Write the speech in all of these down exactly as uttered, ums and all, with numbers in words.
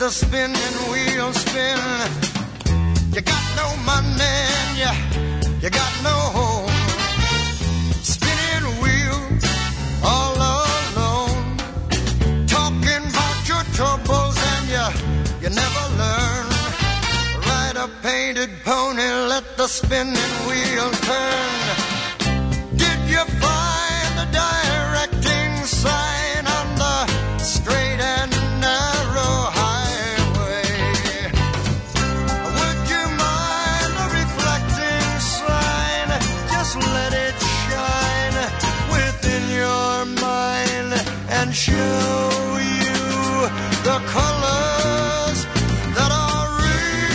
the spinning wheel spin. You got no money and you, you got no home. Spinning wheels all alone. Talking about your troubles and you, you never learn. Ride a painted pony, let the spinning wheel turn. Did you find the directing sign on the straight and narrow highway? Would you mind the reflecting sign? Just let it shine within your mind and show you the colors that are real.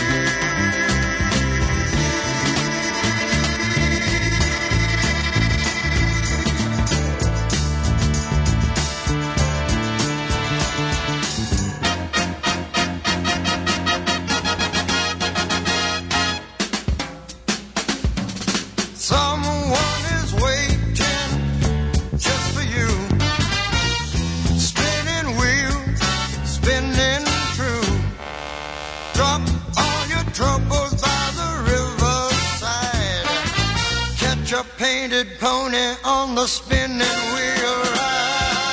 Someone is waiting just for you. Spinning wheels, spinning true. Drop all your troubles by the riverside. Catch a painted pony on the spinning wheel ride.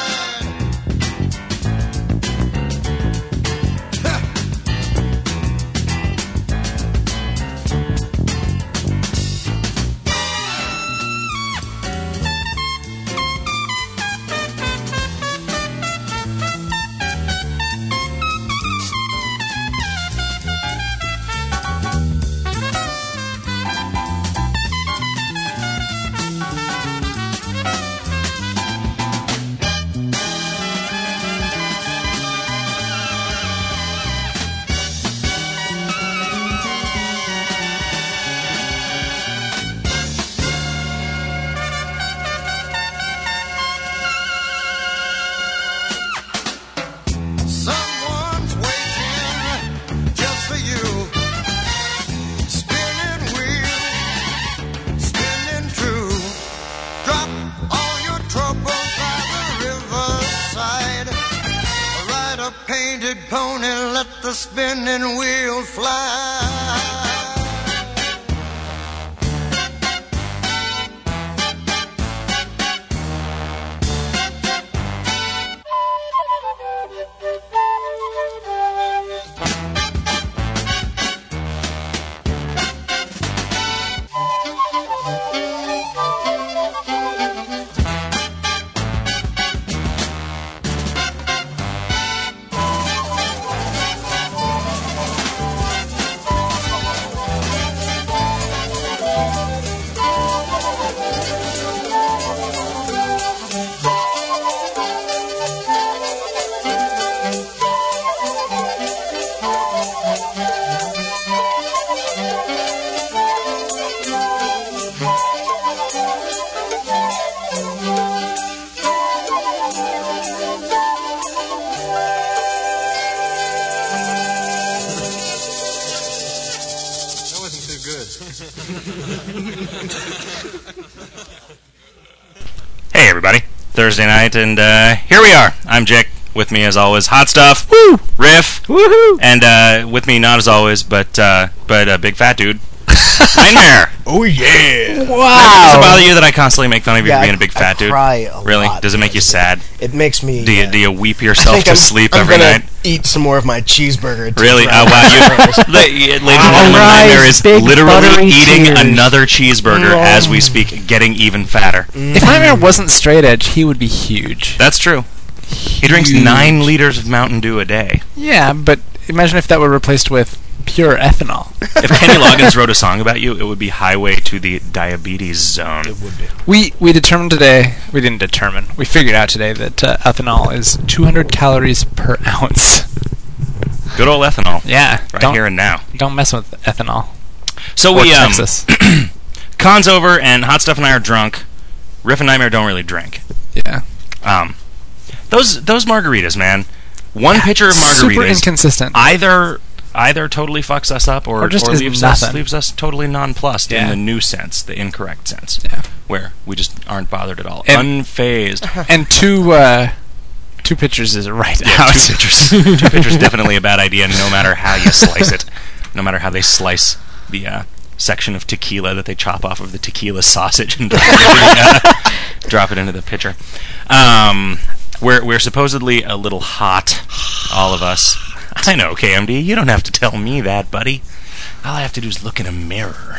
Someone's waiting just for you. Spinning wheel, spinning true. Drop all your troubles by the riverside. Ride a painted pony, let the spinning wheel fly. Hey everybody, Thursday night, and uh, here we are. I'm Jake. With me, as always, Hot Stuff, Woo! Riff, Woohoo! And uh, with me, not as always, but uh, but a big fat dude, Nightmare. Oh yeah! Wow! Does it Wow! bother you that I constantly make fun of you Yeah, for being I- a big I fat dude? cry a Really? lot Does it make you because sad? It makes me. Do you uh, do you weep I yourself think to I'm, sleep I'm every gonna night? eat some more of my cheeseburger. to Really? drown Uh, my wow! You, tears. la- ladies and All gentlemen, right, Nightmare is big literally buttery eating tears. another cheeseburger Mm. as we speak, getting even fatter. If Nightmare wasn't straight edge, he would be huge. That's true. He drinks Huge. nine liters of Mountain Dew a day. Yeah, but imagine if that were replaced with pure ethanol. If Kenny Loggins wrote a song about you, it would be Highway to the Diabetes Zone. It would be. We we determined today, we didn't determine, we figured out today that uh, ethanol is two hundred calories per ounce. Good old ethanol. Yeah. Right don't, here and now. Don't mess with ethanol. So Or we, um, Texas. Con's over and Hot Stuff and I are drunk. Riff and Nightmare don't really drink. Yeah. Um, those those margaritas, man. One pitcher of Super margaritas inconsistent. either either totally fucks us up or, Or just is leaves us nothing. leaves us totally nonplussed in Yeah. the new sense, the incorrect sense, Yeah. where we just aren't bothered at all, And- unfazed. And two uh, Two pitchers is right Yeah, out. two pitchers. Two pitchers definitely a bad idea, no matter how you slice it. No matter how they slice the uh, section of tequila that they chop off of the tequila sausage and drop it into the, uh, drop it into the pitcher. Um, we're we're supposedly a little hot, all of us. I know, K M D. You don't have to tell me that, buddy. All I have to do is look in a mirror.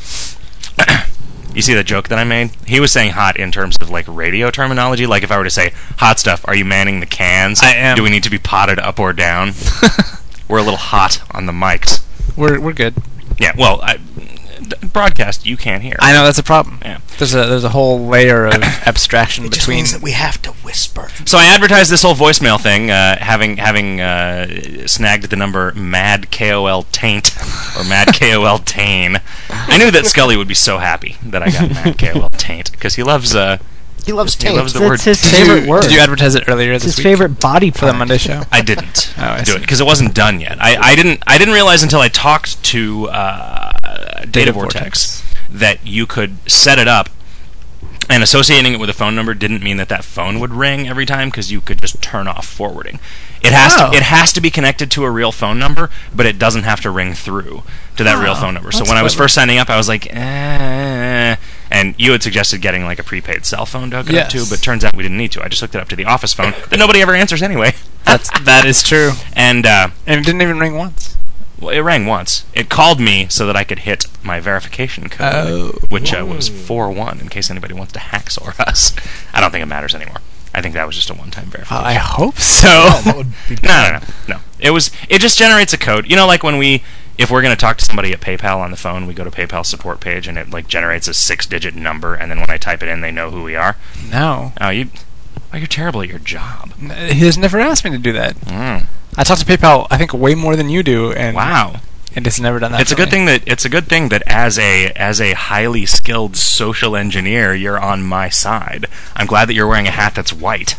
You see the joke that I made? He was saying hot in terms of like radio terminology. Like if I were to say, hot stuff, are you manning the cans? I am. Do we need to be potted up or down? We're a little hot on the mics. We're we're good. Yeah, well, I, broadcast, you can't hear. I know that's a problem. Yeah. There's a there's a whole layer of abstraction It just between. means that we have to whisper. So I advertised this whole voicemail thing, uh, having having uh, snagged the number Mad K O L Taint or Mad K O L Tane. I knew that Scully would be so happy that I got Mad K O L Taint because he loves uh, He loves he taint. loves the That's word. his Did favorite you, word. Did you advertise it earlier It's this his week favorite body for the part. Monday show? I didn't Oh, I do see. it because it wasn't done yet. I, I didn't I didn't realize until I talked to uh, Data, Data Vortex, that you could set it up, and associating it with a phone number didn't mean that that phone would ring every time because you could just turn off forwarding. It has Oh. to it has to be connected to a real phone number, but it doesn't have to ring through to that Oh, real phone number. So that's when I was clever. first signing up, I was like, eh. And you had suggested getting like a prepaid cell phone to hook it up Yes. to, but turns out we didn't need to. I just hooked it up to the office phone that nobody ever answers anyway. That's that is true. And uh, And it didn't even ring once. well, it rang once. It called me so that I could hit my verification code, Oh. which uh, was four one, in case anybody wants to hacksaw us. I don't think it matters anymore. I think that was just a one-time verification. I hope so. Yeah, that would be no, no, no, no. It was. It just generates a code. You know, like when we, if we're going to talk to somebody at PayPal on the phone, we go to PayPal support page and it like generates a six-digit number, and then when I type it in, they know who we are. No. Oh, you. Oh, you're terrible at your job. N- He has never asked me to do that. Mm. I talk to PayPal, I think, way more than you do, and Wow. and it's never done that. It's a for good me. thing that it's a good thing that as a as a highly skilled social engineer, you're on my side. I'm glad that you're wearing a hat that's white.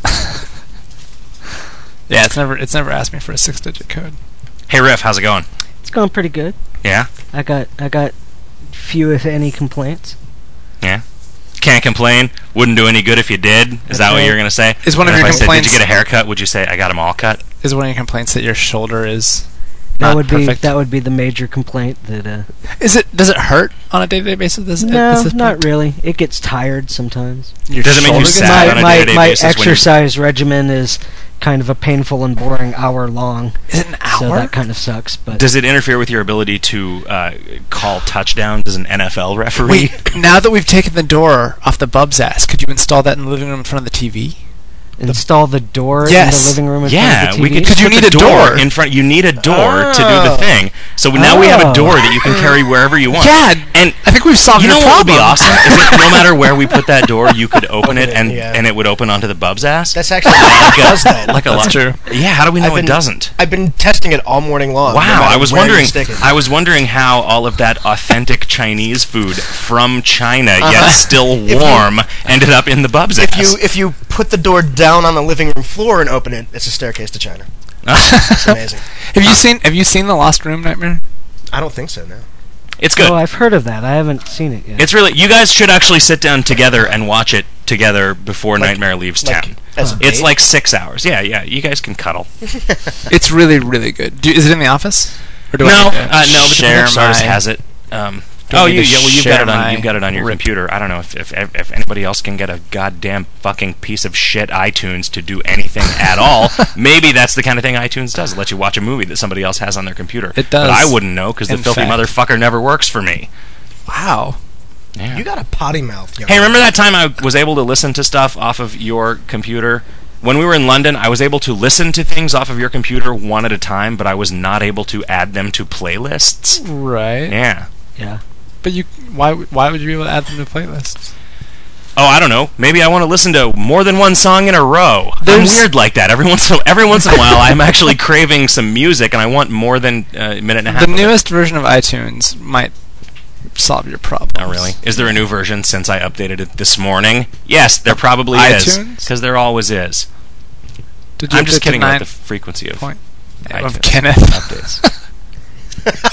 Yeah, it's never it's never asked me for a six-digit code. Hey Riff, how's it going? It's going pretty good. Yeah, I got I got few if any complaints. yeah. Can't complain. Wouldn't do any good if you did. Is that what Okay. you're gonna say? Is one of And your if I said, complaints- did you get a haircut? Would you say I got them all cut? Is one of your complaints that your shoulder is That not would perfect? be that would be the major complaint. That uh, Is it? Does it hurt on a day-to-day basis? Does it, no, is it not really. It gets tired sometimes. Your Does it make you shoulder gets- sad my on a my, day-to-day my basis when you're- exercise regimen is kind of a painful and boring hour long. Is it an So hour? that kind of sucks. But Does it interfere with your ability to uh, call touchdowns as an N F L referee? Wait, now that we've taken the door off the Bub's ass, could you install that in the living room in front of the T V? install the door in Yes. the living room in Yeah, front of the we T V? could. Because you put need the a door. in front. You need a door to do the Oh. thing. So now we have a Oh. door that you can carry wherever you want. Yeah, and I think we've solved you know your what would problem. be awesome? Is that no matter where we put that door, you could open it it, and yeah. and it would open onto the Bub's ass. That's actually it does that. like a That's lot. true. Yeah. How do we know I've it been- doesn't? I've been testing it all morning long. no Wow, matter I was where you wondering. stick it. I was wondering how all of that authentic Chinese food from China, yet Uh-huh. still you- warm, ended up in the Bub's if ass. you if you put the door down on the living room floor and open it, it's a staircase to China. It's amazing. Have you seen Have you seen the Lost Room Nightmare? I don't think so. No. It's good. Oh, I've heard of that. I haven't seen it yet. It's really. You guys should actually sit down together and watch it together before Like- Nightmare leaves like town. as a It's date? like six hours. Yeah, yeah. You guys can cuddle. It's really really good. Do, is it in the office? Or do no, I need to uh, no, but the share Pixar's my- has it. Um, Do I oh, need you, to yeah, well, you've got share it on. my You've got it on your rip? computer. I don't know if, if if anybody else can get a goddamn fucking piece of shit iTunes to do anything at all. Maybe that's the kind of thing iTunes does. It lets you watch a movie that somebody else has on their computer. It does, But I wouldn't know because the in filthy fact. motherfucker never works for me. Wow. Yeah. You got a potty mouth. Young Hey, remember that time I was able to listen to stuff off of your computer? When we were in London, I was able to listen to things off of your computer one at a time, but I was not able to add them to playlists. Right. Yeah. yeah. But you, why why would you be able to add them to playlists? Oh, I don't know. Maybe I want to listen to more than one song in a row. There's- I'm weird like that. Every once in a, every once in a while, I'm actually craving some music, and I want more than uh, a minute and a half. The of it. newest version of iTunes might solve your problem. Oh, really? Is there a new version since I updated it this morning? Yes, there probably is. iTunes? Because there always is. Did you I'm just update to kidding about nine the frequency of point iTunes of Kenneth? updates.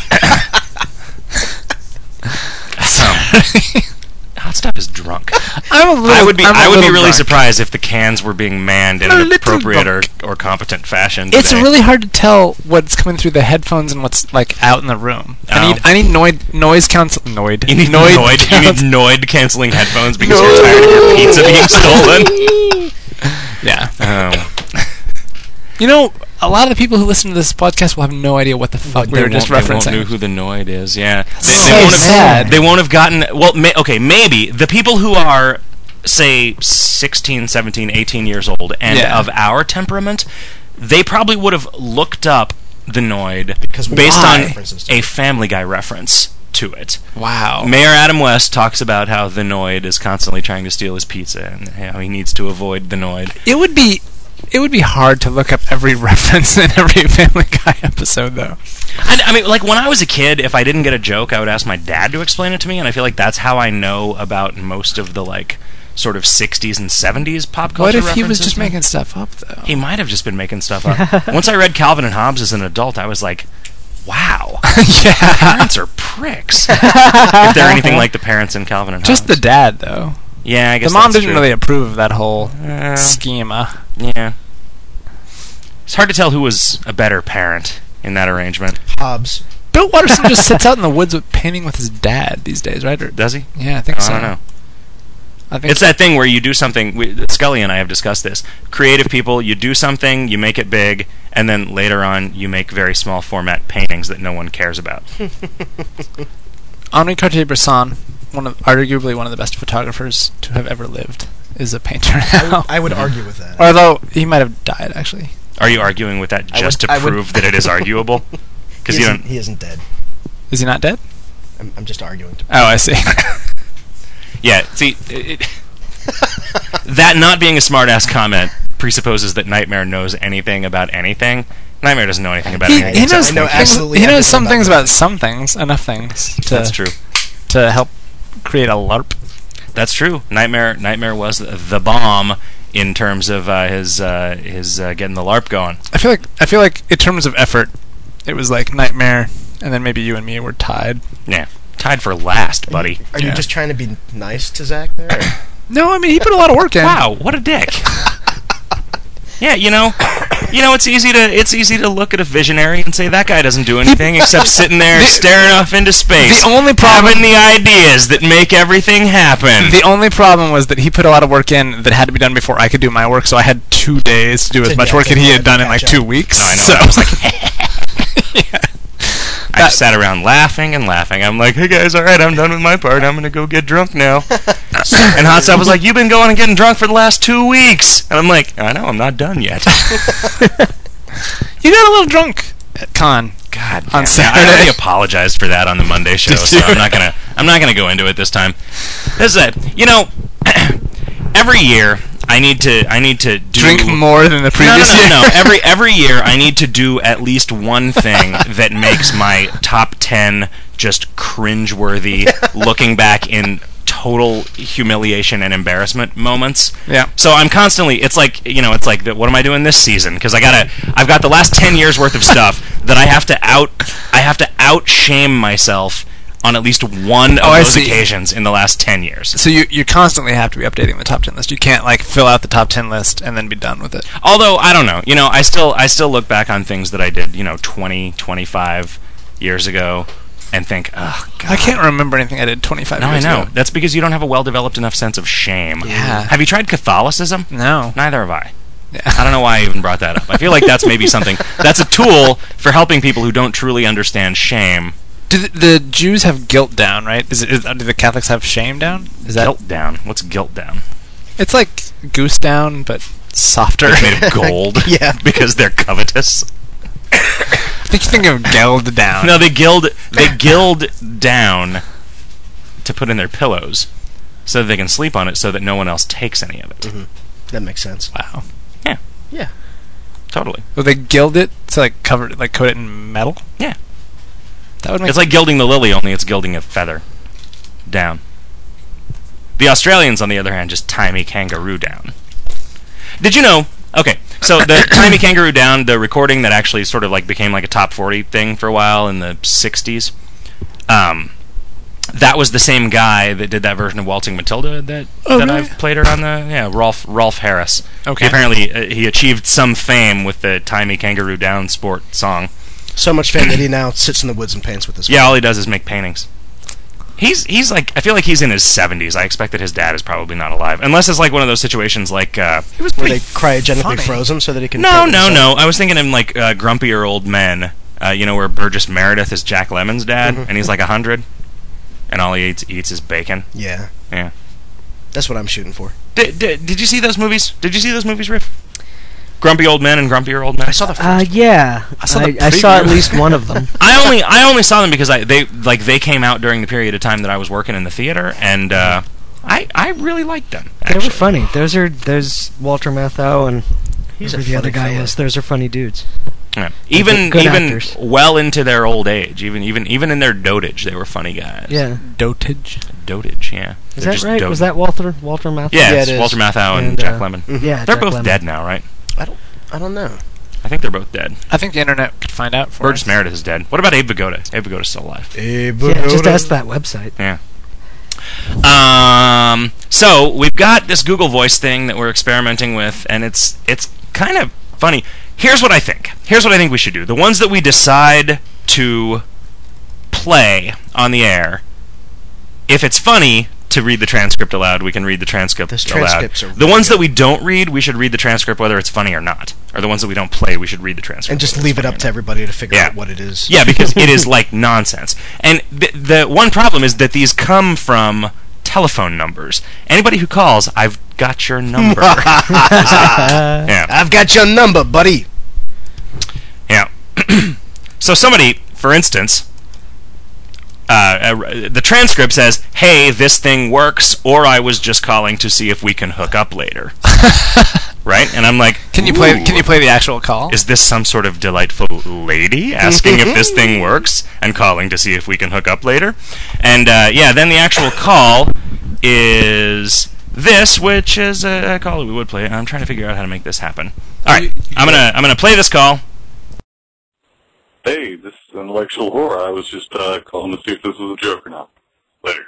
So, Hot Stuff is drunk. I'm I'm a little. I would be. I'm a I would be little really drunk. surprised if the cans were being manned in A an little appropriate or, drunk. or competent fashion. It's today. really hard to tell what's coming through the headphones and what's like out in the room. I Oh. need I need noid, noise cancel noid. You need noid. Noid. You need cancel- Noid canceling headphones because you're tired of your pizza being stolen. yeah. Um, You know, a lot of the people who listen to this podcast will have no idea what the fuck we they were just won't, they won't referencing. know who the Noid is. Yeah, they, So they won't have. sad. They won't have gotten. Well, may, okay, maybe the people who are, say, sixteen, seventeen, eighteen years old and Yeah. of our temperament, they probably would have looked up the Noid Because we based have on references to a it. Family Guy reference to it. Wow. Mayor Adam West talks about how the Noid is constantly trying to steal his pizza and how he needs to avoid the Noid. It would be it would be hard to look up every reference in every Family Guy episode, though. And, I mean, like, when I was a kid, if I didn't get a joke, I would ask my dad to explain it to me, and I feel like that's how I know about most of the, like, sort of sixties and seventies pop culture What if he was references. just making stuff up, though? He might have just been making stuff up. Once I read Calvin and Hobbes as an adult, I was like, wow. yeah. Parents are pricks. If they're anything like the parents in Calvin and Just the Hobbes. dad, though. Yeah, I guess The mom that's didn't true. really approve of that whole Uh, schema. Yeah. It's hard to tell who was a better parent in that arrangement. Hobbs. Bill Watterson just sits out in the woods with painting with his dad these days, right? Or, Does he? yeah, I think I so. don't know. I think It's that thing where you do something. We, Scully and I have discussed this. Creative people, you do something, you make it big, and then later on, you make very small format paintings that no one cares about. Henri Cartier-Bresson, one of arguably one of the best photographers to have ever lived, is a painter I would, now. I would argue with that. Although he might have died, actually. Are you arguing with that I just would- to I would- prove that it is arguable? Because he you isn't, don't. he isn't dead. Is he not dead? I'm, I'm just arguing. To Oh, I see. Yeah. See, it, it, that not being a smartass comment presupposes that Nightmare knows anything about anything. Nightmare doesn't know anything about he, anything. he knows, I know things- absolutely he knows everything some about things that. about some things, enough things to That's true. to help create a LARP. That's true. Nightmare. Nightmare was the bomb in terms of uh, his uh, his uh, getting the LARP going. I feel like I feel like in terms of effort, it was like Nightmare, and then maybe you and me were tied. Yeah, tied for last, buddy. Are you Yeah. just trying to be nice to Zach there? or- No, I mean he put a lot of work in. Wow, what a dick. Yeah, you know, you know, it's easy to it's easy to look at a visionary and say that guy doesn't do anything except sitting there The- staring off into space, The only problem having the ideas that make everything happen. The only problem was that he put a lot of work in that had to be done before I could do my work, so I had two days to do as To- much yeah, work to as he catch had done in like up. two weeks. No, I know. So I was like, yeah. I just sat around laughing and laughing. I'm like, hey guys, all right, I'm done with my part. I'm gonna go get drunk now. And Hot Stuff was like, you've been going and getting drunk for the last two weeks. And I'm like, I know, I'm not done yet. You got a little drunk at con. God, On damn. Saturday. I already apologized for that on the Monday show, Did so you? I'm not gonna I'm not gonna go into it this time. This is it. You know, every year I need to I need to do Drink more than the No, no, previous no, year. no. Every every year I need to do at least one thing that makes my top ten just cringeworthy, looking back in total humiliation and embarrassment moments. Yeah. So I'm constantly. It's like you know. It's like the, what am I doing this season? Because I gotta. I've got the last ten years worth of stuff that I have to out. I have to out shame myself on at least one of Oh, I those see. occasions in the last ten years. So you you constantly have to be updating the top ten list. You can't like fill out the top ten list and then be done with it. Although I don't know, you know, I still I still look back on things that I did, you know, twenty, twenty-five years ago, and think, oh God. I can't remember anything I did twenty-five No, I years know. ago. That's because you don't have a well-developed enough sense of shame. Yeah. Have you tried Catholicism? No. Neither have I. Yeah. I don't know why I even brought that up. I feel like that's maybe something. That's a tool for helping people who don't truly understand shame. Do the, the Jews have guilt down, right? Is, it, is do the Catholics have shame down? Is that Guilt down. What's guilt down? It's like goose down, but softer. It's made of gold. Yeah. Because they're covetous. I think you think of geld down. No, they gild they gild down to put in their pillows so that they can sleep on it so that no one else takes any of it. Mhm. That makes sense. Wow. Yeah. Yeah. Totally. Well, they gild it to like cover it, like coat it in metal. Yeah. That would make. It's like gilding the lily, only it's gilding a feather down. The Australians, on the other hand, just tie me kangaroo down. Did you know? Okay, so the tie me kangaroo down, the recording that actually sort of like became like a top forty thing for a while in the sixties. Um, that was the same guy that did that version of Waltzing Matilda that Oh, that really? I've played around the yeah Rolf Rolf Harris. Okay. He apparently uh, he achieved some fame with the Tie Me Kangaroo Down sport song. So much fame that he now sits in the woods and paints with his. Yeah, all he does is make paintings. He's he's like I feel like he's in his seventies. I expect that his dad is probably not alive, unless it's like one of those situations like. Uh, It was Where pretty they cryogenically funny. froze him so that he can. no, paint with no, himself. no. I was thinking of like uh, grumpier old men. Uh, you know where Burgess Meredith is Jack Lemmon's dad, Mhm. and he's like a hundred, and all he eats eats is bacon. Yeah, Yeah. that's what I'm shooting for. Did, did, did you see those movies? Did you see those movies, Riff? Grumpy old men and grumpier old men. I saw the first. Uh, yeah. I saw the I saw at preview. least one of them. I only I only saw them because I they like they came out during the period of time that I was working in the theater, and uh, I I really liked them. They were actually. funny. Those are there's Walter Matthau and He's whoever a the other funny guy fella. is. Those are funny dudes. Yeah. Even good even actors. well into their old age, even even even in their dotage, they were funny guys. Yeah. Dotage. Dotage, yeah. Is They're that just right? doting. Was that Walter Walter Matthau? Yeah, Yeah, it's it is. Walter Matthau and, And, Jack uh, Lemmon. Mhm. Yeah. They're Jack both Lemmon. dead now, right? I don't. I don't know. I think they're both dead. I think the internet could find out for Burgess us. Meredith is dead. What about Abe Vigoda? Abe Vigoda's still alive. Yeah, just ask that website. Yeah. Um. So we've got this Google Voice thing that we're experimenting with, and it's it's kind of funny. Here's what I think. Here's what I think we should do. The ones that we decide to play on the air, if it's funny to read the transcript aloud, we can read the transcript Those aloud. transcripts are The really ones good. that we don't read, we should read the transcript whether it's funny or not. Or the ones that we don't play, we should read the transcript. And just whether leave it's it funny up or to not. everybody to figure Yeah. out what it is. Yeah, because it is like nonsense. And the, the one problem is that these come from telephone numbers. Anybody who calls, I've got your number. yeah, I've got your number, buddy. yeah. So somebody, for instance, uh, uh, the transcript says, "Hey, this thing works," or "I was just calling to see if we can hook up later." Right? And I'm like, Can you play? "Ooh, Can you play the actual call? Is this some sort of delightful lady asking if this thing works and calling to see if we can hook up later? And uh, yeah, then the actual call is this, which is a, a call that we would play. I'm trying to figure out how to make this happen. All right, I'm gonna I'm gonna play this call. Hey, this is Intellectual Horror. I was just uh, calling to see if this was a joke or not. Later.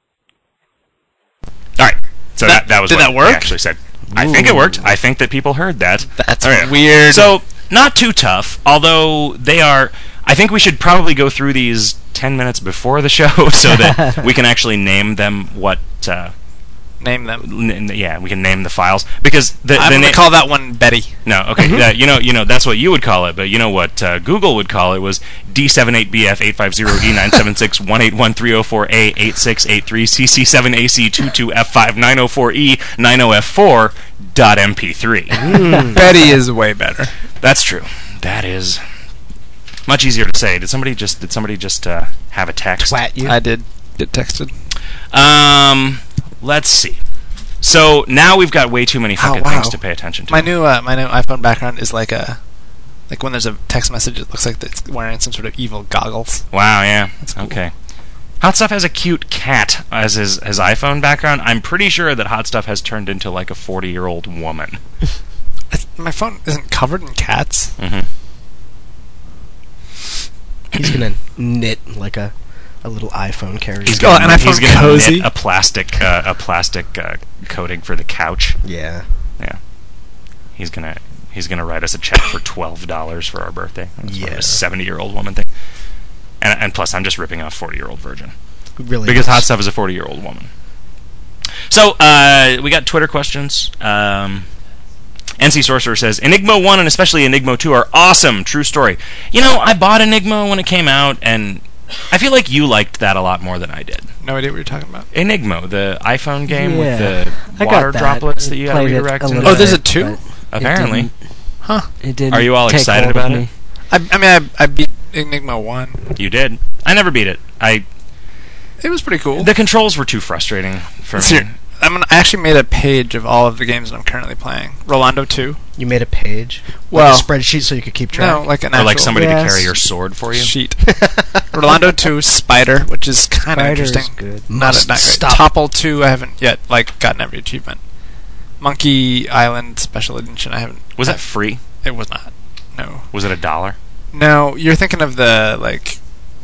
All right, so that, That- that was did what that work? I actually said. I think it worked. I think that people heard that. That's All right. weird. So, not too tough, although they are... I think we should probably go through these ten minutes before the show so that we can actually name them what... Uh, name them. n- n- yeah, we can name the files. Because the, I'm the gonna na- call that one Betty. No, okay, yeah, you know, you know, that's what you would call it, but you know what uh, Google would call it was D seven eight B F eight five zero E nine seven six one eight one three zero four A eight six eight three C C seven A C two two F five nine zero four E nine zero F four dot M P three. Betty is way better. That's true. That is much easier to say. Did somebody just did somebody just uh, have a text? Twat you. I did get texted. Um, let's see. So now we've got way too many fucking wow. things to pay attention to. My new uh, my new iPhone background is like a like when there's a text message, it looks like it's wearing some sort of evil goggles. Wow, yeah. That's cool. Okay. Hot Stuff has a cute cat as his, his iPhone background. I'm pretty sure that Hot Stuff has turned into like a forty-year-old woman. It's, my phone isn't covered in cats. Mm-hmm. He's gonna knit like a, a little iPhone carrier. He's Oh, gonna, an he's iPhone gonna cozy? knit a plastic uh, a plastic uh, coating for the couch. Yeah. Yeah. He's gonna he's gonna write us a check for twelve dollars for our birthday. That's sort of Yeah. a seventy-year-old woman thing. And, and plus, I'm just ripping off forty-year-old virgin. Really. Because is. Hot Stuff is a forty-year-old woman. So, uh, we got Twitter questions. Um, N C Sorcerer says, Enigma one and especially Enigma two are awesome. True story. You know, I bought Enigma when it came out, and I feel like you liked that a lot more than I did. No idea what you're talking about. Enigma, the iPhone game Yeah, with the I got water that. droplets that you gotta Played it redirect a into. little Oh, there's a bit, two? but Apparently. It Huh. didn't, it didn't Are you all take excited hold of about me. it? I, I mean, I, I beat Enigma one. You did. I never beat it. I It was pretty cool. The controls were too frustrating for me. Ser- I'm gonna, I actually made a page of all of the games that I'm currently playing. Rolando two. You made a page, Well- like a spreadsheet, so you could keep track. No, like an Or actual like somebody Yes. to carry your sword for you. sheet. Rolando two, Spider, which is kind of Spider is interesting. good. Not, Must not great. stop. Topple two, I haven't yet like gotten every achievement. Monkey Island Special Edition, I haven't. Was I- that free? It was not. No. Was it a dollar? No, you're thinking of the like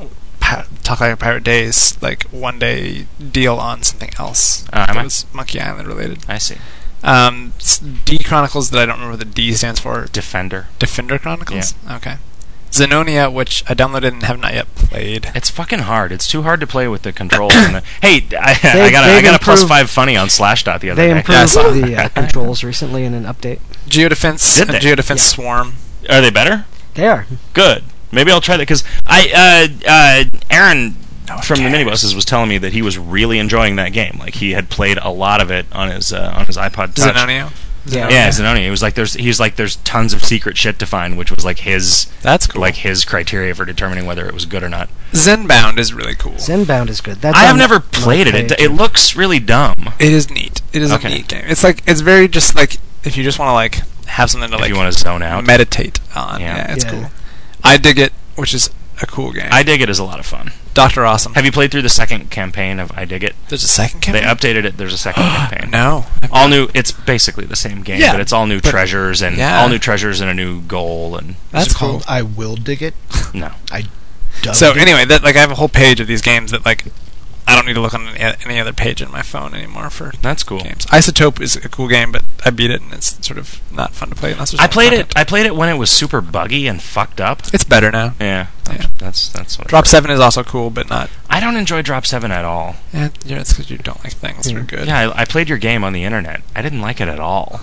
Pi- Talk Like a Pirate Days like one day deal on something else Uh, am that I? was Monkey Island related. I see. Um, s- D Chronicles that I don't remember what the D stands for. Defender. Defender Chronicles. Okay. Zenonia, which I downloaded and have not yet played. It's fucking hard. It's too hard to play with the controls. and the, hey, I, They- I got a, I they've got a plus improved- five funny on Slashdot the other They day. improved I saw the uh, controls recently in an update. Geodefense Did and they? Geodefense Yeah. Swarm. Are they better? They are. Good. Maybe I'll try that because I uh, uh, Aaron No from the cares. Minibuses was telling me that he was really enjoying that game. Like he had played a lot of it on his uh, on his iPod Touch. Zenonia. Yeah. Yeah, Zenonia. It was like there's he's like there's tons of secret shit to find, which was like his That's cool. like his criteria for determining whether it was good or not. Zenbound is really cool. Zenbound is good. That's I have on never my played it. It, page. it looks really dumb. It is neat. It is Okay. a neat game. It's like it's very just like if you just want to like have something to If like you want to zone out, meditate on. Yeah. Yeah, it's Yeah. cool. I dig it, which is a cool game. I Dig It is a lot of fun. Doctor Awesome. Have you played through the second campaign of I Dig It? There's a second They campaign. updated it. There's a second campaign. No. All new. It's basically the same game, Yeah, but it's all new but- treasures and yeah. all new treasures and a new goal and That's Is it cool. called I Will Dig It? no. Dubbed So it? anyway, that like I have a whole page of these games that like I don't need to look on any, any other page in my phone anymore for That's cool. games. Isotope is a cool game, but I beat it and it's sort of not fun to play unless there's I more played it. content. I played it when it was super buggy and fucked up. It's better now. Yeah, Yeah. that's that's what. Drop I, Seven is also cool, but not. I don't enjoy Drop Seven at all. Yeah, yeah it's because you don't like things that are good. Yeah, I, I played your game on the internet. I didn't like it at all.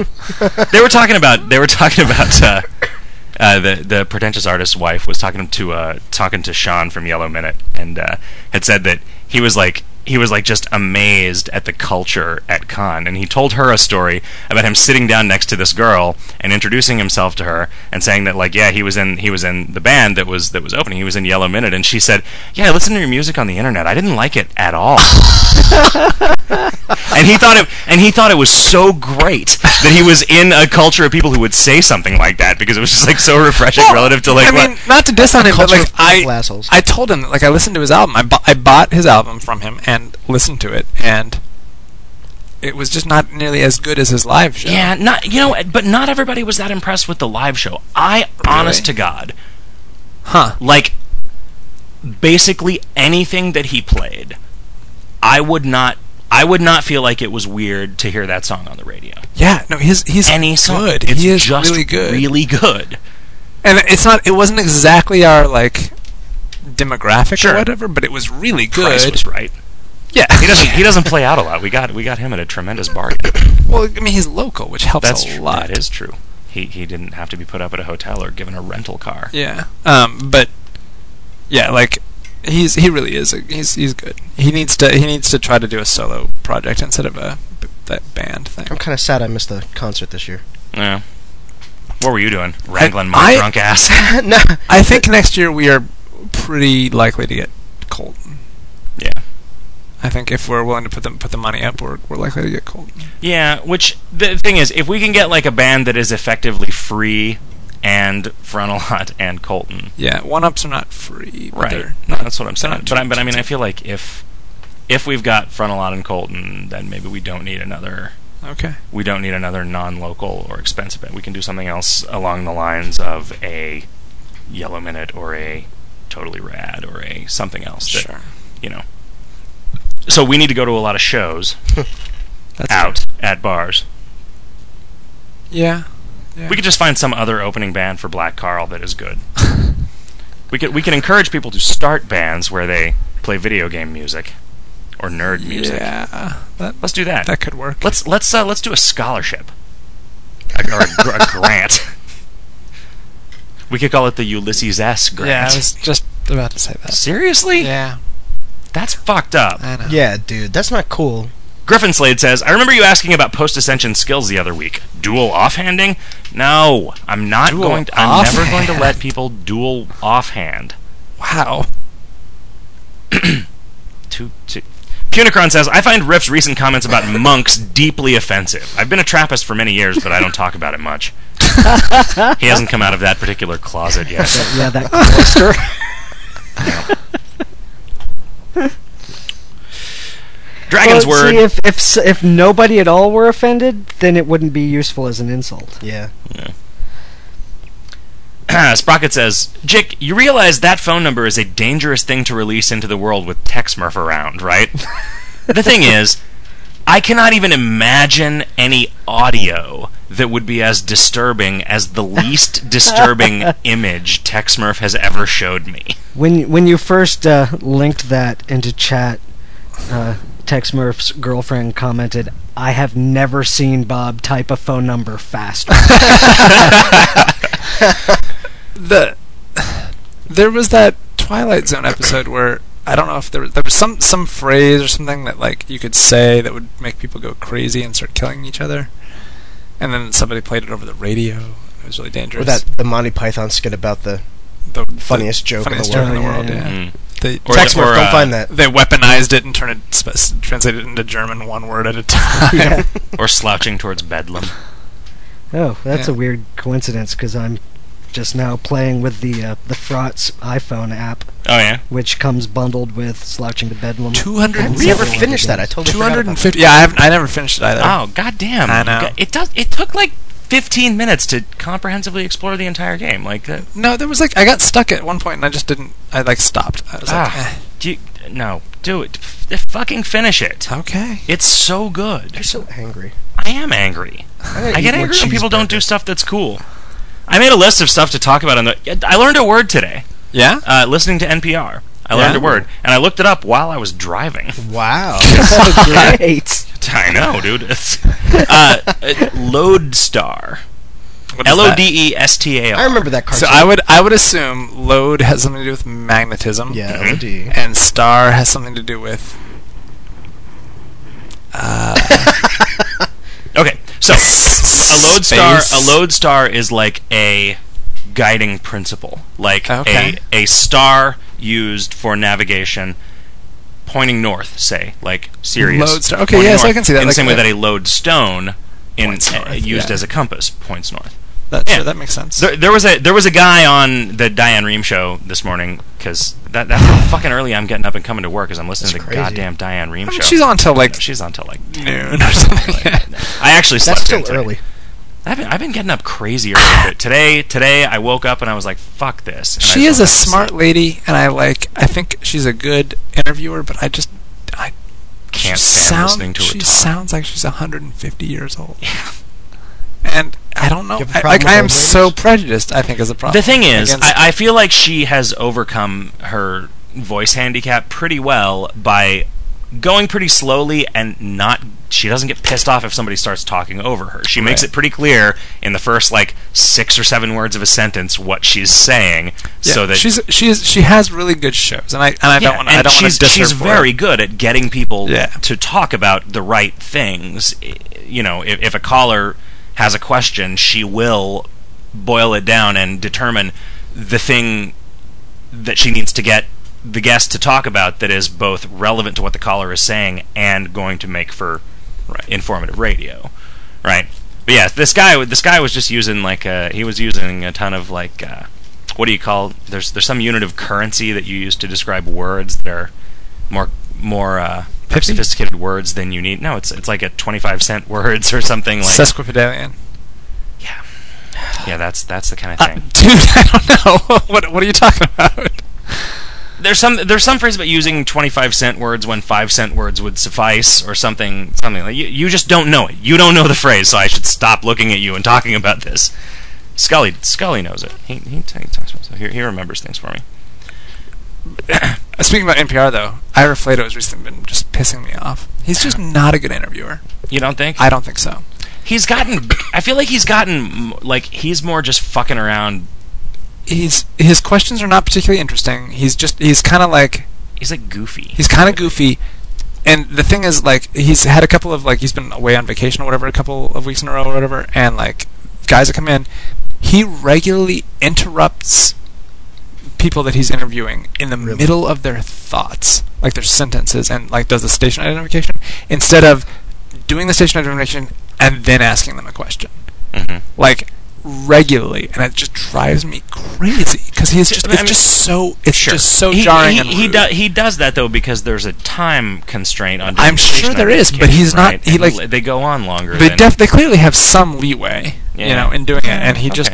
they were talking about. They were talking about. Uh, uh, the the pretentious artist's wife was talking to uh, talking to Sean from Yellow Minute and uh, had said that he was like he was like just amazed at the culture at Con, and he told her a story about him sitting down next to this girl and introducing himself to her and saying that like yeah he was in he was in the band that was that was opening, he was in Yellow Minute, and she said, yeah, I listened to your music on the internet, I didn't like it at all. and he thought it and he thought it was so great that he was in a culture of people who would say something like that because it was just like so refreshing Well, relative to like I what mean, not to diss on him, but culture like of I, political assholes. I told him that, like I listened to his album. I, bu- I bought his album from him and listened to it, and it was just not nearly as good as his live show. Yeah, not you know, but not everybody was that impressed with the live show. I, honest to God, Huh? like basically anything that he played, I would not, I would not feel like it was weird to hear that song on the radio. Yeah. No, he's he's Any song, good. it's he is just really good. really good. And it's not. It wasn't exactly our like demographic Sure. or whatever, but it was really Price good. was right. Yeah. He doesn't, he doesn't play out a lot. We got, we got him at a tremendous bargain. Well, I mean, he's local, which helps That's a true. lot. That is true. He he didn't have to be put up at a hotel or given a rental car. Yeah. Um. But yeah, like he's he really is. A, he's he's good. He needs to he needs to try to do a solo project instead of a b- that band thing. I'm kind of sad I missed the concert this year. Yeah. What were you doing? Wrangling my I- drunk ass. no, I think next year we are pretty likely to get Colton. Yeah. I think if we're willing to put the put the money up, we're we're likely to get Colton. Yeah, which the thing is, if we can get like a band that is effectively free and Frontalot and Colton, Yeah, one ups are not free. but right? they're No, not- that's what I'm they're saying. not But I, too but I mean, I expensive. feel like if if we've got Frontalot and Colton, then maybe we don't need another. Okay. We don't need another non-local or expensive band. We can do something else along the lines of a Yellow Minute or a Totally Rad or a something else. That, Sure. You know. So we need to go to a lot of shows That's out at bars. Yeah. yeah. We could just find some other opening band for Black Carl that is good. we could we can encourage people to start bands where they play video game music or nerd music. Yeah. That Let's do that. that could work. Let's let's uh, let's do a scholarship a, or a, gr- a grant. We could call it the Ulysses S. grant. Yeah, I was just about to say that. Seriously? Yeah. That's fucked up. I know. yeah, dude, that's not cool. Griffin Slade says, I remember you asking about post-ascension skills the other week. Dual offhanding? No, I'm not Dual going to, I'm never going to offhand. let people dual offhand. Wow. Two, two. Punicron says, I find Riff's recent comments about monks deeply offensive. I've been a Trappist for many years, but I don't talk about it much. He hasn't come out of that particular closet yet. Yeah, that cloister. Dragon's Well, Word. See, if if s- if nobody at all were offended, then it wouldn't be useful as an insult. Yeah. Sprocket says, Jick, you realize that phone number is a dangerous thing to release into the world with TechSmurf around, right? The thing is, I cannot even imagine any audio that would be as disturbing as the least disturbing image TechSmurf has ever showed me. When when you first uh, linked that into chat, uh, TechSmurf's girlfriend commented, "I have never seen Bob type a phone number faster." the there was that Twilight Zone episode where I don't know if there was, there was some some phrase or something that like you could say that would make people go crazy and start killing each other, and then somebody played it over the radio. It was really dangerous. Or that the Monty Python skit about the the funniest joke funniest in the joke world. in the world. Yeah, Yeah. yeah. Mm. They, Or- TechSmurf, or, don't uh, find that. they weaponized it and turned it spe- translated it into German one word at a time. Yeah. Or slouching towards Bedlam. Oh, that's Yeah. a weird coincidence because I'm just now playing with the uh, the Frauts iPhone app, Oh, yeah? which comes bundled with Slouching to Bedlam. Two hundred. And We never several finished other that. I games. totally Two forgot hundred about and that. fifty. Yeah, I haven't. I never finished it either. Oh, goddamn. I You know. got- It, does, it took like fifteen minutes to comprehensively explore the entire game. Like, uh, No, there was like I got stuck at one point and I just didn't. I like stopped. I was like, ah, do you, no, do it. F- fucking finish it. eh. Okay. It's so good. You're so angry. I am angry. I'm gonna I eat get more angry when people don't do cheeseburger. stuff that's cool. I made a list of stuff to talk about on the. I learned a word today. Yeah. Uh, listening to N P R, I learned Yeah? a word, and I looked it up while I was driving. Wow. Oh, great. I know, dude. It's, uh, uh, Lodestar. What is L O that? D E S T A R. I remember that So cartoon. I would I would assume load has something to do with magnetism. Yeah, Mhm. L O D. And star has something to do with. Uh, Okay, so a lodestar. Space. A lodestar is like a guiding principle, like Okay. a a star used for navigation, pointing north. Say, like Sirius. Lodestar. Okay, pointing yes, I north, can see that, In like the same way that- that a lodestone, in Points uh, north, used yeah. as a compass, points north. That, Yeah. sure, that makes sense. There, there was a there was a guy on the Diane Rehm show this morning because that that's how fucking early I'm getting up and coming to work as I'm listening That's to the crazy. goddamn Diane Rehm I mean, show. she's on till like she's on till like noon or something. I actually slept That's still in today. early. I've been I've been getting up crazy early. but today today I woke up and I was like, fuck this. And I She just is a went back to smart sleep. lady, and I like. I think she's a good interviewer, but I just I Can't she stand sound- listening to her She talk. sounds like she's one hundred fifty years old. And I don't know. You have a I, problem like with I am old so ladies? prejudiced. I think is a problem. The thing is, against- I, I feel like she has overcome her voice handicap pretty well by going pretty slowly and not. She doesn't get pissed off if somebody starts talking over her. She makes Right. it pretty clear in the first like six or seven words of a sentence what she's saying, yeah, so that she's she's she has really good shows, and I and I Yeah, don't want I and don't want she's, to diss her she's for very it. good at getting people Yeah. to talk about the right things. I- You know, if, if a caller has a question, she will boil it down and determine the thing that she needs to get the guest to talk about that is both relevant to what the caller is saying and going to make for Right. informative radio, right? But yeah, this guy this guy was just using like uh, he was using a ton of like uh, what do you call there's there's some unit of currency that you use to describe words that are more more uh, Pithy? sophisticated words than you need. No, it's it's like a twenty-five cent words or something like Sesquipedalian. yeah, yeah. That's that's the kind of Uh, thing. dude, I don't know. what what are you talking about? There's some there's some phrase about using twenty-five cent words when five cent words would suffice or something something like you, you just don't know it. You don't know the phrase, so I should stop looking at you and talking about this. Scully Scully knows it. He he, he talks about it. So he, he remembers things for me. Uh, Speaking about N P R, though, Ira Flato has recently been just pissing me off. He's just not a good interviewer. You don't think? I don't think so. He's gotten. I feel like he's gotten like he's more just fucking around. He's his questions are not particularly interesting. He's just he's kind of like He's like goofy. he's kind of goofy. And the thing is, like, he's had a couple of like he's been away on vacation or whatever, a couple of weeks in a row or whatever, and like guys that come in, he regularly interrupts people that he's interviewing in the Really? middle of their thoughts, like their sentences, and like does the station identification instead of doing the station identification and then asking them a question, hmm like regularly, and it just drives me crazy because he's just I it's mean, just so it's Sure. just so he, jarring He, and he, rude. do, he does that though because there's a time constraint on. doing I'm sure station there is, but he's not- identification, he, right? like- And they go on longer. They than, def- they clearly have some leeway, you Yeah. know, in doing it, and he Okay. just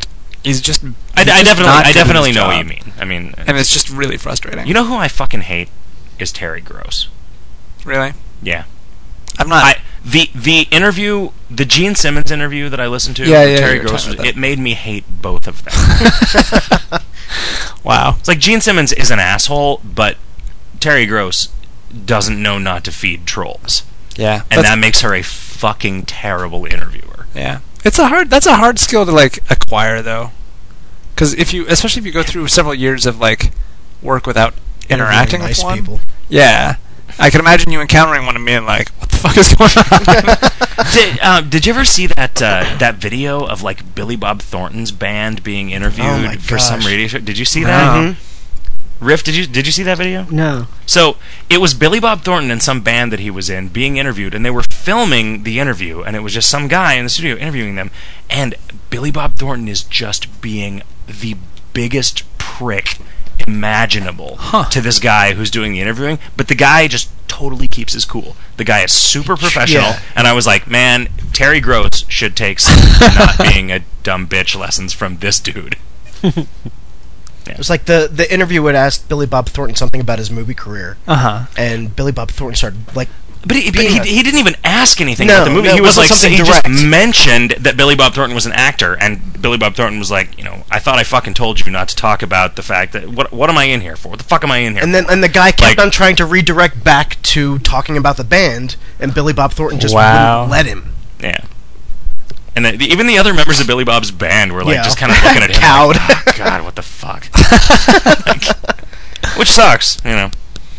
He's just. I, he's I just definitely, not I good at definitely his know what job. you mean. I mean, And it's just really frustrating. you know who I fucking hate is Terry Gross. Really? Yeah. I'm not. I the the interview, the Gene Simmons interview that I listened to, Yeah, with yeah, Terry you were Gross, talking was, about that. it made me hate both of them. wow. It's like Gene Simmons is an asshole, but Terry Gross doesn't know not to feed trolls, Yeah. and That's- that makes her a fucking terrible interviewer. Yeah, it's a hard. That's a hard skill to like acquire, though, because if you, especially if you go through several years of like work without interacting nice with one, people. yeah, I can imagine you encountering one and being like, "What the fuck is going on?" Did, uh, did you ever see that uh, that video of like Billy Bob Thornton's band being interviewed Oh my for some gosh. radio show? Did you see No. that? Mhm. Riff, did you did you see that video? No. So it was Billy Bob Thornton and some band that he was in being interviewed, and they were filming the interview, and it was just some guy in the studio interviewing them, and Billy Bob Thornton is just being the biggest prick imaginable Huh. to this guy who's doing the interviewing, but the guy just totally keeps his cool. The guy is super professional, Yeah. and I was like, man, Terry Gross should take some not being a dumb bitch lessons from this dude. It was like the the interview would ask Billy Bob Thornton something about his movie career, Uh huh. and Billy Bob Thornton started like. But he, but Being he, a- he didn't even ask anything No, about the movie. no, he it was wasn't like, something he just direct. mentioned that Billy Bob Thornton was an actor, and Billy Bob Thornton was like, you know, I thought I fucking told you not to talk about the fact that what what am I in here for? What the fuck am I in here? And then for? and the guy kept Like- on trying to redirect back to talking about the band, and Billy Bob Thornton just Wow. wouldn't let him. yeah. And the, the, even the other members of Billy Bob's band were like Yeah. just kind of looking at him, Cowed. like, oh, God, what the fuck? Like, which sucks, you know.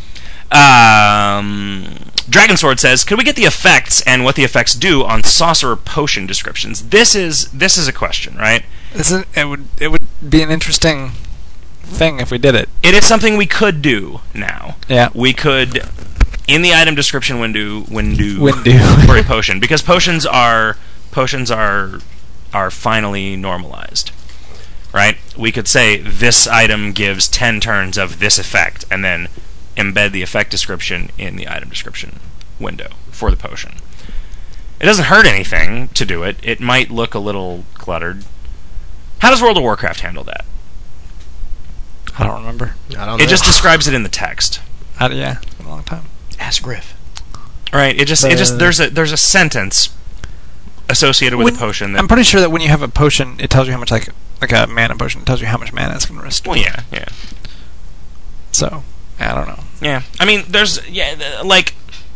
Um, Dragon Sword says, "Could we get the effects and what the effects do on sorcerer potion descriptions?" This is this is a question, right? Isn't it would it would be an interesting thing if we did it? It is something we could do now. Yeah. We could, in the item description window, window, Window. for a potion, because potions are potions are are finally normalized, right? We could say this item gives ten turns of this effect, and then embed the effect description in the item description window for the potion. It doesn't hurt anything to do it. It might look a little cluttered. How does World of Warcraft handle that? I don't remember. I don't It know. just describes it in the text. I, yeah, it's been a long time. ask Griff. Right. It just it just Uh, there's a there's a sentence associated with When- a potion that I'm pretty sure that when you have a potion, it tells you how much like like a mana potion. It tells you how much mana it's going to restore. well yeah, yeah. So I don't know. Yeah. I mean there's yeah th- like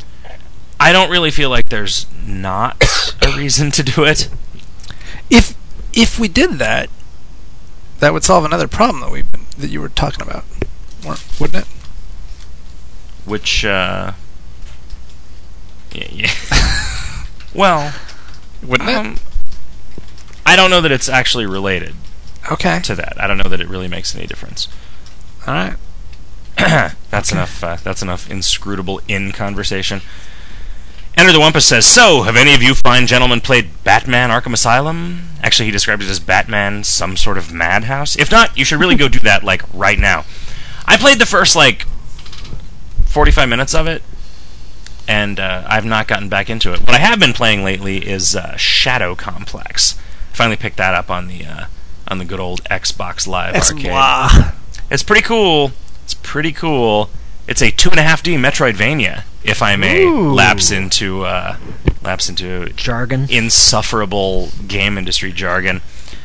I don't really feel like there's not a reason to do it. If if we did that, that would solve another problem that we've been that you were talking about, weren't- wouldn't it? Which uh yeah, yeah. Well, Wouldn't um, I don't know that it's actually related it? Okay. to that. I don't know that it really makes any difference. All right. That's enough. Uh, that's enough inscrutable in conversation. Enter the Wumpus says, "So, have any of you fine gentlemen played Batman: Arkham Asylum?" Actually, he described it as Batman: Some Sort of Madhouse. If not, you should really go do that, like right now. I played the first like forty-five minutes of it, and uh, I've not gotten back into it. What I have been playing lately is uh, Shadow Complex. I finally picked that up on the uh, on the good old Xbox Live That's arcade. blah. It's pretty cool. It's pretty cool. It's a two and a half D Metroidvania, if I may Ooh. lapse into uh, lapse into Jargon. insufferable game industry jargon.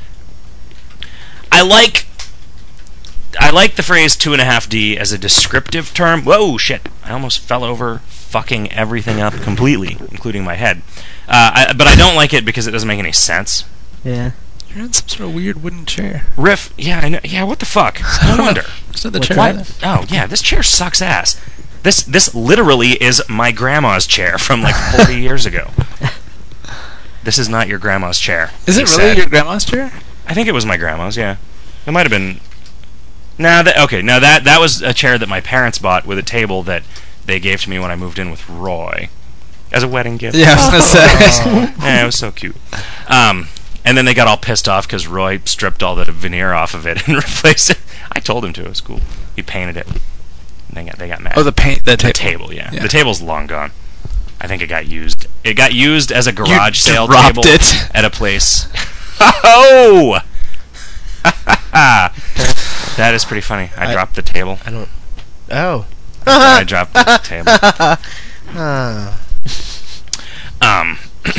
I like I like the phrase two and a half D as a descriptive term. Whoa, shit! I almost fell over, fucking everything up completely, including my head. Uh, I, but I don't like it because it doesn't make any sense. Yeah. You're in some sort of weird wooden chair. Riff, yeah, I know, yeah. What the fuck? No wonder. Is that the What's chair? that? Oh yeah, this chair sucks ass. This this literally is my grandma's chair from like forty years ago. This is not your grandma's chair. Is he it really said. your grandma's chair? I think it was my grandma's. Yeah, it might have been. Nah, that okay. Now that that was a chair that my parents bought with a table that they gave to me when I moved in with Roy as a wedding gift. Yeah, I was gonna say. Yeah, it was so cute. Um, and then they got all pissed off because Roy stripped all the veneer off of it and replaced it. I told him to. It was cool. He painted it. And they got they got mad. Oh, the paint. The, The table. table, yeah. Yeah. The table's long gone. I think it got used. It got used as a garage sale dropped table it. at a place. Oh! That is pretty funny. I, I- dropped the table. I don't. Oh. I dropped the table. Ah. Um,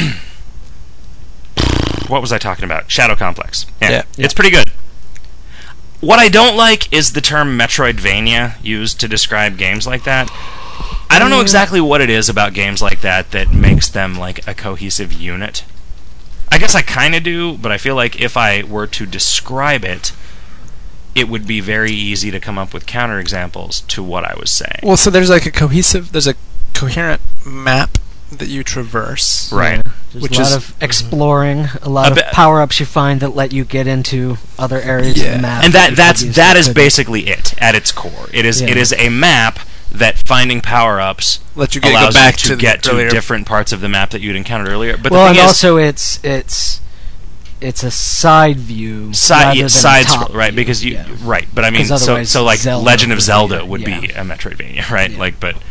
what was I talking about? Shadow Complex. Yeah, Yeah. it's pretty good. What I don't like is the term Metroidvania used to describe games like that. I don't know exactly what it is about games like that that makes them like a cohesive unit. I guess I kind of do, but I feel like if I were to describe it, it would be very easy to come up with counterexamples to what I was saying. Well, so there's like a cohesive, there's a coherent map that you traverse. Right. There's Which a lot is- of exploring, a lot A of bit- power-ups you find that let you get into other areas Yeah. of the map. And you that that's previously that is couldn't. basically it at its core. It is Yeah. it is a map that finding power-ups Let you get, allows go back you to, to the get to earlier- different parts of the map that you'd encountered earlier. But well, the and thing is, also it's it's it's a side view, side rather yeah, than side a top scroll, right? view, Because you yeah. right, but I mean, 'Cause so otherwise so like Zelda Legend of would be Zelda a- would be yeah. a Metroidvania, right? Yeah. Like, but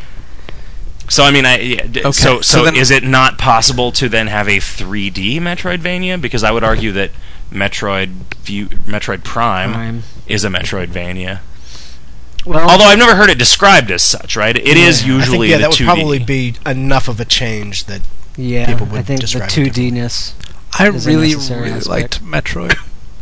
so I mean, I yeah, d- Okay, so so so then- is it not possible to then have a three D Metroidvania? Because I would argue that Metroid View, Metroid Prime, Prime. is a Metroidvania. Well, Although I've never heard it described as such, right? It is Yeah. I think, I think, usually yeah, the that would two D. probably be enough of a change that yeah, people would I think the describe it two D-ness, I is a really, necessary really aspect. liked Metroid.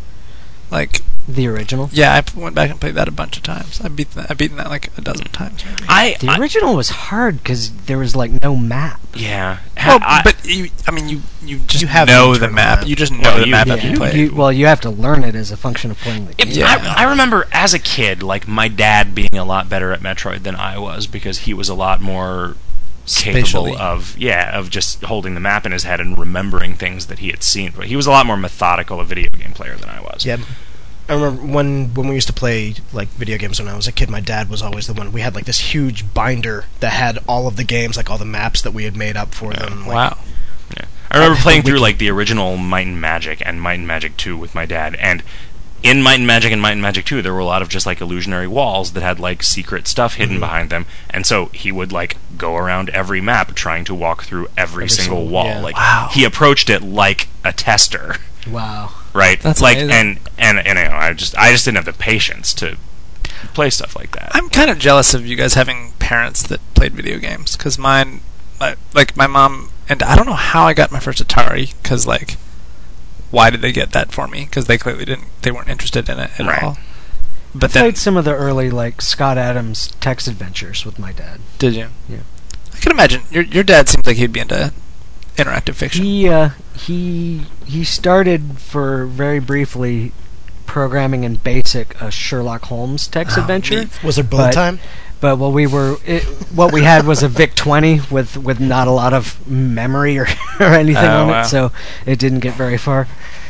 Like, the original. yeah, I p- went back and played that a bunch of times. I beat that, I've beaten that like a dozen times. Maybe. I, The I original was hard because there was like no map. yeah. Well, I- but you, I mean, you you just You have know the the internal map. map. You just know No, the you- map yeah. after you You- play. you- it. well, you have to learn it as a function of playing the It, game. Yeah. I, I remember as a kid, like my dad being a lot better at Metroid than I was because he was a lot more capable Spatially. of yeah of just holding the map in his head and remembering things that he had seen. But he was a lot more methodical a video game player than I was. Yeah, I remember when when we used to play like video games when I was a kid. My dad was always the one. We had like this huge binder that had all of the games, like all the maps that we had made up for them. Like, Wow. Yeah. I remember Uh, playing the through wiki. like the original Might and Magic and Might and Magic two with my dad, and in Might and Magic and Might and Magic two, there were a lot of just like illusionary walls that had like secret stuff hidden Mhm. behind them, and so he would like go around every map trying to walk through every, Every single single- wall. yeah. Like Wow. he approached it like a tester, Wow. right? That's like amazing. and and and you know, I just I just didn't have the patience to play stuff like that. I'm kind of jealous of you guys having parents that played video games because mine, my, like my mom, and I don't know how I got my first Atari because like, why did they get that for me? Because they clearly didn't, they weren't interested in it at Right. all. I But then, played some of the early like Scott Adams text adventures with my dad. did you? Yeah. I can imagine your your dad seems like he'd be into interactive fiction. He uh, he he started for very briefly programming in BASIC a Sherlock Holmes text Oh, adventure. neat. was there bullet But- time? But what we were, it, what we had was a VIC twenty with, with not a lot of memory or, or anything Oh, on wow. it, so it didn't get very far.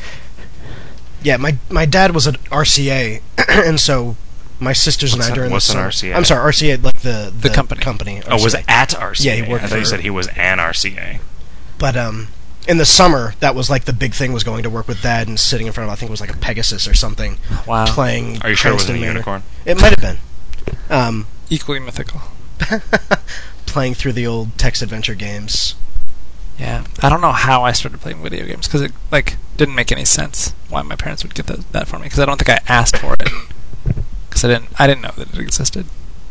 Yeah, my my dad was at R C A, and so my sisters What's and I an- during what's the an summer. R C A? I'm sorry, R C A, like the The company. Company. oh, was R C A. at R C A? Yeah, he worked I thought you for- said he was an R C A. But um, in the summer, that was like the big thing was going to work with Dad and sitting in front of I think it was like a Pegasus or something, Wow. playing. Are you sure it wasn't Cranston a Manor. unicorn? It might have been. Um, Equally mythical. playing through the old text adventure games. Yeah, I don't know how I started playing video games because it like didn't make any sense why my parents would get that, that for me because I don't think I asked for it because I didn't I didn't know that it existed.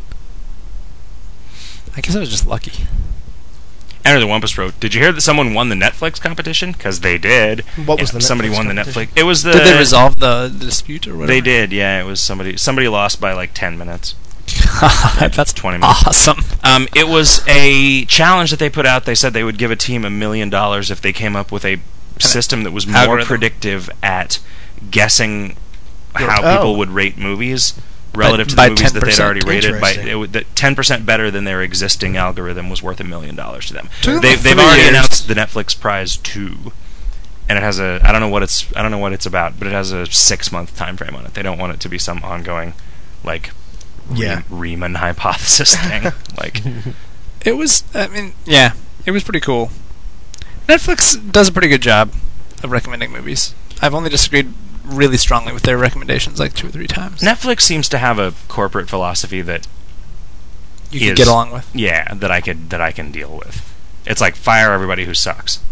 I guess I was just lucky. Enter the Wumpus wrote, did you hear that someone won the Netflix competition? Because they did. What was Yeah, the somebody Netflix won the competition? Netflix. It was the. Did they resolve the, the dispute or whatever? They did, yeah. It was somebody. Somebody lost by like ten minutes. That's twenty minutes. awesome. Um, it was a challenge that they put out. They said they would give a team a million dollars if they came up with a system that was more algorithm. predictive at guessing how Oh. people would rate movies relative to by the movies that they'd ten percent. already rated. By Interesting. it, would- that ten percent better than their existing algorithm was worth a million dollars to them. Took them They, like they've three already years. announced the Netflix Prize two, and it has a I don't know what it's I don't know what it's about, but it has a six month time frame on it. They don't want it to be some ongoing like Yeah. Re- Riemann hypothesis thing. Like It was. I mean, yeah, it was pretty cool. Netflix does a pretty good job of recommending movies. I've only disagreed really strongly with their recommendations like two or three times. Netflix seems to have a corporate philosophy that you can is- get along with. yeah that I could that I can deal with. It's like fire everybody who sucks.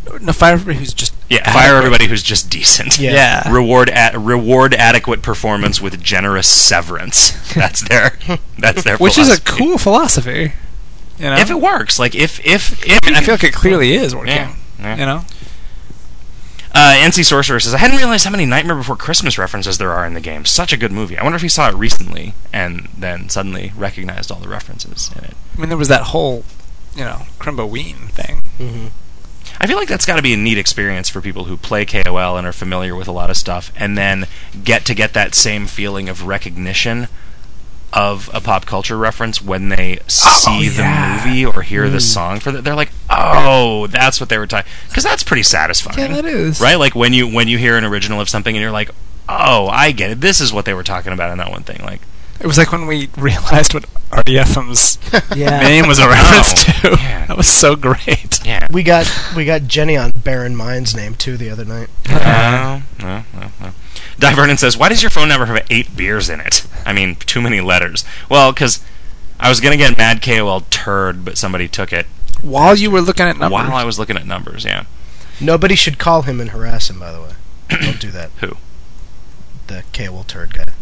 No, fire everybody who's just Yeah, adequate. fire everybody who's just decent. Yeah. Yeah. Reward at reward adequate performance with generous severance. That's their that's their Which is a philosophy. cool philosophy. You know? If it works, like if if if I mean, I feel like it clearly is working. Yeah, yeah. You know? Uh, N C Sorcerer says, I hadn't realized how many Nightmare Before Christmas references there are in the game. Such a good movie. I wonder if he saw it recently and then suddenly recognized all the references in it. I mean, there was that whole, you know, Crimboween thing. Mm-hmm. I feel like that's got to be a neat experience for people who play K O L and are familiar with a lot of stuff, and then get to get that same feeling of recognition of a pop culture reference when they see yeah. the movie or hear the song. For the, they're like, oh, that's what they were talking. Because that's pretty satisfying. Yeah, that is. Right? Like when you when you hear an original of something and you're like, oh, I get it. This is what they were talking about in that one thing. Like, It was like when we realized what R D F M's Yeah. name was a reference Oh, to. yeah. That was so great. yeah. We got we got Jenny on Baron Mind's name too the other night. No, no, no, no. Di Vernon says, why does your phone number have eight beers in it? I mean, too many letters. Well, because I was going to get Mad K O L turd, but somebody took it While you were looking at numbers. while I was looking at numbers, yeah. Nobody should call him and harass him, by the way. Don't do that. Who? The K O L turd guy.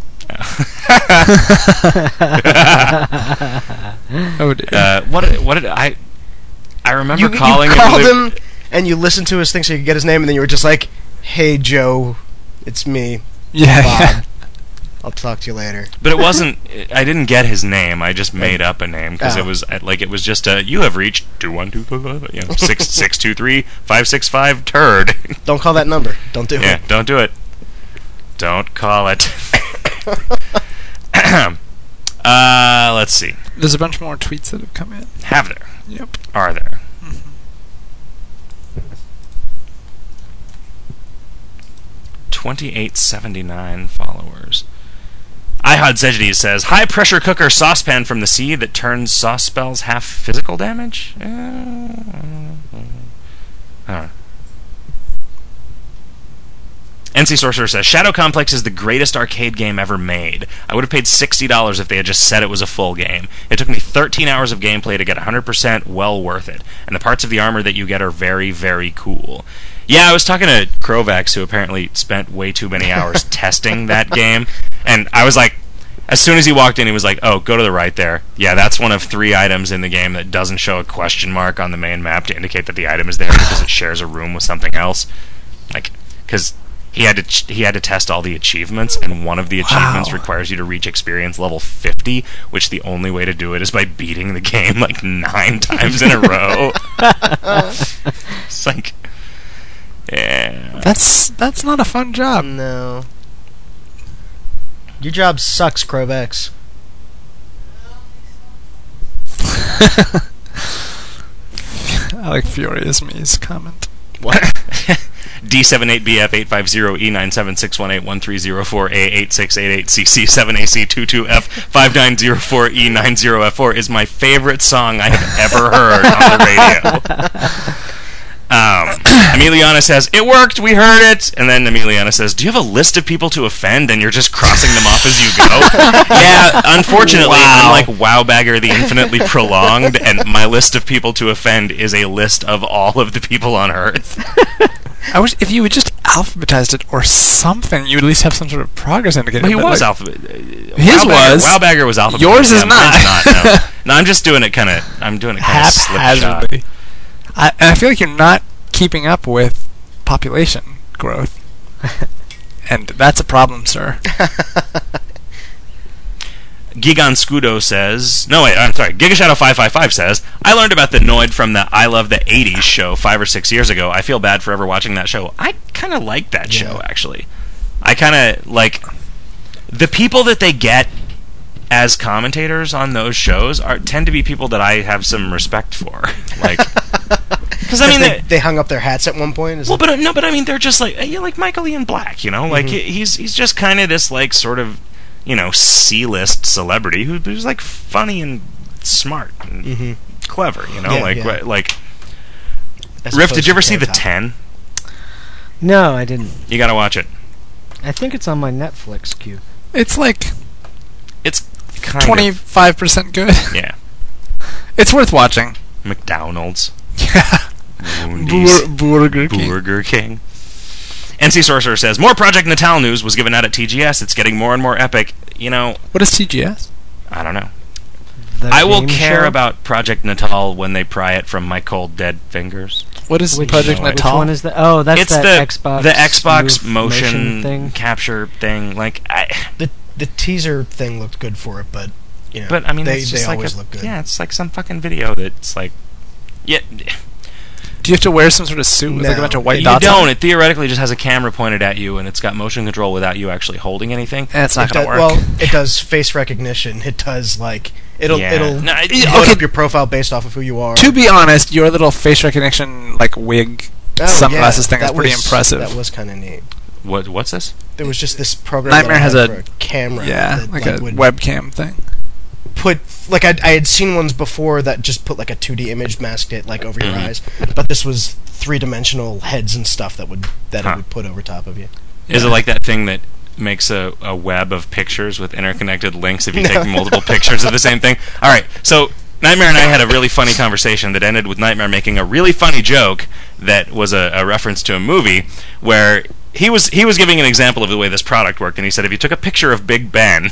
Oh, dear. uh, what, what did I... I remember You, calling you called him... him and you listened to his thing so you could get his name, and then you were just like, "Hey Joe, it's me, yeah, Bob. yeah. I'll talk to you later." But it wasn't... I didn't get his name. I just made up a name, because Oh. it was uh, like it was just a... You have reached two one two five, you know, six six two three five six five turd. Don't call that number. Don't do Yeah, it. don't do it. Don't call it. uh, let's see. There's a bunch more tweets that have come in. Have there? Yep. Are there? twenty-eight seventy-nine followers. Ihod Zejdi says, high pressure cooker saucepan from the sea that turns sauce spells half physical damage? Uh, I don't know. N C Sorcerer says, Shadow Complex is the greatest arcade game ever made. I would have paid sixty dollars if they had just said it was a full game. It took me thirteen hours of gameplay to get one hundred percent well worth it. And the parts of the armor that you get are very, very cool. Yeah, I was talking to Krovax, who apparently spent way too many hours testing that game. And I was like, as soon as he walked in, he was like, oh, go to the right there. Yeah, that's one of three items in the game that doesn't show a question mark on the main map to indicate that the item is there because it shares a room with something else. Like, because... He had to ch- he had to test all the achievements, and one of the achievements Wow. requires you to reach experience level fifty, which the only way to do it is by beating the game like nine times in a row. It's like, yeah. That's that's not a fun job. No. Your job sucks, Krovax. I like Furious Me's comment. What? D seven eight B F eight five zero E nine seven six one eight one three zero four A eight six eight eight C C seven A C two two F five nine zero four E nine zero F four is my favorite song I have ever heard on the radio. Um, Emiliana says, it worked, we heard it. And then Emiliana says, do you have a list of people to offend and you're just crossing them off as you go? Yeah, unfortunately, Wow. I'm like Wowbagger the Infinitely Prolonged, and my list of people to offend is a list of all of the people on Earth. I wish if you had just alphabetized it or something, you would at least have some sort of progress indicator. But he but, was like, alphabet. His Wowbagger, was. Wowbagger was alphabet. Yours is Yeah, mine's not. not. No. no, I'm just doing it kind of. I'm doing it kind of slipshod. haphazardly. I, and I feel like you're not keeping up with population growth, and that's a problem, sir. Gigon Scudo says, no wait, I'm sorry, Gigashadow five five five says, I learned about the Noid from the I Love the eighties show five or six years ago. I feel bad for ever watching that show. I kind of like that show, Yeah. actually. I kind of, like, the people that they get as commentators on those shows are tend to be people that I have some respect for. Like, because I mean, they, they, they hung up their hats at one point. Is well, it- but uh, no, but I mean, they're just like, yeah, like Michael Ian Black, you know, like Mhm. he- he's he's just kind of this like sort of, you know, C-list celebrity who, who's like funny and smart and Mhm. clever, you know, Yeah, like yeah. wh- like. as Riff, opposed did you to ever see the Carrot Top. Ten? No, I didn't. You gotta watch it. I think it's on my Netflix queue. It's like It's kind twenty-five percent good. of yeah, It's worth watching. McDonald's. Yeah. Woondies. Bur- Burger King. Burger King. N C Sorcerer says, more Project Natal news was given out at T G S. It's getting more and more epic. You know, What is T G S? I don't know. The I will game care show? about Project Natal when they pry it from my cold, dead fingers. What is Which, Project which Natal? Which one is that? Oh, that's it's that the Xbox. the Xbox move motion, thing. capture thing. Like, I, The the teaser thing looked good for it, but you know, but I mean, they it's they just like always a, look good. yeah, it's like some fucking video that's like, yeah. Do you have to wear some sort of suit with like a No. bunch of white You dots? don't. on It theoretically just has a camera pointed at you, and it's got motion control without you actually holding anything. That's not It going do- to work. Well, it does face recognition. It does like it'll Yeah. it'll No, it- load okay. up your profile based off of who you are. To be honest, your little face recognition like wig Oh, sunglasses yeah, thing is that pretty was- impressive. That was kind of neat. What? What's this? There was just this program. Nightmare that I has had a- for a camera. yeah, that, like, like, a would webcam thing. put like I I had seen ones before that just put like a two D image, masked it like over your Mhm. eyes, but this was three dimensional heads and stuff that would that Huh. it would put over top of you. Is Yeah. it like that thing that makes a, a web of pictures with interconnected links if you No. take multiple pictures of the same thing? All right, so Nightmare and I had a really funny conversation that ended with Nightmare making a really funny joke that was a, a reference to a movie where he was he was giving an example of the way this product worked, and he said if you took a picture of Big Ben,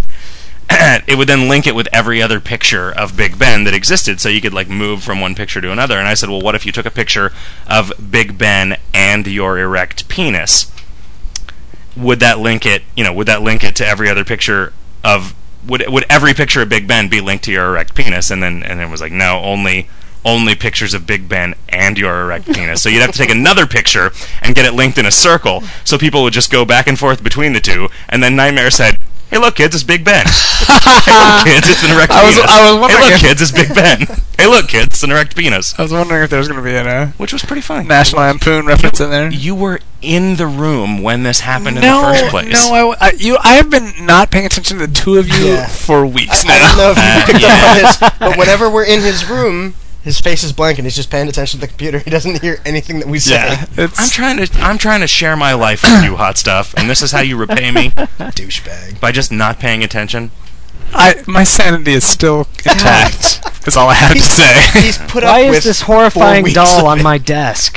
it would then link it with every other picture of Big Ben that existed, so you could like move from one picture to another. And I said, well, what if you took a picture of Big Ben and your erect penis? Would that link it? You know, would that link it to every other picture of? Would would every picture of Big Ben be linked to your erect penis? And then and it was like, no, only only pictures of Big Ben and your erect penis. So you'd have to take another picture and get it linked in a circle, so people would just go back and forth between the two. And then Nightmare said, hey, look, kids, it's Big Ben. Hey, look, kids, it's an erect I was- penis. I was hey, wondering look, if- kids, it's Big Ben. Hey, look, kids, it's an erect penis. I was wondering if there was going to be a uh, Which was pretty funny. National Lampoon reference in there. You were in the room when this happened in no, the first place. no, I, w- I- you. I have been not paying attention to the two of you Yeah. for weeks I, now. I don't know if Uh, you picked yeah. up on this, but whenever we're in his room, his face is blank and he's just paying attention to the computer. He doesn't hear anything that we say. Yeah, it's, I'm trying to I'm trying to share my life with you, hot stuff, and this is how you repay me Douchebag. by just not paying attention. I my sanity is still intact. That's all I have to say. He's put Why up with is this horrifying weeks doll of on it. my desk?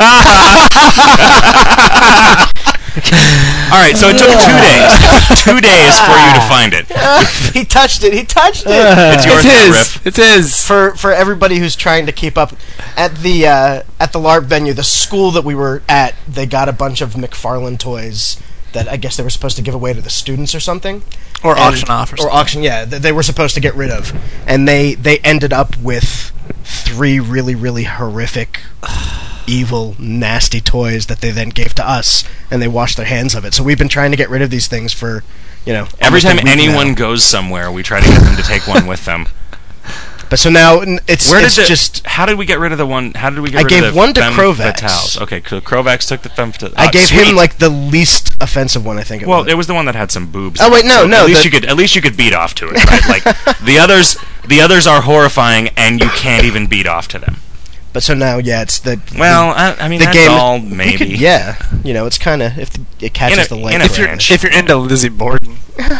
All right, so it took two days, two days for you to find it. He touched it. He touched it. It's yours It's now, his. Riff. It's his. for for everybody who's trying to keep up at the uh, at the LARP venue, the school that we were at, they got a bunch of McFarlane toys that I guess they were supposed to give away to the students or something, Or And- auction off or or something. auction. Yeah, that they were supposed to get rid of, and they they ended up with three really really horrific, evil, nasty toys that they then gave to us, and they washed their hands of it. So we've been trying to get rid of these things for, you know, Every almost a time week anyone now. goes somewhere, we try to get them to take one with them. But so now n- it's Where it's did the, just. How did we get rid of the one? How did we get I rid gave of the one to femme Krovax. fatales? Okay, so Krovax took the femme fatales. I Oh, gave sweet. him like the least offensive one, I think. It Well, was. it was the one that had some boobs. Oh, in wait, it, no, so no, At least the- you could, at least you could beat off to it, right? Like the others, the others are horrifying, and you can't even beat off to them. But so now, yeah, it's the Well, I, I mean, the that game. doll you maybe. could- yeah, you know, it's kind of if the, it catches In a- the in light. a If you're pinch. if you're into Lizzie Borden,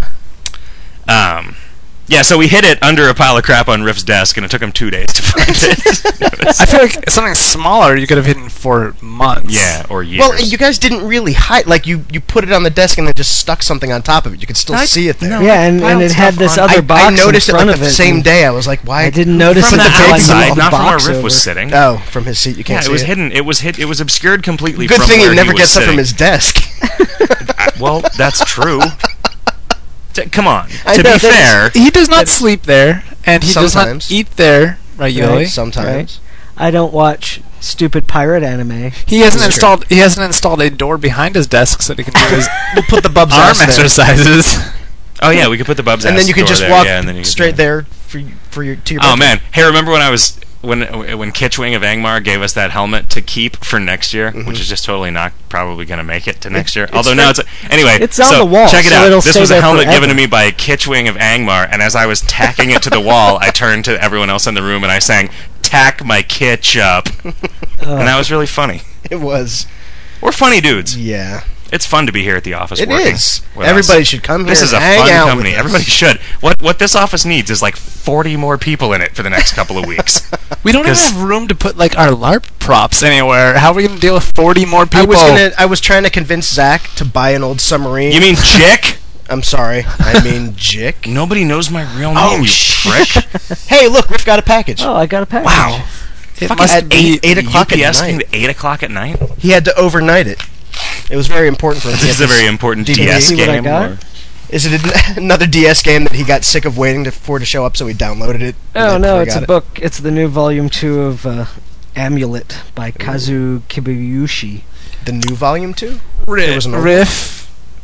Um, yeah, so we hid it under a pile of crap on Riff's desk, and it took him two days to find it. I feel like something smaller you could have hidden for months. Yeah, or years. Well, you guys didn't really hide. Like you, you put it on the desk and then just stuck something on top of it. You could still I- see it there. no. Yeah, and, piled and it had stuff this on- other I, box I noticed in it front like of the it. same and day. I was like, why? I didn't notice from it the until I outside, moved not the from where box Riff was over. sitting. Oh, from his seat, you can't yeah, see it was it. hidden. It was hid. It was obscured completely. Good from thing where he never was gets up sitting. from his desk. I- well, that's true. T- come on. I to know, be that fair, He does not sleep there, and he does Sometimes. not eat there regularly. Sometimes. I don't watch stupid pirate anime. He hasn't That's installed. He hasn't installed a door behind his desk so that he can do his We'll put the bubs arm ass there. exercises. oh yeah, we could put the bubs. and ass then you can door just there, walk yeah, and then you could- straight yeah. there for y- for your to your. Oh bedroom. man, hey, remember when I was when when Kitchwing of Angmar gave us that helmet to keep for next year, Mhm. which is just totally not probably going to make it to next year. it's Although now for- it's a, anyway. It's on so the wall, Check it so out. it'll This stay was a there helmet given forever. to me by Kitchwing of Angmar, and as I was tacking it to the wall, I turned to everyone else in the room and I sang "Tack my kitch up," and that was really funny. It was. We're funny dudes. Yeah. It's fun to be here at the office. It working is. with Everybody us. should come here This is and a hang fun out with company. us. Everybody should. What what this office needs is like forty more people in it for the next couple of weeks. We don't even 'Cause- have room to put like our LARP props anywhere. How are we going to deal with forty more people? I was gonna. I was trying to convince Zach to buy an old submarine. You mean Chick? I'm sorry. I mean Jick. Nobody knows my real name, Oh, you shit. prick. Hey, look, Riff got a package. Oh, I got a package. Wow. It Fucking must at be. eight, eight o'clock U P S at came night. to eight o'clock at night. He had to overnight it. It was very important for him. to This is get a very this important D V D. D S See what I game. got? or- Is it an- another D S game that he got sick of waiting to, for it to show up, so he downloaded it? and Oh then no, it's forgot a it? book. It's the new volume two of uh, Amulet by Kazu Kibayushi. The new volume two? Riff, There was an old- Riff,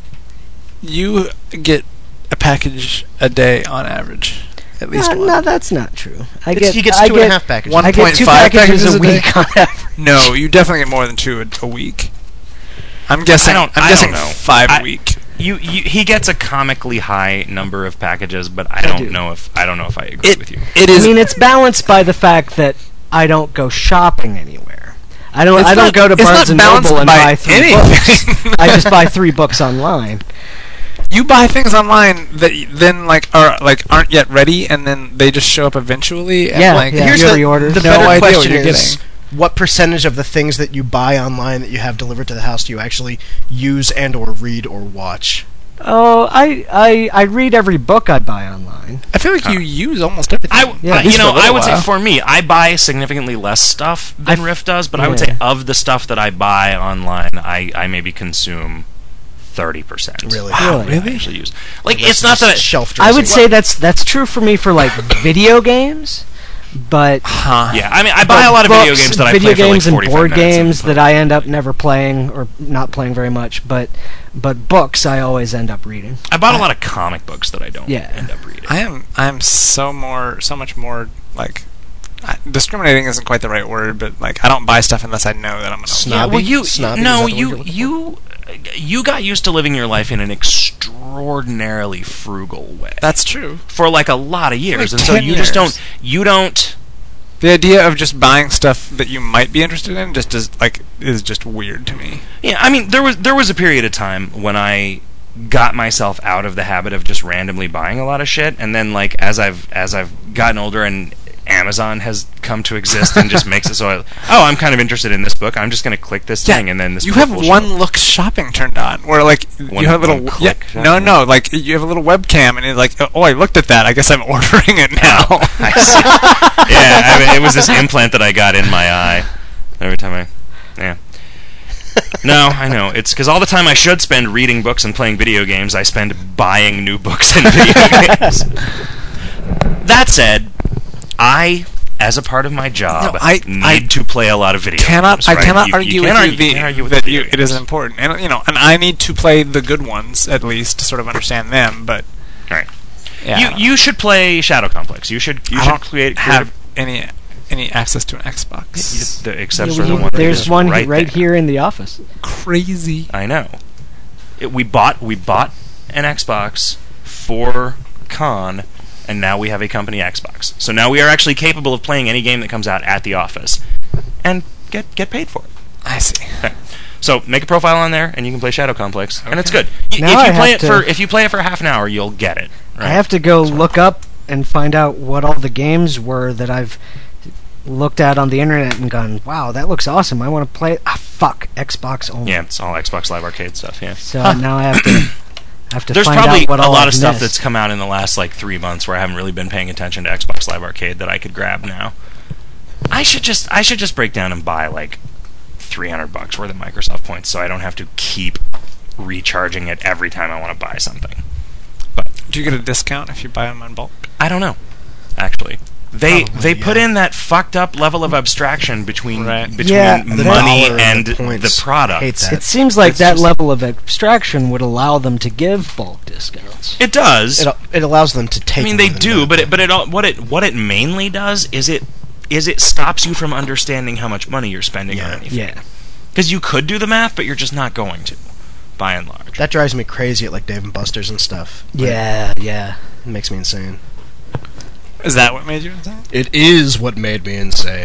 you get a package a day on average, at least No, one. no, that's not true. I It's- get he gets I two and a get, half packages. One I get two 1.5 packages, packages a a day? week on average. No, you definitely get more than two a, a week. I'm guessing. I don't- I'm I guessing don't know. five I- a week. You, you, he gets a comically high number of packages, but I I don't do. know if I don't know if I agree It with you. it I is. mean, it's balanced by the fact that I don't go shopping anywhere. I don't. It's I don't not- go to it's Barnes not and balanced Noble and by buy three anything. books. I just buy three books online. You buy things online that y- then like are like aren't yet ready, and then they just show up eventually. And Yeah, like, yeah. Here's You the, reorder. the No better idea what question you're is, what percentage of the things that you buy online that you have delivered to the house do you actually use and or read or watch? Oh, I, I I read every book I buy online. I feel like you use almost everything. I, Yeah, uh, at you least know, for a little I would say while. for me, I buy significantly less stuff than I- Riff does, but I would yeah. say of the stuff that I buy online, I, I maybe consume thirty percent. Really? Wow, Really? I really? actually use. Like, That's it's not just that shelf I would dressing. say that's that's true for me for like video games, but Huh. Yeah, I mean, I buy a lot of books, video games that I video play for like games and forty-five board minutes. games that I end up never playing or not playing very much. But but books I always end up reading. I bought a lot of comic books that I don't Yeah. end up reading. I am. I am so more. So much more like. I, discriminating isn't quite the right word, but like I don't buy stuff unless I know that I'm gonna. Snobby? Yeah, well, you Snobby, is no, that the word you you're looking you you got used to living your life in an extraordinarily frugal way That's true. for like a lot of years, Like and so ten you just years. don't you don't. The idea of just buying stuff that you might be interested in just is like is just weird to me. Yeah, I mean, there was there was a period of time when I got myself out of the habit of just randomly buying a lot of shit, and then like as I've as I've gotten older and Amazon has come to exist and just makes it so I, oh, I'm kind of interested in this book. I'm just going to click this thing, and then this you book have will show one up. look shopping turned on, where like One- you have a little one yeah, click no shopping? no like you have a little webcam and it's like oh I looked at that I guess I'm ordering it now. I see. Yeah, I mean, it was this implant that I got in my eye every time I, yeah. No, I know. It's because all the time I should spend reading books and playing video games, I spend buying new books and video games. That said, I, as a part of my job, No, I- need I to play a lot of video cannot games. I right? cannot You- argue you with can't you, argue, the, you can't argue with that video you, it is games. important, and you know, and I need to play the good ones at least to sort of understand them. But Right. yeah, You you should play Shadow Complex. You should you I should don't create have any any access to an Xbox. the, except Yeah, for we- the one. that there's is one right, right there. here in the office. Crazy. I know. It, we bought we bought an Xbox for Con, and now we have a company Xbox. So now we are actually capable of playing any game that comes out at the office, and get get paid for it. I see. Okay. So make a profile on there, and you can play Shadow Complex, and it's Okay. good. Y- Now if you I play have it to- for if you play it for half an hour, you'll get it. Right? I have to go look up and find out what all the games were that I've looked at on the internet and gone, wow, that looks awesome. I want to play it. Ah, fuck, Xbox only. Yeah, it's all Xbox Live Arcade stuff. Yeah. So now I have to have to There's find probably out what a all lot I've of stuff missed. that's come out in the last like three months where I haven't really been paying attention to Xbox Live Arcade that I could grab now. I should just I should just break down and buy like three hundred bucks worth of Microsoft points so I don't have to keep recharging it every time I want to buy something. Do you get a discount if you buy them in bulk? I don't know, actually. They Probably, they put yeah. in that fucked up level of abstraction between Right. between Yeah, The money dollar and the points. the product. Hate that. It seems like It's that just- level of abstraction would allow them to give bulk discounts. It does. It, it allows them to take. I mean, they more than do, that. but it, but it all, what it what it mainly does is it is it stops you from understanding how much money you're spending on Yeah. anything. Yeah. Because you could do the math, but you're just not going to, by and large. that drives me crazy at like Dave and Buster's and stuff. Like, Yeah, yeah. it makes me insane. Is that what made you insane? It is what made me insane.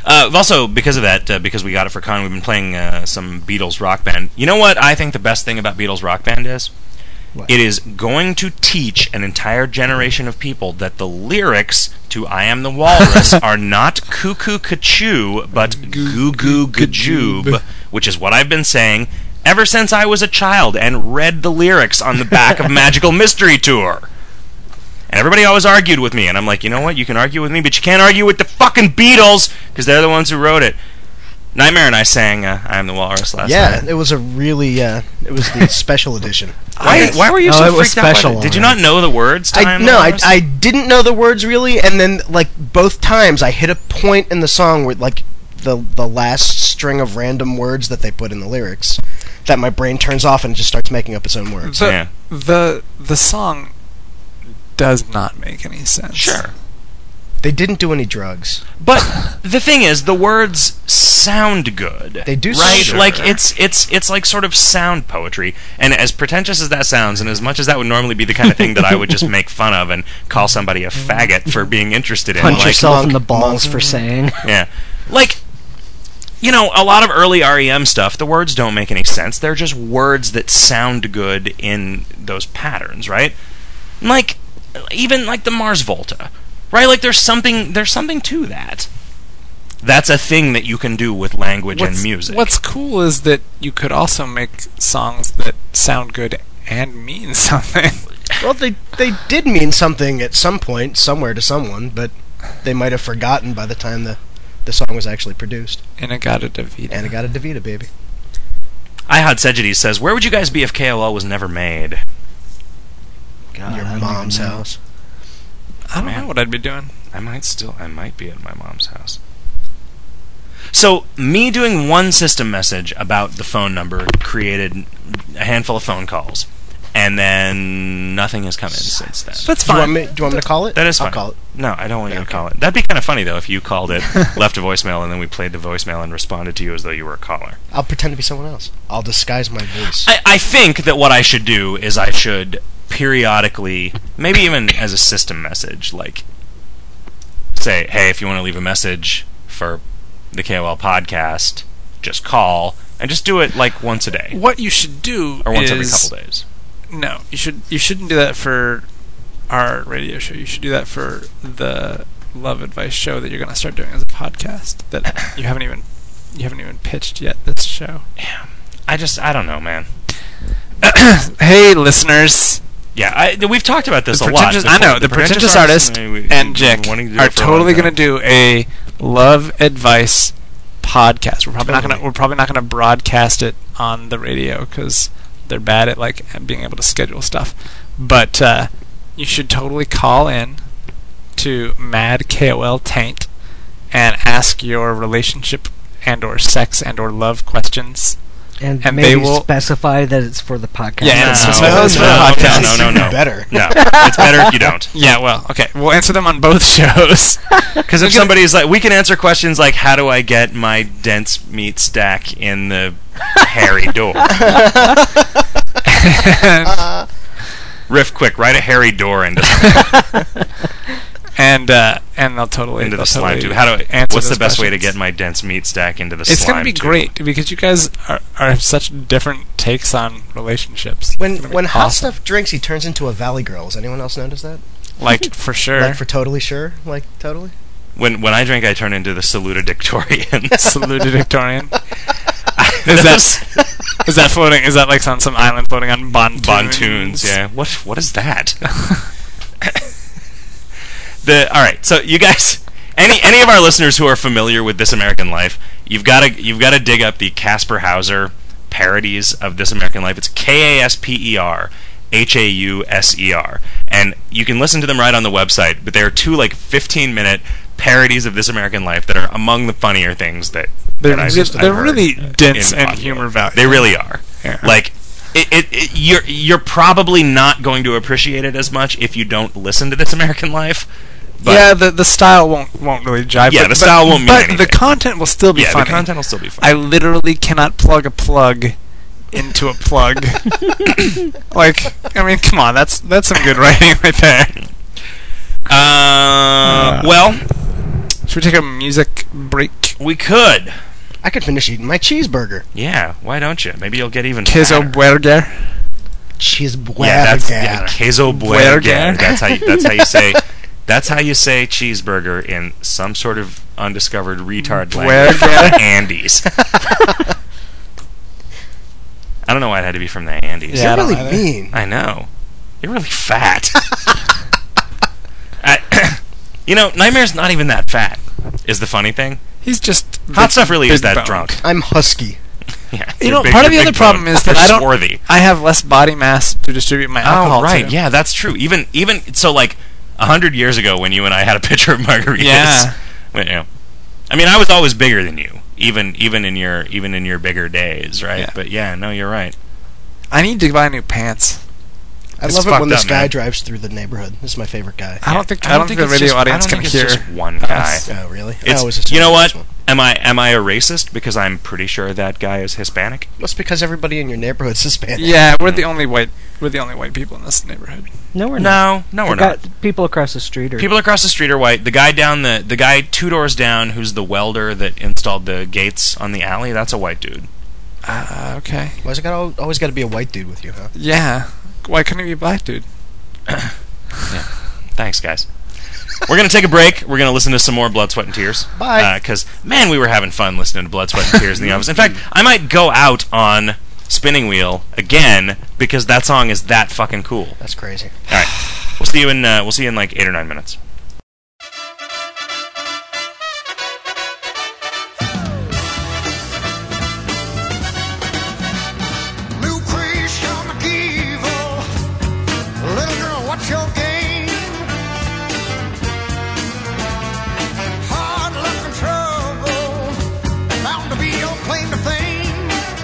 Uh, also, because of that, uh, because we got it for Con, we've been playing uh, some Beatles Rock Band. You know what I think the best thing about Beatles Rock Band is? What? It is going to teach an entire generation of people that the lyrics to I Am the Walrus are not cuckoo cachoo, but goo goo gajoob, which is what I've been saying ever since I was a child and read the lyrics on the back of Magical Mystery Tour. And everybody always argued with me, and I'm like, you know what? You can argue with me, but you can't argue with the fucking Beatles, because they're the ones who wrote it. Nightmare and I sang uh, I Am the Walrus last Yeah, night. it was a really, uh, it was the special edition. Why, why were you Oh, so it was freaked out by special it? Did you on not know the words to I I Am no, the I, Walrus? I didn't know the words really, and then like both times I hit a point in the song where like the the last string of random words that they put in the lyrics that my brain turns off and just starts making up its own words. The, Yeah. the the song does not make any sense. Sure. They didn't do any drugs. But the thing is, the words sound good. They do right? sound good. Like it's it's it's like sort of sound poetry. And as pretentious as that sounds, and as much as that would normally be the kind of thing that I would just make fun of and call somebody a faggot for being interested in, Punch like, yourself in Monk- the balls Monk. for saying. yeah, like. You know, a lot of early R E M stuff, the words don't make any sense. They're just words that sound good in those patterns, right? Like, even like the Mars Volta, right? Like, there's something, there's something to that. That's a thing that you can do with language What's, and music. what's cool is that you could also make songs that sound good and mean something. Well, they they did mean something at some point, somewhere to someone, but they might have forgotten by the time the, the song was actually produced. In-A-Gadda-Da-Vida. And it got a DeVita, baby. I Had Segides says, where would you guys be if K O L was never made? God, Your I don't mom's even know. house. I don't Man. know what I'd be doing. I might still, I might be at my mom's house. So, me doing one system message about the phone number created a handful of phone calls. And then nothing has come in since then. That's Do you, want fine. me, do you want me to call it? That is I'll fine. call it. No, I don't want you to Okay. call it. That'd be kind of funny, though, if you called it, left a voicemail, and then we played the voicemail and responded to you as though you were a caller. I'll pretend to be someone else. I'll disguise my voice. I, I think that what I should do is I should periodically, maybe even as a system message, like, say, hey, if you want to leave a message for the K O L podcast, just call, and just do it, like, once a day. What you should do Or once is... every couple days. No, you should. You shouldn't do that for our radio show. You should do that for the Love Advice show that you're going to start doing as a podcast. That you haven't even you haven't even pitched yet. This show. Yeah. I just, I don't know, man. Hey, listeners. Yeah, I, we've talked about this The a lot. pretentious- I before. know the pretentious artist uh, we- and we've Jick been wanting to do are it for a long totally going to time. do a Love Advice podcast. We're probably not Totally. going to. We're probably not going to broadcast it on the radio because they're bad at like being able to schedule stuff. But uh, you should totally call in to Mad K O L Taint and ask your relationship and or sex and or love questions. And, And maybe they will- specify that it's for the podcast. Yeah, and No, it's no, specified no, as for the no, podcast. no, no, no, no. Better. No, it's better if you don't. Yeah, well, okay. We'll answer them on both shows. Because if somebody's like, we can answer questions like, how do I get my dense meat stack in the hairy door? Riff quick, write a hairy door into, and uh, and they'll totally into the they'll slime totally tube. How do I, answer what's the those best way to questions. get my dense meat stack into the It's slime gonna be tube? great because you guys are, are such different takes on relationships. When It's gonna be when Hot awesome. Stuff drinks, he turns into a Valley Girl. Has anyone else noticed that? like for sure, Like for totally sure? Like totally? When when I drink, I turn into the salutatorian. salutatorian. Is that is that floating? Is that like on some island floating on pontoons? Bontoons, yeah. What what is that? the all right. So you guys, any any of our listeners who are familiar with This American Life, you've got to you've got to dig up the Casper Hauser parodies of This American Life. It's K A S P E R H A U S E R, and you can listen to them right on the website. But they are two like fifteen minute parodies of This American Life that are among the funnier things that. They're, that I've- re- I've they're heard really dense in and audio. humor value. They really are. Yeah. Like, it, it, it, you're you're probably not going to appreciate it as much if you don't listen to This American Life. But yeah, the the style won't won't really jive. Yeah, but, the style won't mean But anything. the content will still be yeah, funny. the content will still be fun. I literally cannot plug a plug into a plug. Like, I mean, come on, that's that's some good writing right there. uh, well, Should we take a music break? We could. I could finish eating my cheeseburger. Yeah, why don't you? Maybe you'll get even Queso fatter. burger. Cheeseburger. Yeah, that's yeah, queso burger. That's how you, that's how you say that's how you say cheeseburger in some sort of undiscovered retard language. Burger. Andes. I don't know why it had to be from the Andes. Yeah, I You're don't really either. mean. I know. You're really fat. I, you know, Nightmare's not even that fat. Is the funny thing? He's just Hot big- Stuff really is big that boned. drunk. I'm husky. Yeah, You you're know, big- part of you're the other big problem boned. is that You're I don't. swarthy. I have less body mass to distribute my alcohol Oh, right. to. Yeah, that's true. Even even so, like a hundred years ago, when you and I had a picture of margaritas. Yeah. Well, you know, I mean, I was always bigger than you, even even in your even in your bigger days, right? Yeah. But yeah, no, you're right. I need to buy new pants. I It's love it fucked when this up, guy man. drives through the neighborhood. This is my favorite guy. I don't think. I I don't don't, think think the it's radio just- I audience don't can think hear. it's just one guy. us. Oh, really? I It's, always assumed you know it what? was one. Am I am I a racist because I'm pretty sure that guy is Hispanic? That's because everybody in your neighborhood's Hispanic. Yeah, we're the only white. We're the only white people in this neighborhood. No, we're not. No, no, we're The not. guy- People across the street are. People across the street are white. The guy down the the guy two doors down, who's the welder that installed the gates on the alley, that's a white dude. Uh, okay. Why's it got al- always got to be a white dude with you, huh? Yeah. Why couldn't it be a black dude? Thanks, guys. We're going to take a break. We're going to listen to some more Blood, Sweat, and Tears. Bye. Because, man, we were having fun listening to Blood, Sweat, and Tears in the office. In fact, I might go out on Spinning Wheel again because that song is that fucking cool. That's crazy. All right. We'll see you in, uh, we'll see you in like eight or nine minutes. Lucretia McEvil, little girl, what's your game? Hard luck and trouble, bound to be your claim to fame.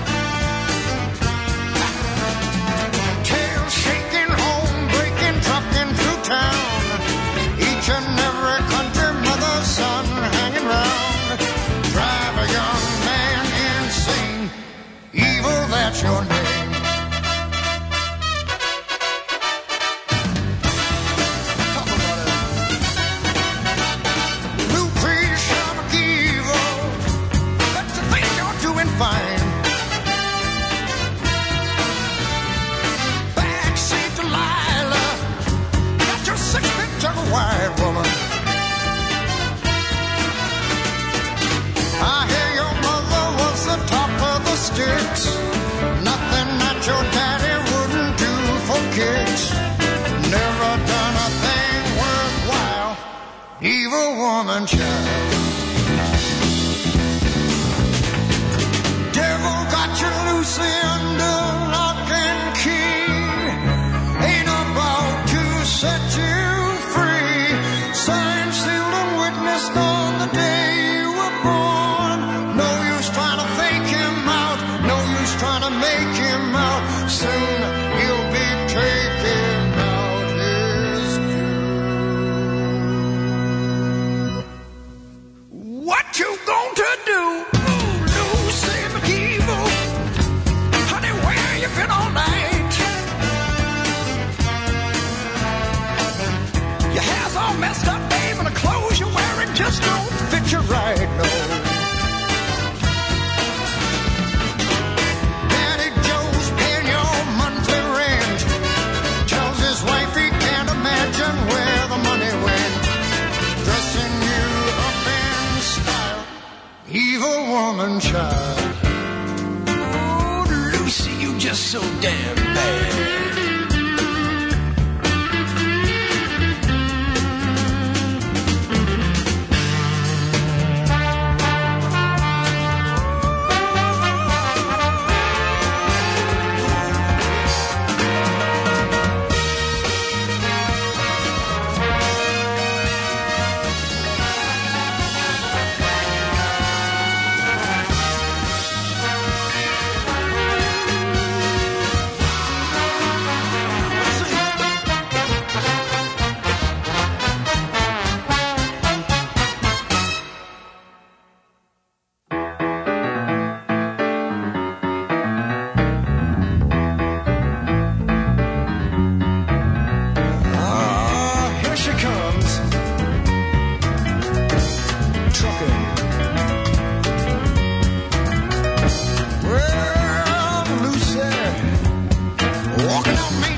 Tail shaking, home breaking, trucking through town. Each and every country mother's son hanging round. Drive a young man insane. Evil, that's your name. Talk about it. Lucretia McEvil, let's think you're doing fine. Backseat Delilah, got your six-foot jug of wine, woman. I hear your mother was the top of the sticks. Nothing that your daddy wouldn't do for kicks. Never done a thing worthwhile. Evil woman child. Devil got you loosely under lock and key. Ain't about to set you free. Signed, sealed, and witnessed on the day you were born. No use trying to fake him out. No use trying to make him out. Soon he'll be taking out his due. What you going to do? Ooh, Lucy McEvil. Honey, where you been all night? Your hair's all messed up, babe, and the clothes you're wearing just don't fit you right, no. Daddy Joe's paying your monthly rent. Tells his wife he can't imagine where the money went. Dressing you up in style, evil woman child. Oh, Lucy, you just so damn bad.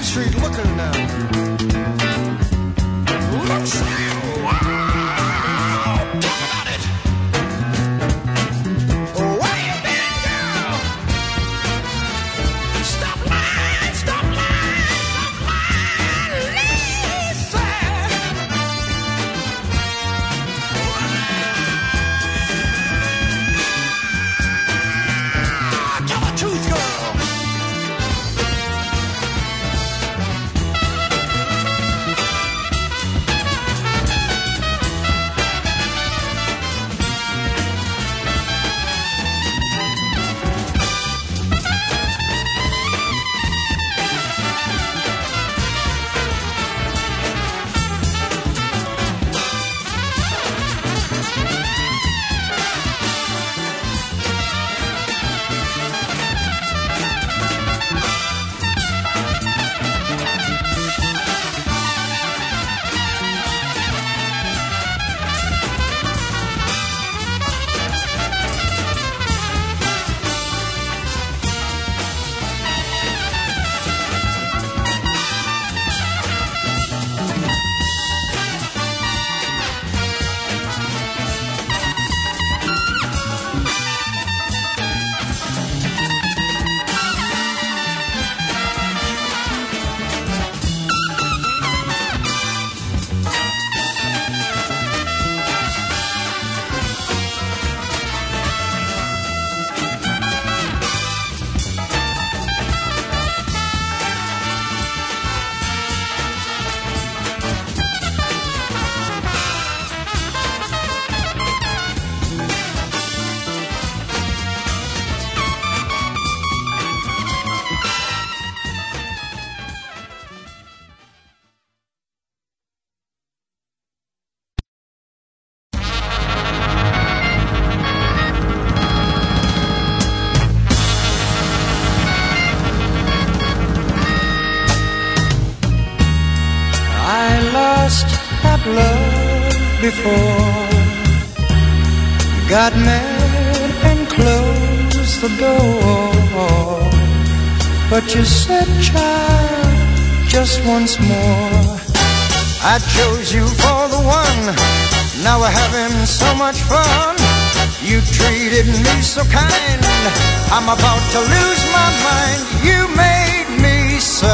Street looking now. Looks so wow. Talk about it. Where you been, girl? Stop lying, stop lying, stop lying, Lisa. Tell the truth, girl. That love before got mad and closed the door, but you said, child, just once more. I chose you for the one. Now we're having so much fun. You treated me so kind. I'm about to lose my mind. You made me so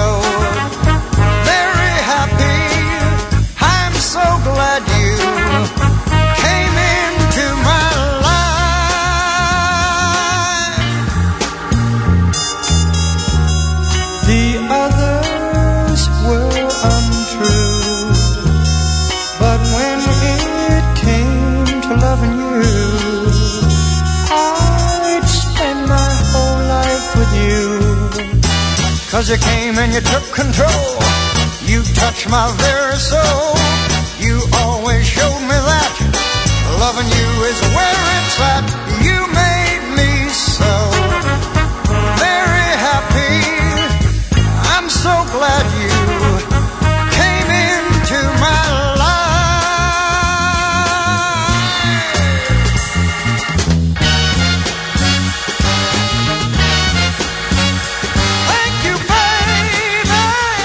very happy. So glad you came into my life. The others were untrue, but when it came to loving you, I'd spend my whole life with you. 'Cause you came and you took control. You touched my very soul. You always showed me that loving you is where it's at. You made me so very happy. I'm so glad you came into my Thank you, baby.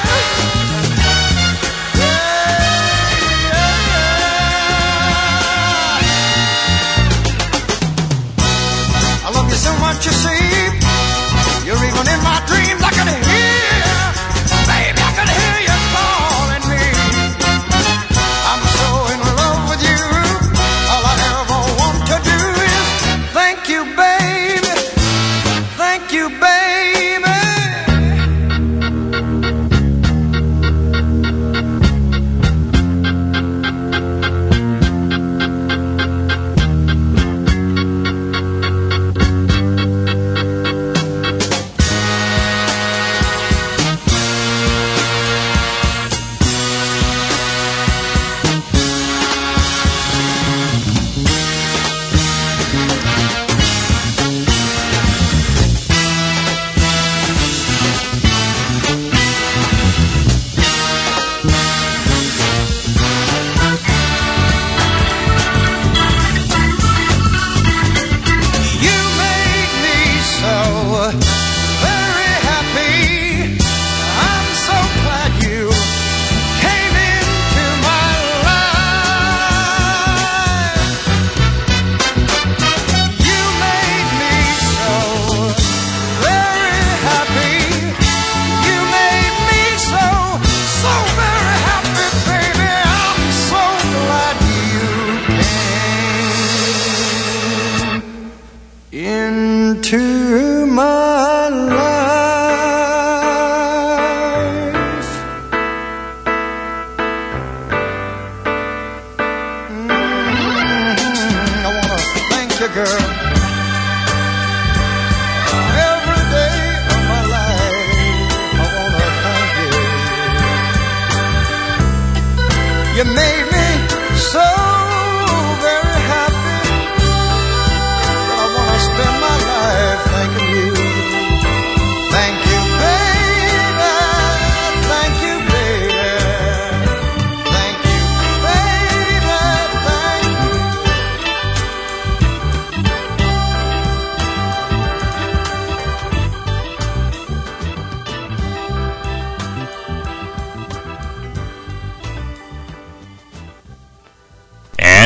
So much you see, you're even in my dreams. I can hear, baby, I can hear you calling me. I'm so in love with you. All I ever want to do is thank you, baby. Thank you, baby.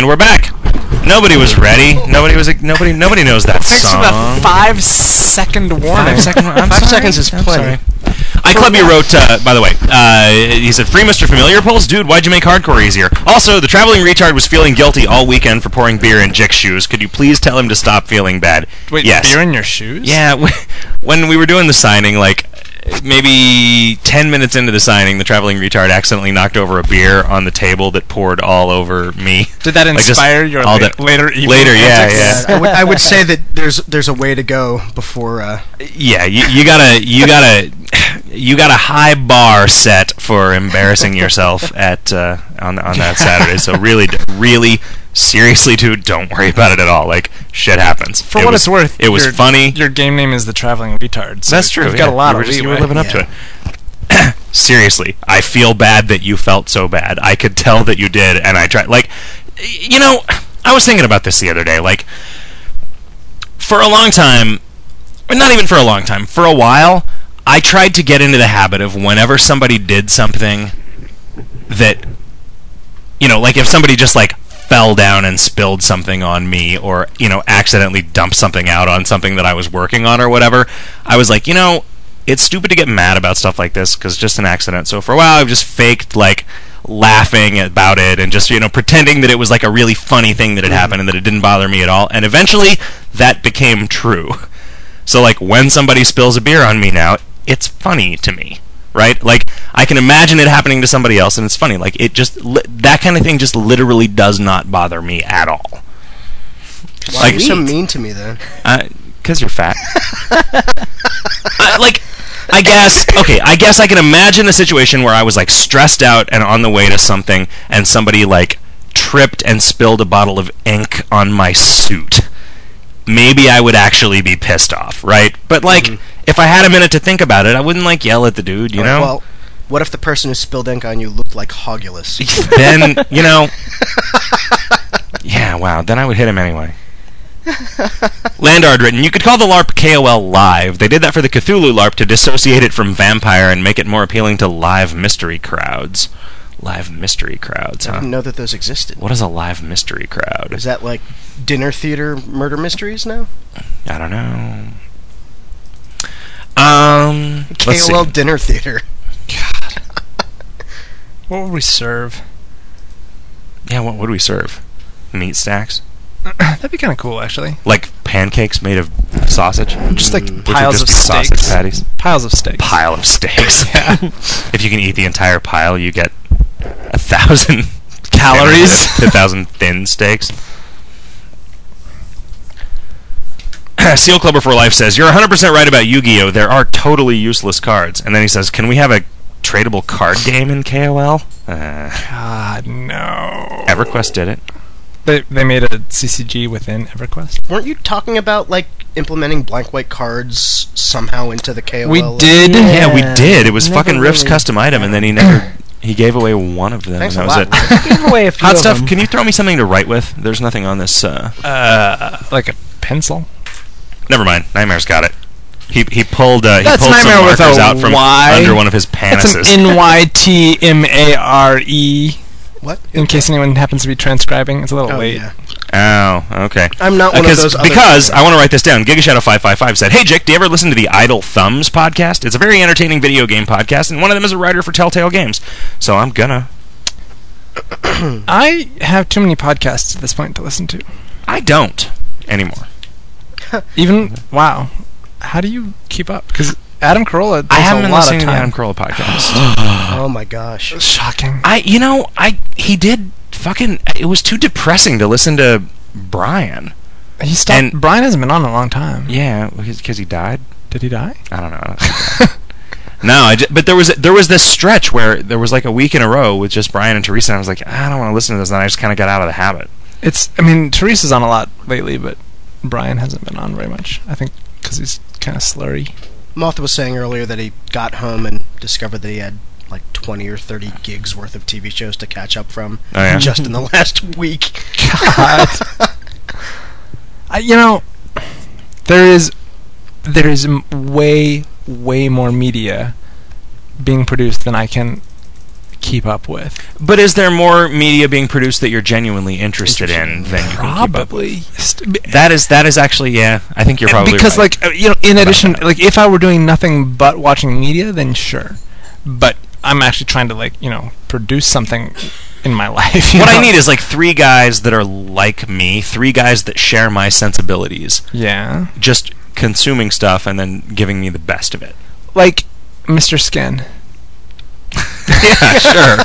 And we're back. Nobody was ready. Nobody was. Nobody. Nobody knows that Thanks song. for the five second warning. Five second. I'm Five sorry. seconds is I'm plenty. sorry. iClubby wrote, uh, by the way, uh, he said, "Free Mister Familiar Pulse, dude. Why'd you make hardcore easier? Also, the traveling retard was feeling guilty all weekend for pouring beer in Jick's shoes. Could you please tell him to stop feeling bad?" Wait, yes. beer in your shoes? Yeah. When we were doing the signing, like maybe ten minutes into the signing, the traveling retard accidentally knocked over a beer on the table that poured all over me. Did that Like, just inspire your all la- that- later evening later, yeah, antics? yeah. I would, I would say that there's there's a way to go before. Uh, Yeah, you, you gotta you gotta you got a high bar set for embarrassing yourself at uh, on on that Saturday. So really, d- really, seriously, dude, don't worry about it at all. Like shit happens. For It what was- it's worth, it was your, funny. Your game name is the Traveling Retard. So That's true. You've yeah. got a lot you were of just, you leeway. were living up to Yeah. it. Seriously, I feel bad that you felt so bad. I could tell that you did, and I tried. Like, you know, I was thinking about this the other day. Like, for a long time, or not even for a long time, for a while, I tried to get into the habit of whenever somebody did something that, you know, like if somebody just like fell down and spilled something on me, or you know, accidentally dumped something out on something that I was working on or whatever, I was like, you know, it's stupid to get mad about stuff like this because it's just an accident. So for a while, I've just faked like laughing about it and just, you know, pretending that it was like a really funny thing that had happened and that it didn't bother me at all. And eventually, that became true. So like when somebody spills a beer on me now, it's funny to me, right? Like I can imagine it happening to somebody else, and it's funny. Like it just li- that kind of thing just literally does not bother me at all. why Like- are you so mean to me then? Because you're fat. I, like, I guess, okay, I guess I can imagine a situation where I was, like, stressed out and on the way to something, and somebody, like, tripped and spilled a bottle of ink on my suit. Maybe I would actually be pissed off, right? But, like, if I had a minute to think about it, I wouldn't, like, yell at the dude, you know? Well, what if the person who spilled ink on you looked like Hogulus? Then, you know... Yeah, wow, then I would hit him anyway. Landard written, you could call the LARP K O L Live. They did that for the Cthulhu LARP to dissociate it from Vampire and make it more appealing to live mystery crowds. Live mystery crowds, I huh? didn't know that those existed. What is a live mystery crowd? Is that like dinner theater murder mysteries now? I don't know. Um, let's K O L see. dinner theater. What would we serve? Yeah, what would we serve? Meat stacks? That'd be kind of cool, actually. Like pancakes made of sausage? Just like Mm. Which would piles just of be sausage steaks. patties? Piles of steaks. Pile of steaks. Yeah. If you can eat the entire pile, you get a thousand Calories. thin- a thousand thin steaks. Seal Clubber for Life says, "You're one hundred percent right about Yu-Gi-Oh! There are totally useless cards." And then he says, "Can we have a tradable card game in K O L?" Uh, God, no. EverQuest did it. They they made a C C G within EverQuest. Weren't you talking about like implementing blank white cards somehow into the K O L? We did. Yeah, we Yeah, did. It was never fucking Riff's really- custom item, and then he never... He gave away one of them, Thanks and a that was lot. it. Give away a few Hot of stuff. them. Can you throw me something to write with? There's nothing on this. Uh, Uh, like a pencil. never mind. Nightmare's got it. He he pulled uh, he That's pulled some Nightmare with markers a out from Y. under one of his That's penises. an N Y T M A R E. What? In case anyone happens to be transcribing, it's a little Oh, late. yeah. Oh, okay. I'm not one of Because those other because guys. I want to write this down. Gigashadow five five five said, "Hey Jick, do you ever listen to the Idle Thumbs podcast? It's a very entertaining video game podcast, and one of them is a writer for Telltale Games. So I'm gonna. I have too many podcasts at this point to listen to. I don't anymore. Even wow, how do you keep up? Because Adam Carolla takes I haven't a been lot listening of to the time. Adam Carolla podcast. Oh my gosh. Shocking. I you know I he did fucking. It was too depressing to listen to Brian. He stopped. And- Brian hasn't been on in a long time. Yeah, because he died. Did he die? I don't know. I don't think so. No, I just, but there was there was this stretch where there was like a week in a row with just Brian and Teresa, and I was like, I don't want to listen to this, and I just kind of got out of the habit. It's. I mean, Teresa's on a lot lately, but Brian hasn't been on very much. I think because he's kind of slurry. Moth was saying earlier that he got home and discovered that he had like twenty or thirty gigs worth of T V shows to catch up from Oh, yeah? just in the last week. God. I, you know, there is there is m- way way more media being produced than I can keep up with. But is there more media being produced that you're genuinely interested in than you can keep up with? Probably. That is that is actually yeah. I think you're probably because right. like uh, you know, in addition, that. like if I were doing nothing but watching media, then sure. But I'm actually trying to like you know produce something in my life. you What know? I need is like three guys that are like me, three guys that share my sensibilities, Yeah. just consuming stuff and then giving me the best of it. Like Mister Skin. Yeah, sure.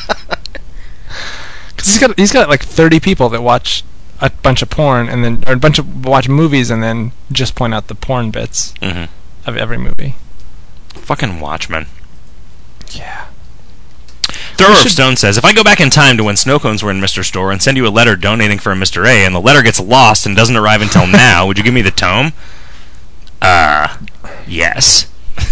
Because he's got he's got like thirty people that watch a bunch of porn and then or a bunch of watch movies and then just point out the porn bits hmm of every movie. Fucking Watchmen. Yeah. Thrower of should- Stone says, if I go back in time to when snow cones were in Mister Store and send you a letter donating for a Mister A and the letter gets lost and doesn't arrive until now, would you give me the tome? Uh, yes.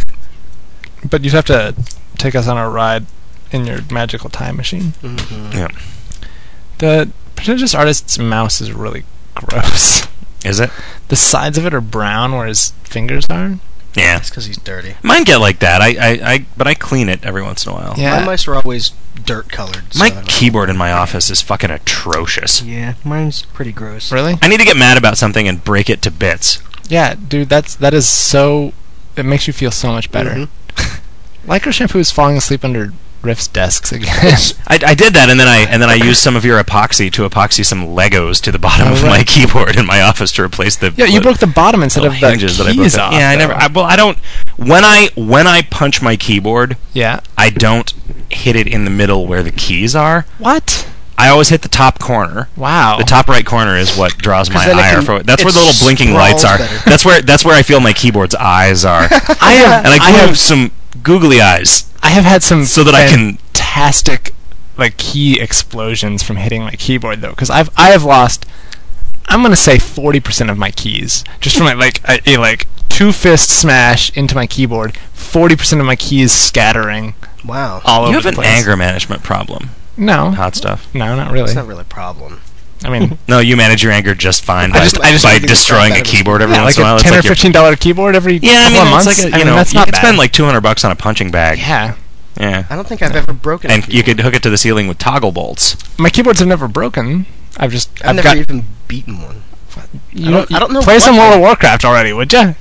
But you'd have to take us on a ride in your magical time machine. Mm-hmm. Yeah. The Pretentious Artist's mouse is really gross. Is it? The sides of it are brown where his fingers are. Yeah. That's because he's dirty. Mine get like that. I, I, I, but I clean it every once in a while. Yeah. My mice are always dirt colored. so I My don't know. keyboard in my office is fucking atrocious. Yeah, mine's pretty gross. Really? I need to get mad about something and break it to bits. Yeah, dude, that's that is so. It makes you feel so much better. Mhm. Lycra Shampoo is falling asleep under Riff's desks again. I, I did that, and then I and then I used some of your epoxy to epoxy some Legos to the bottom Oh, of my right. keyboard in my office to replace the yeah, you broke the bottom instead little of the hinges keys that I broke. off. Yeah, I never. though. I, well, I don't. When I when I punch my keyboard, yeah. I don't hit it in the middle where the keys are. What? I always hit the top corner. Wow. The top right corner is what draws my then it ire. can- For that's where it the little blinking sprawls lights are. better. That's where that's where I feel my keyboard's eyes are. I have and I I glue have some googly eyes. I have had some So that I can- fantastic like key explosions from hitting my keyboard though, because I've I have lost. I'm gonna say forty percent of my keys just from like like a, a like two fist smash into my keyboard. Forty percent of my keys scattering Wow. all You over have the an place. anger management problem. No, Hot stuff. no, not really. It's not really a problem. I mean, No, you manage your anger just fine by, I just- I just by think it's destroying a better than- keyboard every yeah, once like in a while. a It's ten like or you're- fifteen dollar keyboard every Yeah, I couple mean, of it's months. like a, you I mean, know, that's you not could bad. spend like two hundred bucks on a punching bag. yeah, Yeah. I don't think I've ever broken. a And you keyboard. could hook it to the ceiling with toggle bolts. my keyboards have never broken. I've just I've, I've never got. even beaten one. You I don't- I don't know Play what some I- World of Warcraft already, would you?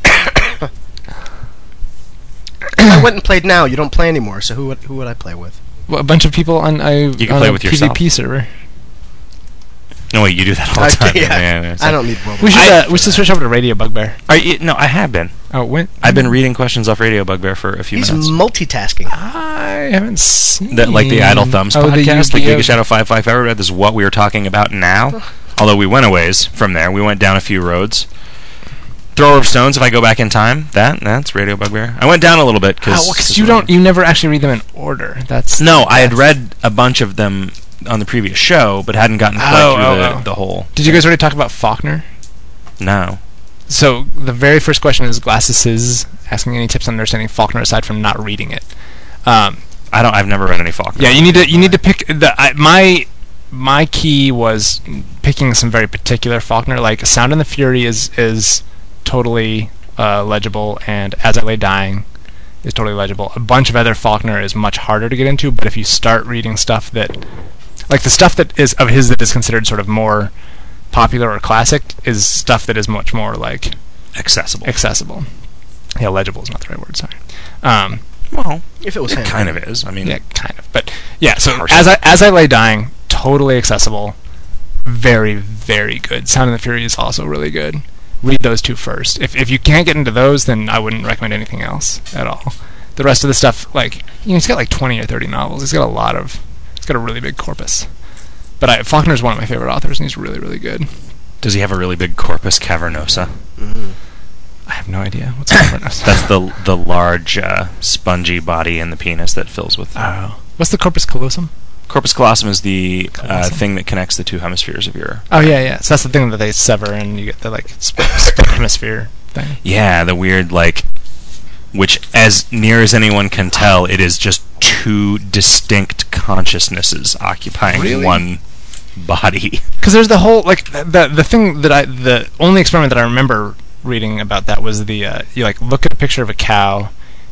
If I went and played now, you don't play anymore. So who would who would I play with? Well, a bunch of people on a, You can on play a with PvP yourself. server. No, wait, you do that all I- the time. yeah, Yeah, yeah, I don't need World We War should I- uh, we should switch over to Radio Bugbear. Are you, no, I have been. Oh, when? I've been reading questions off Radio Bugbear for a few He's minutes. multitasking. I haven't seen That, like the Idle Thumbs oh, the podcast, like Yu-Gi-Oh! Giga Shadow five five Ever Read, this is what we were talking about now. Although we went a ways from there. We went down a few roads. Thrower of Stones, if I go back in time, that that's Radio Bugbear. I went down a little bit Oh, well, 'cause because you don't you never actually read them in order. That's No, I had that's- read a bunch of them on the previous show, but hadn't gotten quite Oh, through oh, the, oh. the whole. Did you guys already talk about Faulkner? No. So the very first question is Glasses is asking any tips on understanding Faulkner aside from not reading it. Um, I don't. I've never read any Faulkner. yeah, you need to you need to pick the I, my my key was picking some very particular Faulkner. Like Sound and the Fury is is totally uh, legible, and As I Lay Dying is totally legible. A bunch of other Faulkner is much harder to get into, but if you start reading stuff that, like the stuff that is of his that is considered sort of more popular or classic, is stuff that is much more like accessible. accessible. Yeah, legible is not the right word. Sorry. Um, Well, If it was it him. kind of is. I mean, yeah, kind of. But yeah, so Partially. as I as I lay dying, totally accessible, very very good. Sound and the Fury is also really good. Read those two first. If if you can't get into those, then I wouldn't recommend anything else at all. The rest of the stuff, like you know, he's got like twenty or thirty novels. He's got a lot of. He's got a really big corpus. But I, Faulkner's one of my favorite authors, and he's really really good. does he have a really big corpus cavernosa? Mm. I have no idea what's corpus. That's the the large uh, spongy body in the penis that fills with. Oh, what's the corpus callosum? Corpus callosum is the uh, Callosum. thing that connects the two hemispheres of your. Oh yeah, yeah. So that's the thing that they sever, and you get the like split, split hemisphere thing. Yeah, the weird like, which as near as anyone can tell, it is just two distinct consciousnesses occupying Really? one body. Because there's the whole like the the thing that I the only experiment that I remember reading about that was the uh, you like look at a picture of a cow,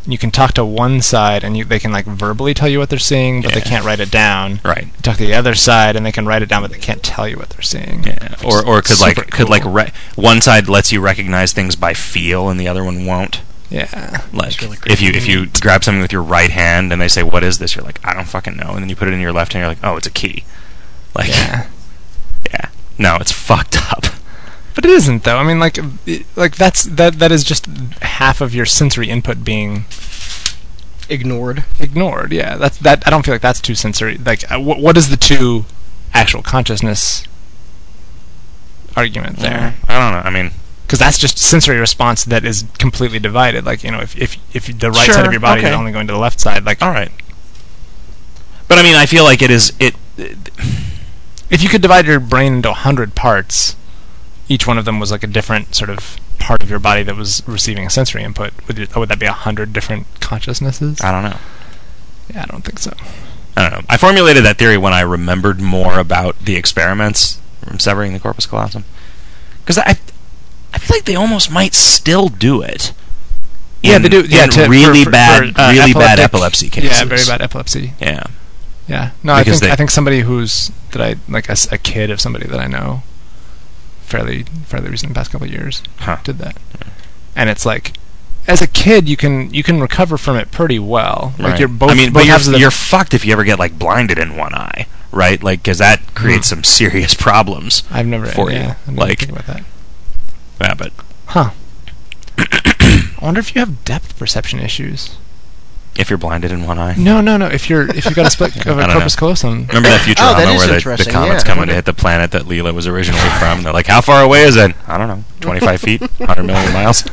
You can talk to one side, and you, they can like verbally tell you what they're seeing, but Yeah. they can't write it down. Right. You talk to the other side, and they can write it down, but they can't tell you what they're seeing. Yeah. Or or could like Super could like cool. re- one side lets you recognize things by feel, and the other one won't. Yeah. Like really if you creepy. if you grab something with your right hand and they say what is this, you're like I don't fucking know, and then you put it in your left hand, you're like oh it's a key. Like Yeah. yeah. No, it's fucked up. But it isn't though. I mean, like, it, like that's that that is just half of your sensory input being Ignored. ignored. Yeah, that's that. I don't feel like that's too sensory. Like, uh, wh- what is the two actual consciousness argument there? I don't know. I mean, Because that's just sensory response that is completely divided. Like, you know, if if if the right side Sure, of your body okay. is only going to the left side, like, all right. But I mean, I feel like it is it. if you could divide your brain into a hundred parts, each one of them was like a different sort of part of your body that was receiving a sensory input. Would it, would that be a hundred different consciousnesses? I don't know. Yeah, I don't think so. I don't know. I formulated that theory when I remembered more about the experiments from severing the corpus callosum, because I, I feel like they almost might still do it. Yeah, in- they do. Yeah, in to, really for, for, bad, for, uh, really bad epileptic- epilepsy cases. Yeah, very bad epilepsy. Yeah, Yeah, no, I Because think they- I think somebody who's that I like a, s- a kid of somebody that I know, fairly fairly recent, in the past couple of years, Huh. did that, and it's like, as a kid you can you can recover from it pretty well. Like right. you're both. I mean, both but you're, halves of the- you're fucked if you ever get like blinded in one eye, right? Like, because that creates some serious problems. I've never for yeah, you. I've never Like- think about that. Yeah, but Huh. I wonder if you have depth perception issues. if you're blinded in one eye. No, no, no. If you're if you've got a split of I a don't corpus know. callosum. Remember that Futurama Oh, that is where the, the interesting, comet's yeah. coming to hit the planet that Leela was originally from? They're like, how far away is it? I don't know, twenty-five feet, one hundred million miles.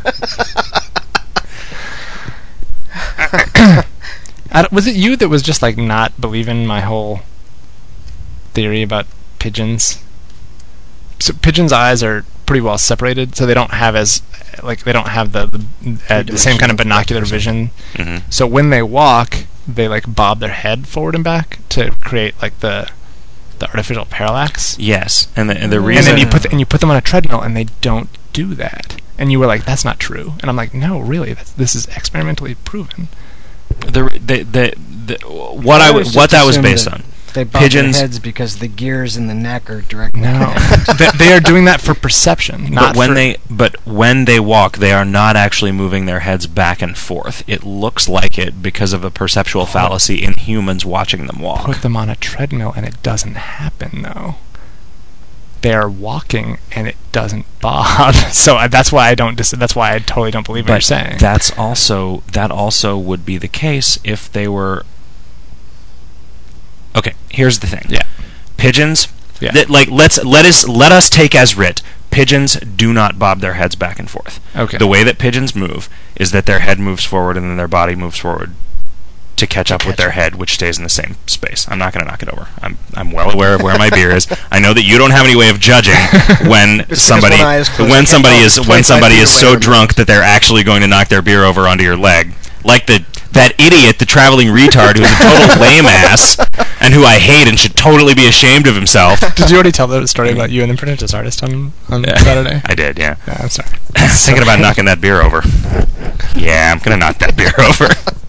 I don't- was it you that was just like not believing my whole theory about pigeons? So pigeons' eyes are pretty well separated, so they don't have as like they don't have the the, uh, the same kind of binocular vision. hmm So when they walk, they like bob their head forward and back to create like the the artificial parallax. Yes, and the, and the And reason then you put the, and you put them on a treadmill, and they don't do that. And you were like, "That's not true." And I'm like, "No, really. That's, this is experimentally proven." the, the, the, the what I I w- always what just that was assumed based that on. They bob Pigeons- their heads because the gears in the neck are directly No, connected. they, they are doing that for perception, not But when for, they but when they walk, they are not actually moving their heads back and forth. It looks like it because of a perceptual fallacy in humans watching them walk. put them on a treadmill, and it doesn't happen though. They are walking, and it doesn't bob. So I, that's why I don't. Dis- that's why I totally don't believe what you're But saying. that's also that also would be the case if they were. Okay, here's the thing. Yeah. Pigeons. Yeah. That, like let's let us let us take as writ. Pigeons do not bob their heads back and forth. Okay. The way that pigeons move is that their head moves forward and then their body moves forward to catch up with their head, which stays in the same space. I'm not going to knock it over. I'm I'm well aware of where my beer is. I know that you don't have any way of judging when because somebody one eye is closed, I when can't somebody tell is it's when twenty-five somebody feet is away so from me. drunk that they're actually going to knock their beer over onto your leg. Like the that idiot, the traveling retard who's a total lame ass and who I hate and should totally be ashamed of himself. Did you already tell the story about you and the Prodigious Artist on, on Yeah. Saturday? I did, yeah. Yeah, I'm sorry. Thinking about knocking that beer over. Yeah, I'm gonna knock that beer over.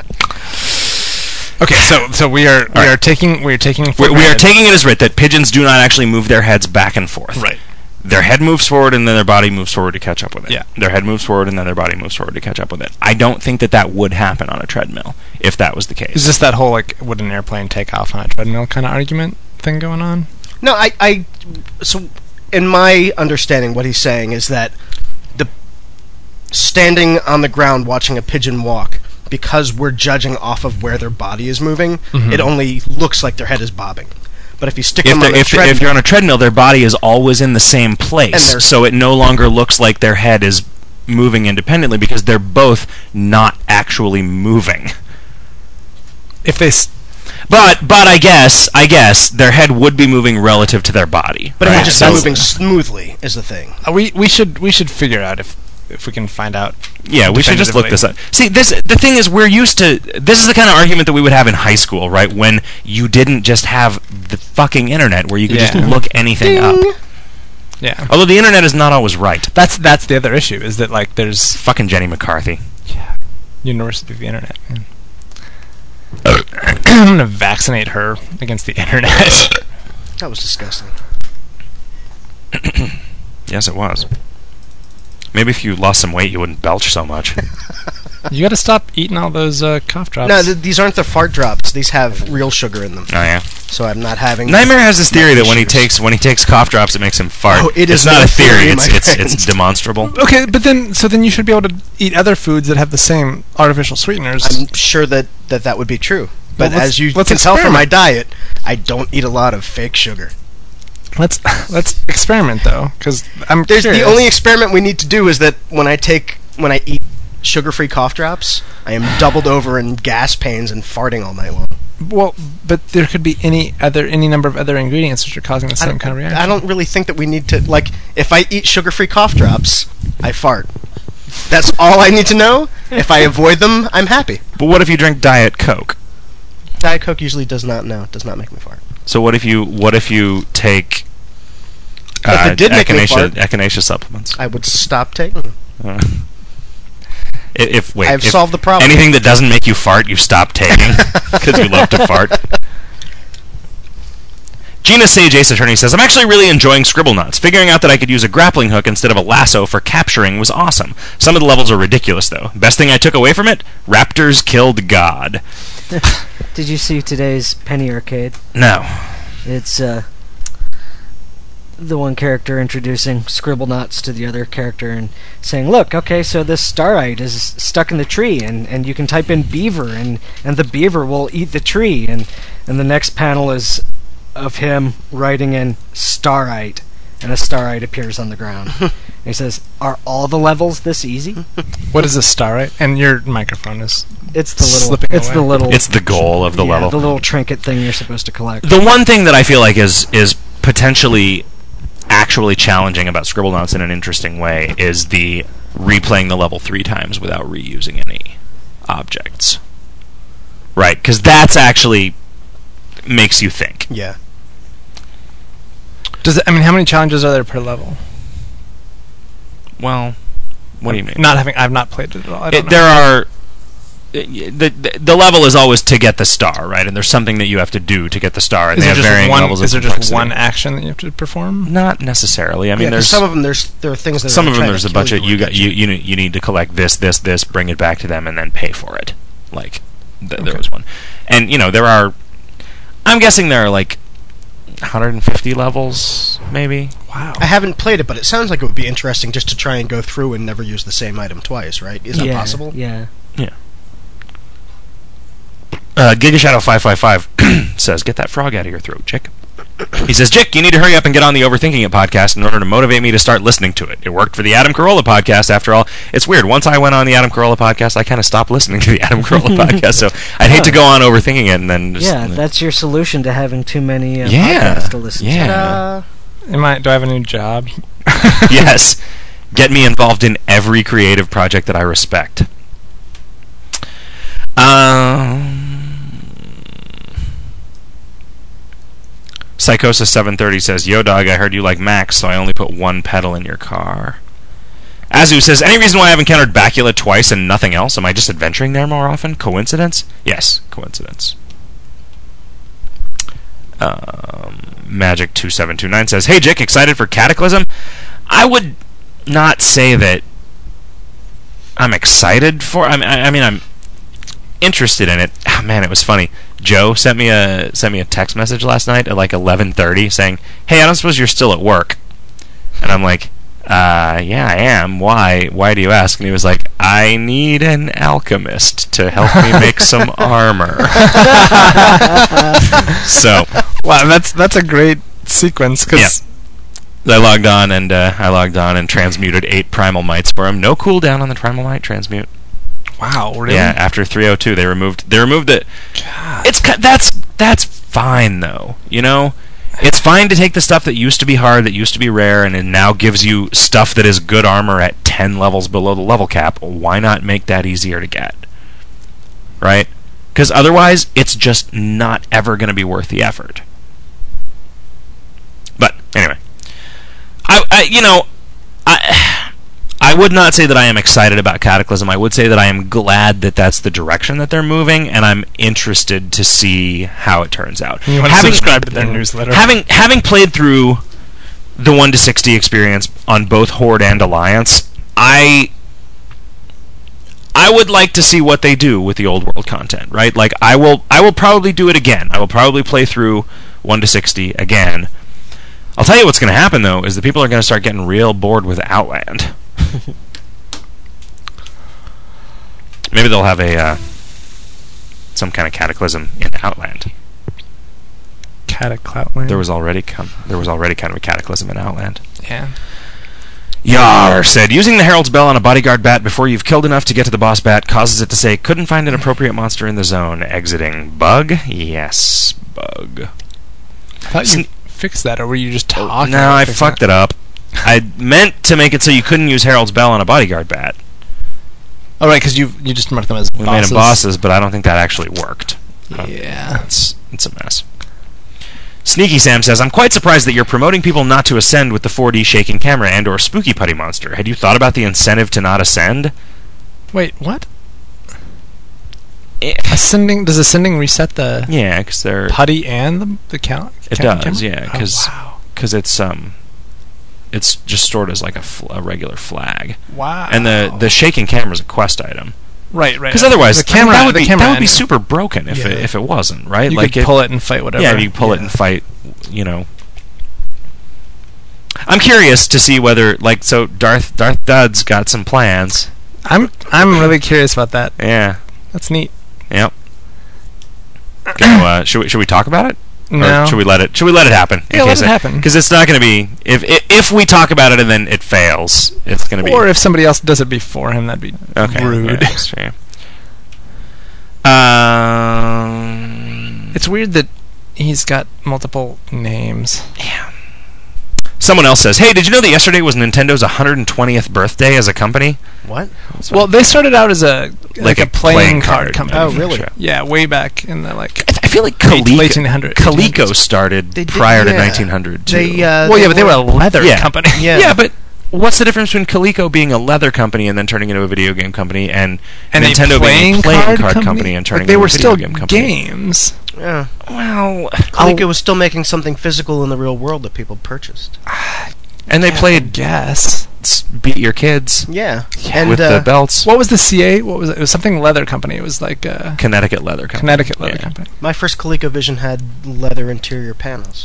Okay, so so we are we right. are taking we are taking we for we are granted- taking it as writ that pigeons do not actually move their heads back and forth. Right. Their head moves forward and then their body moves forward to catch up with it. Yeah. Their head moves forward and then their body moves forward to catch up with it. I don't think that that would happen on a treadmill if that was the case. Is this that whole like would an airplane take off on a treadmill kind of argument thing going on? No, I, I, so in my understanding, what he's saying is that the standing on the ground watching a pigeon walk, because we're judging off of where their body is moving, Mhm. it only looks like their head is bobbing. But if you stick if, them on they're- a if, treadmill, if you're on a treadmill, their body is always in the same And place, they're- so it no longer looks like their head is moving independently because they're both not actually moving. If they s- But but I guess I guess their head would be moving relative to their body. but it right? would just be So- moving smoothly is the thing. uh, we we should we should figure out if if we can find out. Yeah, we should just look this up. See, this the thing is, we're used to. This is the kind of argument that we would have in high school, right? When you didn't just have the fucking internet, where you could just Yeah. look anything up. Yeah. Although the internet is not always right. That's that's the other issue is that like there's Fucking Jenny McCarthy. University of the Internet, man. I'm gonna vaccinate her against the internet. That was disgusting. Yes, it was. Maybe if you lost some weight, you wouldn't belch so much. You gotta stop eating all those uh, cough drops. No, th- these aren't the fart drops. These have real sugar in them. Oh yeah. So I'm not having. Nightmare has this theory that when he issues. takes when he takes cough drops, it makes him fart. Oh, it it's is not no a theory. theory, it's my it's friend. it's demonstrable. Okay, but then so then you should be able to eat other foods that have the same artificial sweeteners. I'm sure that, that that would be true. But Well, let's- as you let's can tell from my experiment. diet, I don't eat a lot of fake sugar. Let's let's experiment though, because I'm There's curious. the only experiment we need to do is that when I take when I eat sugar-free cough drops, I am doubled over in gas pains and farting all night long. Well, but there could be any other any number of other ingredients which are causing the I same don't, kind of reaction. I don't really think that we need to like. If I eat sugar-free cough drops, I fart. That's all I need to know. If I avoid them, I'm happy. But what if you drink Diet Coke? Diet Coke usually does not no does not make me fart. So what if you what if you take uh, If it did make me echinacea, fart- echinacea supplements? I would stop taking them. Uh, i- if wait, I've if solved the problem. anything that doesn't make you fart, you stop taking because you love to fart. Gina Sage Ace Attorney says, I'm actually really enjoying Scribblenauts. Figuring out that I could use a grappling hook instead of a lasso for capturing was awesome. Some of the levels are ridiculous, though. Best thing I took away from it? Raptors killed God. Did you see today's Penny Arcade? No. It's uh, the one character introducing Scribblenauts to the other character and saying, look, okay, so this starite is stuck in the tree, and, and you can type in beaver, and, and the beaver will eat the tree. And, and the next panel is of him writing in starite, and a starite appears on the ground. And he says, are all the levels this easy? What is a starite? And your microphone is It's the little, Slipping it's away. the little, It's the goal of the yeah, level. the little trinket thing you're supposed to collect. The one thing that I feel like is is potentially actually challenging about Scribblenauts in an interesting way is the replaying the level three times without reusing any objects. Right, because that's actually makes you think. Yeah. Does it, I mean, how many challenges are there per level? Well, what do you mean? Not having, I've not played it at all. I don't It, know. there are the, the the level is always to get the star, right? And there's something that you have to do to get the star, and Is they there have just varying one? levels Is of there just complexity. one action that you have to perform? Not necessarily. I mean, Yeah, 'cause there's some of them. There's there are things that some are of them. trying There's to a kill bunch of you with got that you shit. you ne- you need to collect this this this, bring it back to them, and then pay for it. Like th- there Okay. was one, and you know there are. I'm guessing there are like one hundred fifty levels, maybe. Wow. I haven't played it, but it sounds like it would be interesting just to try and go through and never use the same item twice, right? Is that yeah, possible? Yeah. Uh, Gigashadow five five five says, "Get that frog out of your throat, Chick." He says, "Chick, you need to hurry up and get on the Overthinking It podcast in order to motivate me to start listening to it. It worked for the Adam Carolla podcast. After all, it's weird. Once I went on the Adam Carolla podcast, I kind of stopped listening to the Adam Carolla podcast. So I'd hate to go on Overthinking It and then just Yeah, that's your solution to having too many uh, Yeah, podcasts to listen yeah. to. Uh, Am I? Do I have a new job? yes, get me involved in every creative project that I respect." Um. Psychosis seven thirty says, "Yo, dog, I heard you like Max, so I only put one pedal in your car." Azu says, "Any reason why I've encountered Bacula twice and nothing else? Am I just adventuring there more often? Coincidence?" Yes, coincidence. Um, Magic two seven two nine says, "Hey, Jick, excited for Cataclysm?" I would not say that I'm excited for. I mean, I, I mean, I'm interested in it. Oh, man, it was funny. Joe sent me a sent me a text message last night at like eleven thirty saying, "Hey, I don't suppose you're still at work?" And I'm like, "Uh, yeah, I am. Why? Why do you ask?" And he was like, "I need an alchemist to help me make some armor." So, Wow, that's that's a great sequence. Cause I logged on and uh, I logged on and transmuted eight primal mites for him. No cooldown on the primal mite transmute. Wow, really? Yeah, after three oh two, they removed they removed it. It's ki- that's that's fine though. You know, it's fine to take the stuff that used to be hard, that used to be rare, and it now gives you stuff that is good armor at ten levels below the level cap. Why not make that easier to get? Right? Because otherwise, it's just not ever going to be worth the effort. But anyway, I, I you know, I. I I would not say that I am excited about Cataclysm. I would say that I am glad that that's the direction that they're moving, and I'm interested to see how it turns out. You want to subscribe to their newsletter? Having having played through the one to sixty experience on both Horde and Alliance, I I would like to see what they do with the old world content, right? Like I will I will probably do it again. I will probably play through one to sixty again. I'll tell you what's going to happen though is that people are going to start getting real bored with Outland. Maybe they'll have a uh, some kind of Cataclysm in Outland. Cataclysm. There was already com- there was already kind of a Cataclysm in Outland. Yeah. Yar said, using the Herald's Bell on a bodyguard bat before you've killed enough to get to the boss bat causes it to say, couldn't find an appropriate monster in the zone. Exiting. Bug? Yes, bug. I thought you Sn- fixed that, or were you just talking? No, I fucked that? it up. I meant to make it so you couldn't use Herald's Bell on a bodyguard bat. Oh, right, because you you just marked them as we bosses. We made them bosses, but I don't think that actually worked. Yeah. Uh, it's, it's a mess. Sneaky Sam says, I'm quite surprised that you're promoting people not to ascend with the four D shaking camera and or spooky putty monster. Had you thought about the incentive to not ascend? Wait, what? Ascending, does ascending reset the yeah, because they're putty and the, the count? It does, camera? yeah, because oh, wow. it's um it's just stored as like a, fl- a regular flag. Wow. And the the shaking camera is a quest item. Right, right. Because otherwise, the camera, I mean, that would, the be, camera that would be anyway. super broken if yeah. it if it wasn't, right? You like could it, pull it and fight whatever. Yeah, you pull yeah. it and fight, you know. I'm curious to see whether, like, so Darth Darth Dud's got some plans. I'm I'm really curious about that. Yeah. That's neat. Yep. Go, uh, should we should we talk about it? No. Or should we let it? Should we let it happen? Yeah, let it happen. Because it's not going to be if, if if we talk about it and then it fails, it's going to be. Or if somebody else does it before him, that'd be okay, rude. Yeah, um, it's weird that he's got multiple names. Yeah. Someone else says, "Hey, did you know that yesterday was Nintendo's one hundred twentieth birthday as a company?" What? Well, they started out as a like, like a, a playing, playing card, card company. Oh, really? Yeah, way back in the like. I feel like Coleco, late eighteen hundreds. Coleco started They did, prior yeah. to nineteen hundred too. They, uh, well, they yeah, but they were a were- leather Yeah. company. Yeah. yeah, but what's the difference between Coleco being a leather company and then turning into a video game company, and, And Nintendo a playing being a playing card, card, company? company and turning like they into were a video still game company? games. Yeah. Well, Coleco was still making something physical in the real world that people purchased. and they Yeah, I played guess. s- Beat Your Kids Yeah. Yeah. And with uh, the belts. What was the C A? What was it? It was something leather company. It was like uh, Connecticut Leather Company. Connecticut leather Yeah. company. my first ColecoVision had leather interior panels.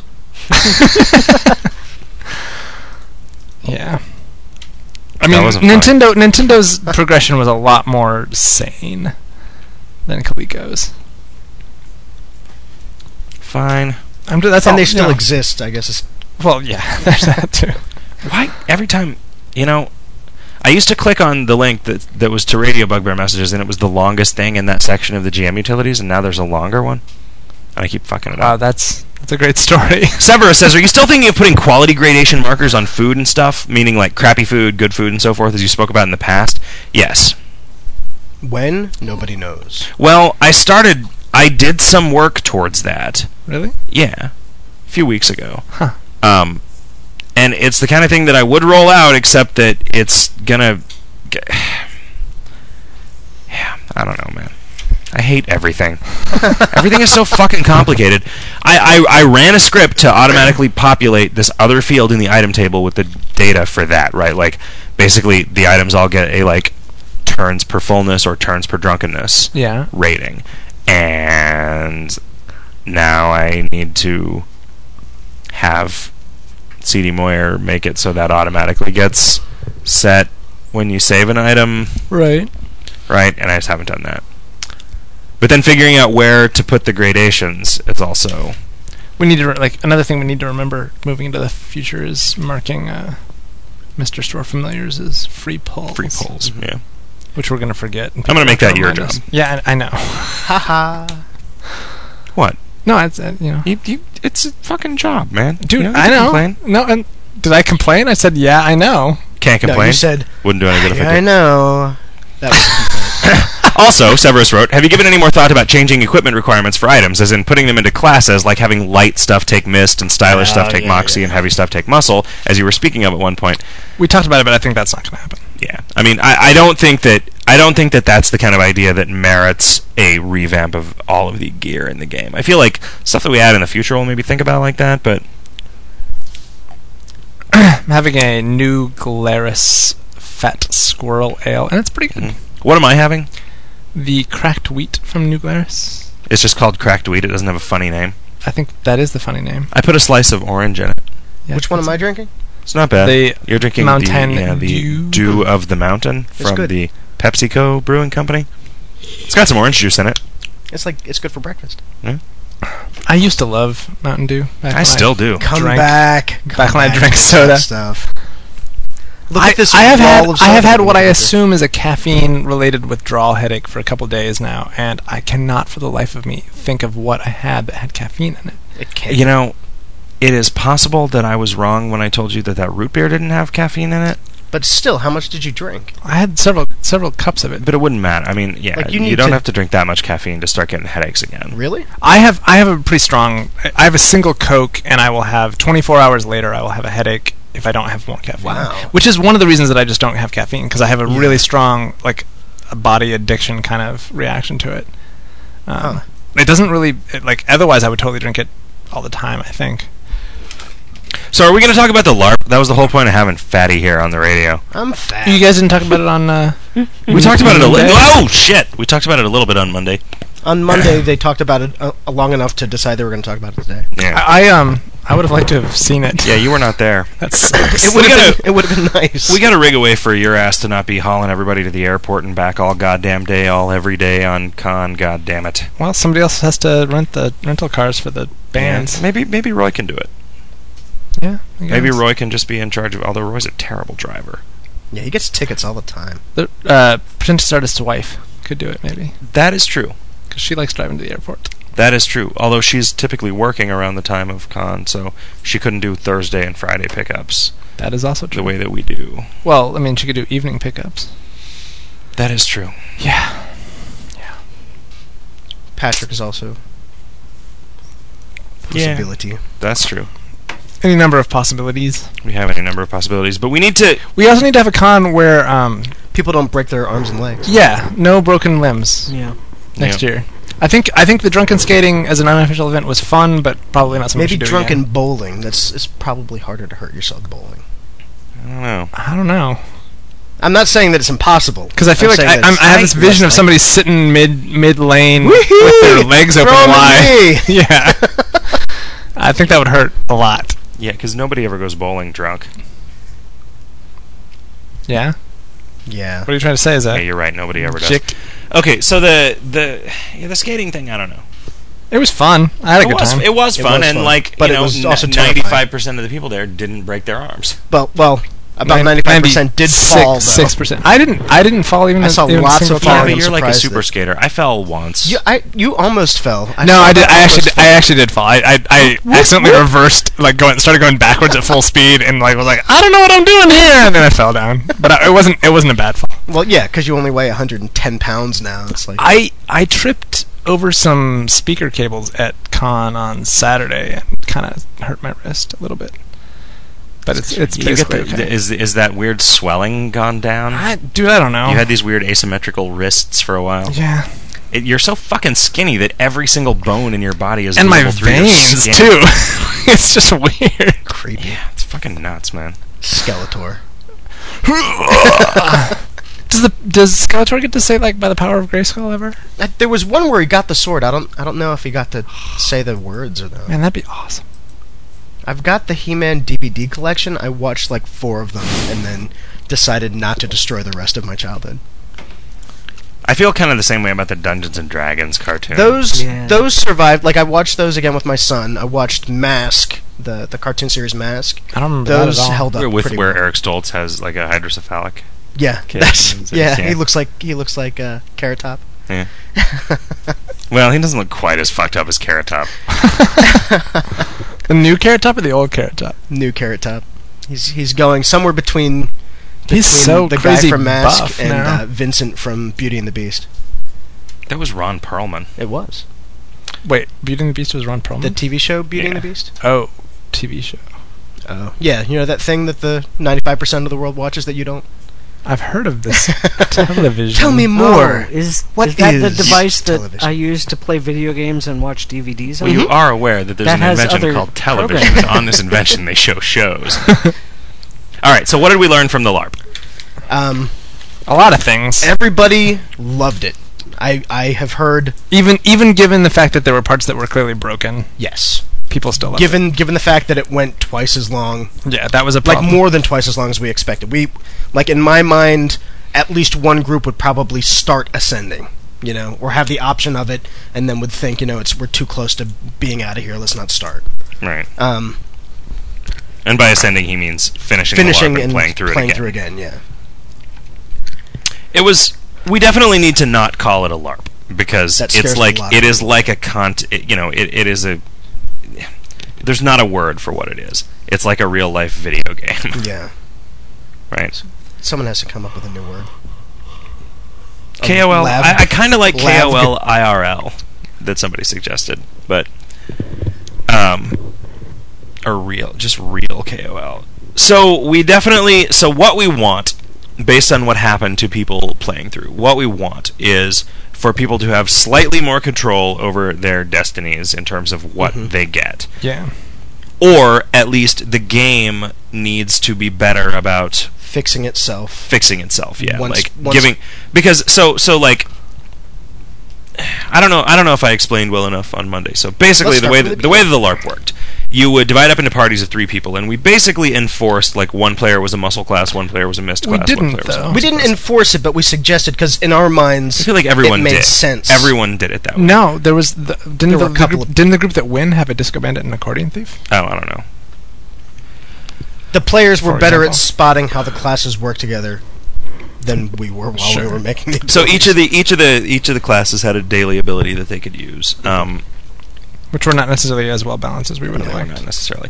Yeah. I That mean, wasn't funny. Nintendo Nintendo's progression was a lot more sane than Coleco's. Fine. I'm just, that's and all, they you still know. exist, I guess. It's, Well, yeah, there's that too. Why every time, you know, I used to click on the link that that was to Radio Bugbear Messages, and it was the longest thing in that section of the G M utilities, and now there's a longer one, and I keep fucking it Wow, up. that's that's a great story. Severus says, are you still thinking of putting quality gradation markers on food and stuff, meaning like crappy food, good food, and so forth, as you spoke about in the past? Yes. when? Nobody knows. Well, I started, I did some work towards that. Really? Yeah. A few weeks ago. Huh. Um, and it's the kind of thing that I would roll out, except that it's gonna. Get yeah, I don't know, man. I hate everything. Everything is so fucking complicated. I, I I ran a script to automatically populate this other field in the item table with the data for that, right? Like, basically, the items all get a like turns per fullness or turns per drunkenness Yeah. rating, and now I need to have C D Moyer make it so that automatically gets set when you save an item, Right. right? And I just haven't done that. But then figuring out where to put the gradations is also We need to re- like another thing we need to remember moving into the future is marking uh, Mister Store Familiars as free polls. free polls. Yeah, which we're gonna forget. I'm gonna make that your Remind us. job. Yeah, I, I know. Haha. What? No, it's uh, you know, You, you, it's a fucking job, man. dude. You don't I get to know. Complain. No, and did I complain? I said, yeah, I know. Can't No, complain. you said, Wouldn't do any good if yeah, I I did. know. That was a complaint. Also, Severus wrote, have you given any more thought about changing equipment requirements for items, as in putting them into classes, like having light stuff take mist and stylish Oh, stuff take yeah, moxie yeah. and heavy stuff take muscle, as you were speaking of at one point? We talked about it, but I think that's not gonna happen. Yeah, I mean, I, I don't think that I don't think that that's the kind of idea that merits a revamp of all of the gear in the game. I feel like stuff that we add in the future will maybe think about it like that, but I'm having a new Glarus Fat Squirrel Ale, and it's pretty good. mm-hmm. What am I having? The Cracked Wheat from New Glarus. It's just called Cracked Wheat. It doesn't have a funny name. I think that is the funny name. I put a slice of orange in it. Yeah, Which one am I drinking? It's not bad. The You're drinking Mountain the, yeah, the Dew. Dew of the Mountain It's from good. the PepsiCo Brewing Company. It's got some orange juice in it. It's like it's good for breakfast. I used to love Mountain Dew. back I when still do. Come Drank- back. Come back when I back drank with soda. that stuff. Look I, at this I have wall had of I have soda had in what the I picture. assume is a caffeine-related withdrawal headache for a couple days now, and I cannot, for the life of me, think of what I had that had caffeine in it. It can't. You know, it is possible that I was wrong when I told you that that root beer didn't have caffeine in it, But still, how much did you drink? I had several several cups of it. but it wouldn't matter. I mean, yeah, Like, you you, need don't to- have to drink that much caffeine to start getting headaches again. Really? I have I have a pretty strong. I have a single Coke, and I will have twenty-four hours later. I will have a headache if I don't have more caffeine. Wow. Which is one of the reasons that I just don't have caffeine, because I have a Yeah. really strong, like, a body addiction kind of reaction to it. Um, Huh. It doesn't really it, like. Otherwise, I would totally drink it all the time, I think. So are we going to talk about the LARP? That was the whole point of having Fatty here on the radio. I'm fat. You guys didn't talk about it on. Uh, We talked about it a little. Monday? Oh shit! We talked about it a little bit on Monday. On Monday, they talked about it uh, long enough to decide they were going to talk about it today. Yeah. I, I um I would have liked to have seen it. Yeah, you were not there. That sucks. It would We have gotta- been. It would have been nice. We got to rig a way for your ass to not be hauling everybody to the airport and back all goddamn day, all every day on con. God damn it. Well, somebody else has to rent the rental cars for the bands. Yeah. Maybe maybe Roy can do it. Yeah. I Maybe guess. Roy can just be in charge of. Although Roy's a terrible driver. Yeah, he gets tickets all the time. The uh, pretentious artist's wife could do it, maybe, That is true. because she likes driving to the airport. That is true. Although she's typically working around the time of con, so she couldn't do Thursday and Friday pickups That is also true. the way that we do. Well, I mean, she could do evening pickups. That is true. Yeah. Patrick is also Yeah. possibility. That's true. Any number of possibilities. We have any number of possibilities, but we need to. We also need to have a con where, um, People don't break their arms and legs. yeah, no broken limbs Yeah. next Yeah. year. I think I think the drunken skating as an unofficial event was fun, but probably not something we Maybe should do drunken again. bowling. That's it's probably harder to hurt yourself bowling. I don't know. I don't know. I'm not saying that it's impossible. Because I feel I'm like I, saying that I'm, it's I have this less vision of likely. somebody sitting mid mid lane with Whee-hoo! their legs open Throw 'em at wide. me! Yeah, I think that would hurt a lot. Yeah, because nobody ever goes bowling drunk. Yeah. Yeah. What are you trying to say? Is that Yeah, you're right. Nobody ever does. Jick? Okay, so the the yeah, the skating thing, I don't know. It was fun. I had a it good was time. it was It fun, was and fun. like But you it know, was also ninety-five percent of the people there didn't break their arms. Well, well, about Nin- ninety-five percent did fall. Though. Six percent. I didn't. I didn't fall even. I a- saw even a lots single of Yeah, falling. time. but I'm you're like a surprised super that- skater. I fell once. You, I, you almost fell. I No, saw I did. that I almost actually, fall. I actually did fall. I, I, I accidentally reversed, like going, started going backwards at full speed, and like was like, I don't know what I'm doing here, and then I fell down. But I, it wasn't, it wasn't a bad fall. Well, yeah, because you only weigh one hundred ten pounds now. It's like I, I tripped over some speaker cables at con on Saturday and kind of hurt my wrist a little bit. But it's, it's You get basically the, okay. is is that weird swelling gone down? I, dude, I don't know. You had these weird asymmetrical wrists for a while. yeah, It, you're so fucking skinny that every single bone in your body is and my visible through your veins skin. too. It's just weird. creepy. Yeah, it's fucking nuts, man. Skeletor. Does the does Skeletor get to say like by the power of Grayskull ever? Uh, There was one where he got the sword. I don't. I don't know if he got to say the words or not. Man, that'd be awesome. I've got the He-Man D V D collection. I watched like four of them and then decided not to destroy the rest of my childhood. I feel kind of the same way about the Dungeons and Dragons cartoon. Those Yeah. those survived. Like I watched those again with my son. I watched Mask, the the cartoon series Mask. I don't remember Those that at all. held up with pretty where well. Eric Stoltz has like a hydrocephalic. Yeah, kid that's and yeah. says, yeah. He looks like he looks like uh, Carrot Top. Yeah. Well, he doesn't look quite as fucked up as Carrot Top. The new Carrot Top or the old Carrot Top? New Carrot Top. He's he's going somewhere between. He's between so the crazy guy from Mask buff and now. uh, Vincent from Beauty and the Beast. That was Ron Perlman. It was Wait, Beauty and the Beast was Ron Perlman? the T V show Beauty and Yeah. the Beast. oh, T V show. Oh yeah, you know that thing that the ninety-five percent of the world watches that you don't. I've heard of this television. Tell me more. Oh, is What is that the is device that television? I use to play video games and watch D V Ds on? Well, you are aware that there's That an has invention other called television. programs. On this invention, they show shows. All right, so what did we learn from the LARP? Um, A lot of things. everybody loved it. I I have heard Even even given the fact that there were parts that were clearly broken, yes. people still loved Given given the fact that it went twice as long, it. Yeah, that was a like problem. more than twice as long as we expected. We like in my mind, at least one group would probably start ascending, you know, or have the option of it, and then would think, you know, it's we're too close to being out of here. Let's not start. Right. Um, And by ascending, he means finishing, finishing the LARP and and playing through playing it again. through again. Yeah. It was. We definitely need to not call it a LARP because That scares it's a like lot of it is people. like a cont. It, you know, it, it is a. There's not a word for what it is. It's like a real life video game, Yeah. right? Someone has to come up with a new word. A K O L. lab- I, I kind of like lab- K O L I R L that somebody suggested, but um, or real, just real K O L. So we definitely. So what we want, based on what happened to people playing through, what we want is for people to have slightly more control over their destinies in terms of what Mhm. they get. Yeah. Or at least the game needs to be better about Fixing itself. fixing itself. Yeah, Once- like once- giving because so so like I don't know I don't know if I explained well enough on Monday. So basically, Let's the start way from that, the the way that the LARP worked, you would divide up into parties of three people, and we basically enforced like one player was a muscle class, one player was a mist We class, didn't, one player was a though. muscle We didn't class. enforce it, but we suggested because in our minds, I feel like everyone it made did. sense. Everyone did it that way. No, there was the, didn't There the, were a the couple group, of- didn't the group that win have a disco bandit and an accordion thief? Oh, I don't know. The players were For better example. at spotting how the classes work together than we were while Sure. we were making the. So each of the each of the each of the classes had a daily ability that they could use. Um, Which were not necessarily as well balanced as we would have No, liked. not necessarily.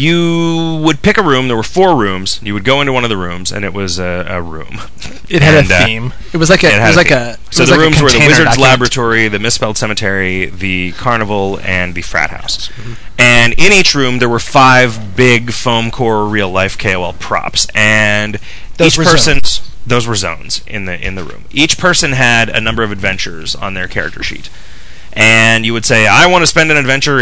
You would pick a room. There were four rooms. You would go into one of the rooms, and it was a, a room. It had And, a uh, theme. It was like a. It It, had was a like theme. a. it So was the like a rooms were the container Wizard's document. Laboratory, the Misspelled Cemetery, the Carnival, and the Frat House. And in each room, there were five big foam core real life K O L props, and Those each were person. zones. Those were zones in the in the room. Each person had a number of adventures on their character sheet. And you would say, I want to spend an adventure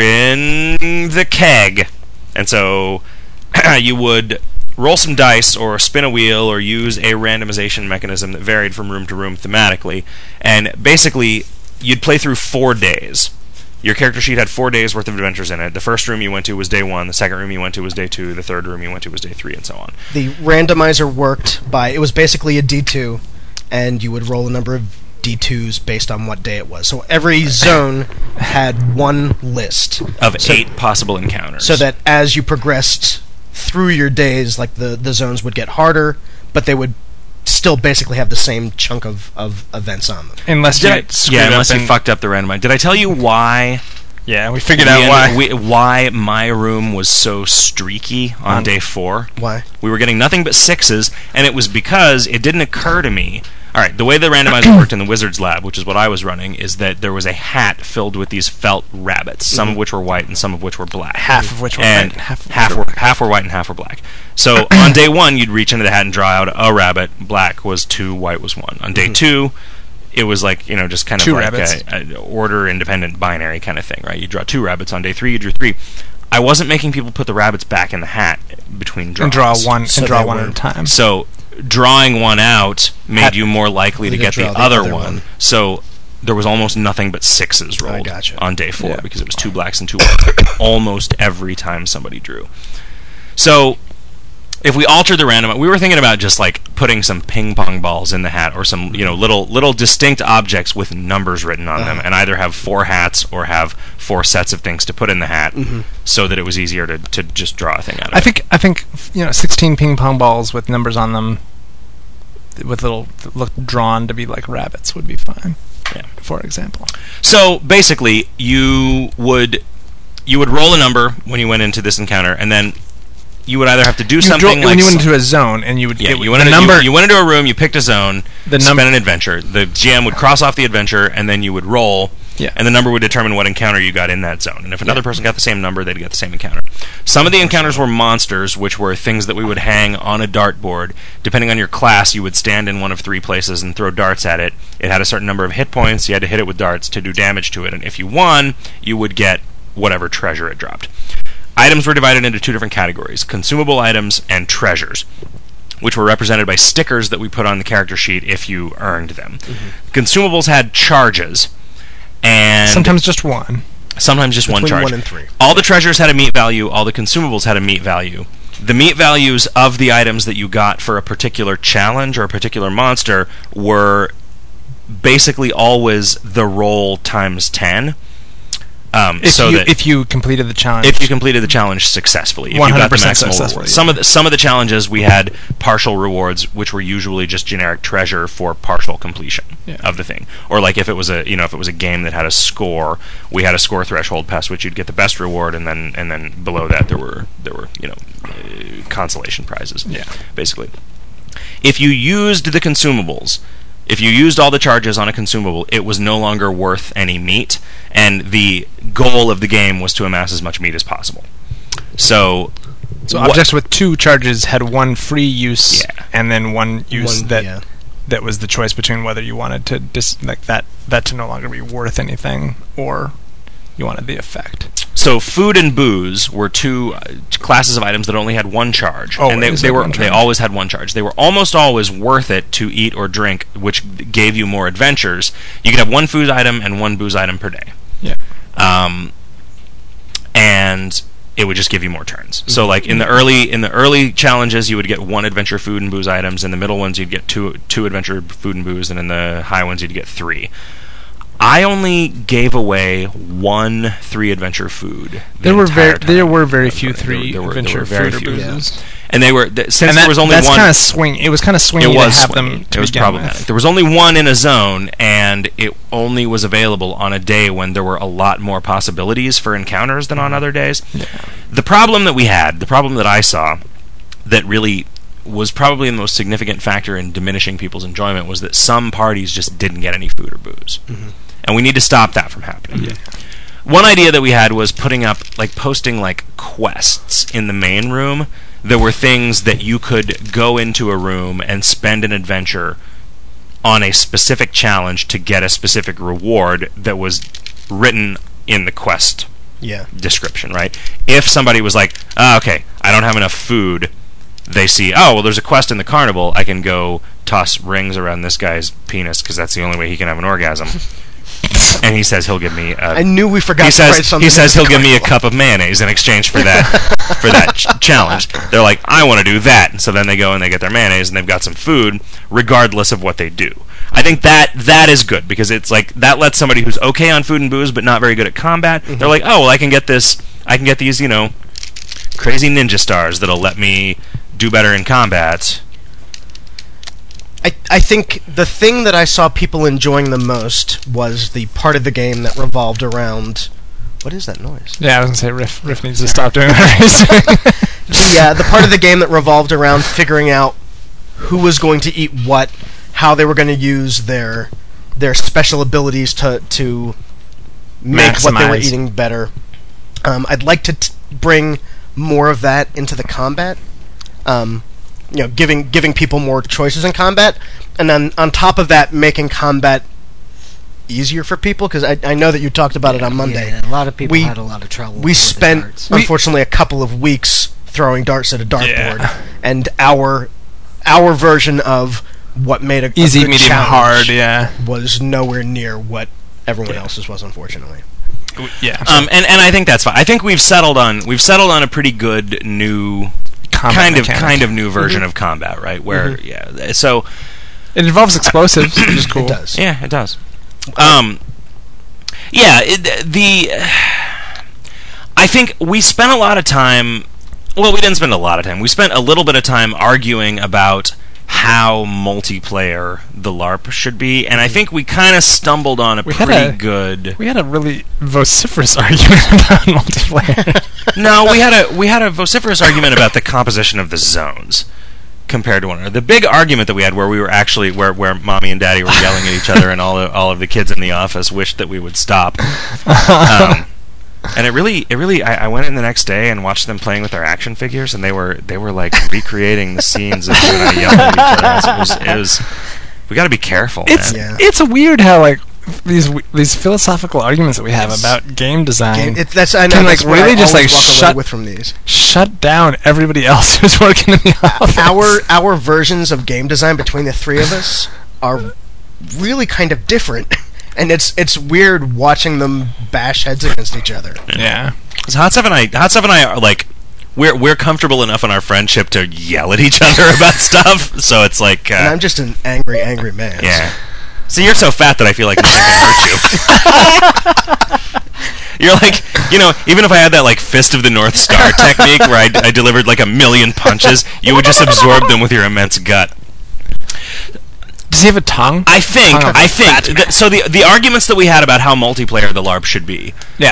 in the keg. And so you would roll some dice or spin a wheel or use a randomization mechanism that varied from room to room thematically. And basically, you'd play through four days. Your character sheet had four days worth of adventures in it. The first room you went to was day one. The second room you went to was day two. The third room you went to was day three, and so on. The randomizer worked by it was basically a D two, and you would roll a number of D twos based on what day it was. So every zone had one list Of So- eight possible encounters. so that as you progressed through your days, like the, the zones would get harder, but they would still basically have the same chunk of, of events on them. Unless Did you I- screwed yeah, up unless you and- fucked up the randomizer. Did I tell you why? Yeah, we figured we out why. ended- we- why my room was so streaky on Um, day four? Why? We were getting nothing but sixes, and it was because it didn't occur to me. All right, the way the randomizer worked in the Wizard's Lab, which is what I was running, is that there was a hat filled with these felt rabbits, some of which were white and some of which were black. Half of which were and white, half of which half were were black. half were white and half were black. So on day one, you'd reach into the hat and draw out a rabbit. Black was two, white was one. On day Mm-hmm. two, it was like, you know, just kind of Two like rabbits. a, a order independent binary kind of thing, right? You draw two rabbits. On day three, you drew three. I wasn't making people put the rabbits back in the hat between draws. and draw one So and draw they one were- at a time. So drawing one out made Had- you more likely to to get the, draw the other, other one. one. So there was almost nothing but sixes rolled gotcha. on day four Yeah. because it was two blacks and two whites almost every time somebody drew. So if we altered the random, we were thinking about just like putting some ping pong balls in the hat or some, you know, little little distinct objects with numbers written on them, Uh-huh. and either have four hats or have four sets of things to put in the hat, Mm-hmm. so that it was easier to, to just draw a thing out of I it. think I think you know sixteen ping pong balls with numbers on them, with little that look drawn to be like rabbits would be fine. Yeah. For example. So basically, you would you would roll a number when you went into this encounter, and then you would either have to do You something draw- like when you went some- into a zone and you would yeah, it would- you went, the into, number you, you went into a room, you picked a zone, The spent num- an adventure. The G M would cross off the adventure, and then you would roll, Yeah. and the number would determine what encounter you got in that zone. And if another Yeah. person got the same number, they'd get the same encounter. Some of the encounters were monsters, which were things that we would hang on a dartboard. Depending on your class, you would stand in one of three places and throw darts at it. It had a certain number of hit points. You had to hit it with darts to do damage to it. And if you won, you would get whatever treasure it dropped. Items were divided into two different categories, consumable items and treasures, which were represented by stickers that we put on the character sheet if you earned them. Mm-hmm. Consumables had charges, and sometimes just one. Sometimes just Between one charge. one and three. All the treasures had a meat value. All the consumables had a meat value. The meat values of the items that you got for a particular challenge or a particular monster were basically always the roll times ten. Um, If so you that if you completed the challenge, if you completed the challenge successfully, if you one hundred got the percent maximal successfully, rewards. Some of the some of the challenges we had partial rewards, which were usually just generic treasure for partial completion Yeah. of the thing. Or like if it was a you know if it was a game that had a score, we had a score threshold past which you'd get the best reward, and then and then below that there were there were you know uh, consolation prizes. Yeah. Basically, if you used the consumables. If you used all the charges on a consumable, it was no longer worth any meat, and the goal of the game was to amass as much meat as possible. So, so what- objects with two charges had one free use, Yeah. and then one use One- that yeah. that was the choice between whether you wanted to dis- like that that to no longer be worth anything, or you wanted the effect. So food and booze were two uh, classes of items that only had one charge, and they, Always they had were one they charge. always had one charge. They were almost always worth it to eat or drink, which gave you more adventures. You could have one food item and one booze item per day. Yeah. Um, and it would just give you more turns. So like in the early in the early challenges, you would get one adventure food and booze items. In the middle ones, you'd get two two adventure food and booze, and in the high ones, you'd get three. I only gave away one three adventure food. the There were entire very there time. were very few There were- three there were- there adventure were very food or few. boozes. And they were th- since And there that- was only that's one. kind of swing. It was kind of swingy It was to have swingy. them to It was begin problematic. with. There was only one in a zone, and it only was available on a day when there were a lot more possibilities for encounters than on other days. The problem that we had, the problem that I saw, that really was probably the most significant factor in diminishing people's enjoyment, was that some parties just didn't get any food or booze. Mm-hmm. And we need to stop that from happening. One idea that we had was putting up, like, posting, like, quests in the main room. There were things that you could go into a room and spend an adventure on a specific challenge to get a specific reward that was written in the quest Yeah. description, right? If somebody was like, ah, okay, I don't have enough food, they see, oh, well, there's a quest in the carnival, I can go toss rings around this guy's penis because that's the only way he can have an orgasm. And he says he'll give me a... I knew we forgot he to write says something. he says in he'll the give me a carnival. cup of mayonnaise in exchange for that for that ch- challenge. They're like, I want to do that, and so then they go and they get their mayonnaise and they've got some food, regardless of what they do. I think that that is good because it's like that lets somebody who's okay on food and booze but not very good at combat. Mm-hmm. They're like, oh, well, I can get this. I can get these, you know, crazy ninja stars that'll let me do better in combat. I, I think the thing that I saw people enjoying the most was the part of the game that revolved around... What is that noise? Yeah, I was gonna say Riff Riff needs to stop doing that. the, uh, the part of the game that revolved around figuring out who was going to eat what, how they were going to use their their special abilities to to make what they were Maximize. eating better. Um, I'd like to t- bring more of that into the combat. Um, you know, giving giving people more choices in combat, and then on top of that, making combat easier for people. Because I, I know that you talked about it on Monday. Yeah, a lot of people We- had a lot of trouble. We with the spent, darts. unfortunately, a couple of weeks throwing darts at a dartboard, Yeah. and our our version of what made a, a Easy, good medium, challenge hard. Yeah. was nowhere near what everyone Yeah. else's was, unfortunately. Yeah. Um, and, and I think that's fine. I think we've settled on we've settled on a pretty good new Combat kind of mechanic. kind of new version of combat, right? Where yeah, so It involves explosives, which is cool. It does. yeah, it does. Um, yeah, it, the I think we spent a lot of time. Well, we didn't spend a lot of time. We spent a little bit of time arguing about how multiplayer the LARP should be, and I think we kind of stumbled on a We had pretty a- good. We had a really vociferous argument about multiplayer. No, we had a we had a vociferous argument about the composition of the zones compared to one another. The big argument that we had, where we were actually where where mommy and daddy were yelling at each other, and all of, all of the kids in the office wished that we would stop. Um, And it really, it really. I, I went in the next day and watched them playing with their action figures, and they were they were like recreating the scenes of you and I yelling at each other. It was, it was. We got to be careful. It's man. Yeah. it's a weird how like these w- these philosophical arguments that we have about game design Game, it, that's I know can that's like what really I just like always walk away shut with from these. shut down everybody else who's working in the office. Our our versions of game design between the three of us are really kind of different, and it's it's weird watching them bash heads against each other. yeah. 'Cause Hot Stuff and I, Hot Stuff and I are like, we're we're comfortable enough in our friendship to yell at each other about stuff. So it's like, uh, And I'm just an angry, angry man. yeah. So you're so fat that I feel like nothing can hurt you. You're like, you know, even if I had that like fist of the North Star technique where I, I delivered like a million punches, you would just absorb them with your immense gut. Does he have a tongue? I think, Tongue of I a think. fat Th- so the the arguments that we had about how multiplayer the LARP should be Yeah.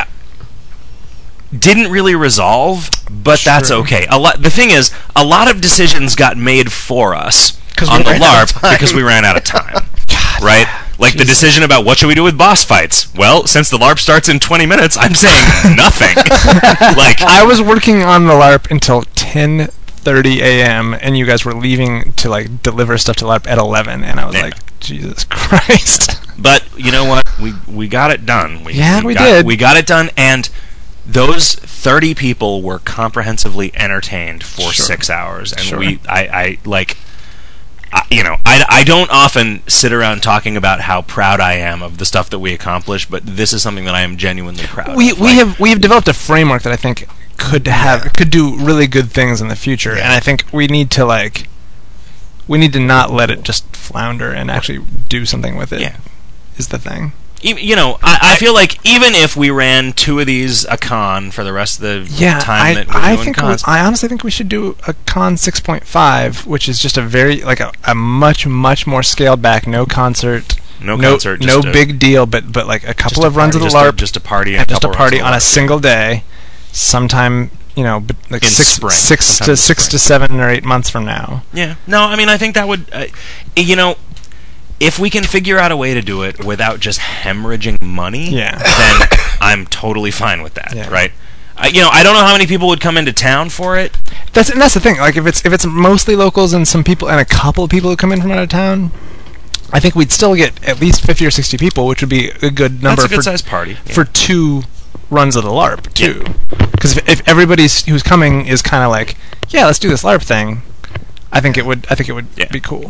didn't really resolve, but that's True. okay. A lot. The thing is, a lot of decisions got made for us 'Cause on we the ran out of LARP time. because we ran out of time. Right? Like the decision about what should we do with boss fights. Well, since the LARP starts in twenty minutes, I'm saying nothing. Like I was working on the LARP until ten thirty a.m. and you guys were leaving to like deliver stuff to LARP at eleven, and I was Yeah. like, Jesus Christ. But you know what? We we got it done. We, Yeah, we got, did. We got it done, and those thirty people were comprehensively entertained for Sure. six hours, and Sure. we, I, I like, I, you know, I, I don't often sit around talking about how proud I am of the stuff that we accomplished, but this is something that I am genuinely proud We of. we Like, have we have developed a framework that I think could have could do really good things in the future, Yeah. and I think we need to like we need to not let it just flounder and actually do something with it. Yeah. Is the thing. e- you know, I, I feel like even if we ran two of these a con for the rest of the Yeah, time I, that we're I doing think we, cons, I honestly think we should do a Con six point five, which is just a very like a, a much much more scaled back, no concert, no no concert, no just a- big deal, but but like a couple a of runs of the just a, LARP, just a party, and and a just a couple party runs of on the a LARP. single day, sometime you know, b- like In six spring, six sometime to in six spring. to seven or eight months from now. Yeah. No, I mean, I think that would, uh, you know, if we can figure out a way to do it without just hemorrhaging money, Yeah. then I'm totally fine with that, Yeah. right? I, you know, I don't know how many people would come into town for it. That's and that's the thing. Like if it's if it's mostly locals and some people and a couple of people who come in from out of town, I think we'd still get at least fifty or sixty people, which would be a good number That's a for good-sized party. Yeah. for two runs of the LARP too. Because if, if everybody who's coming is kind of like, yeah, let's do this LARP thing, I think it would. I think it would Yeah. be cool.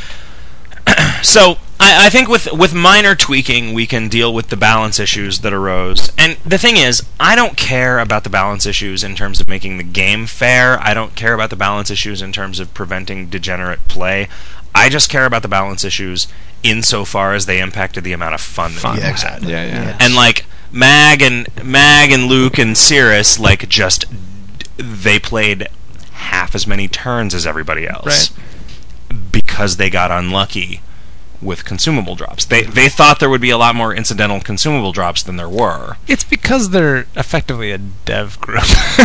So I, I think with with minor tweaking, we can deal with the balance issues that arose. And the thing is, I don't care about the balance issues in terms of making the game fair. I don't care about the balance issues in terms of preventing degenerate play. I just care about the balance issues insofar as they impacted the amount of fun. Fun. that Yeah, we exactly. had. Yeah, yeah. Yeah. And like Mag and Mag and Luke and Cirrus, like just they played half as many turns as everybody else, because they got unlucky with consumable drops. They they thought there would be a lot more incidental consumable drops than there were. It's because they're effectively a dev group.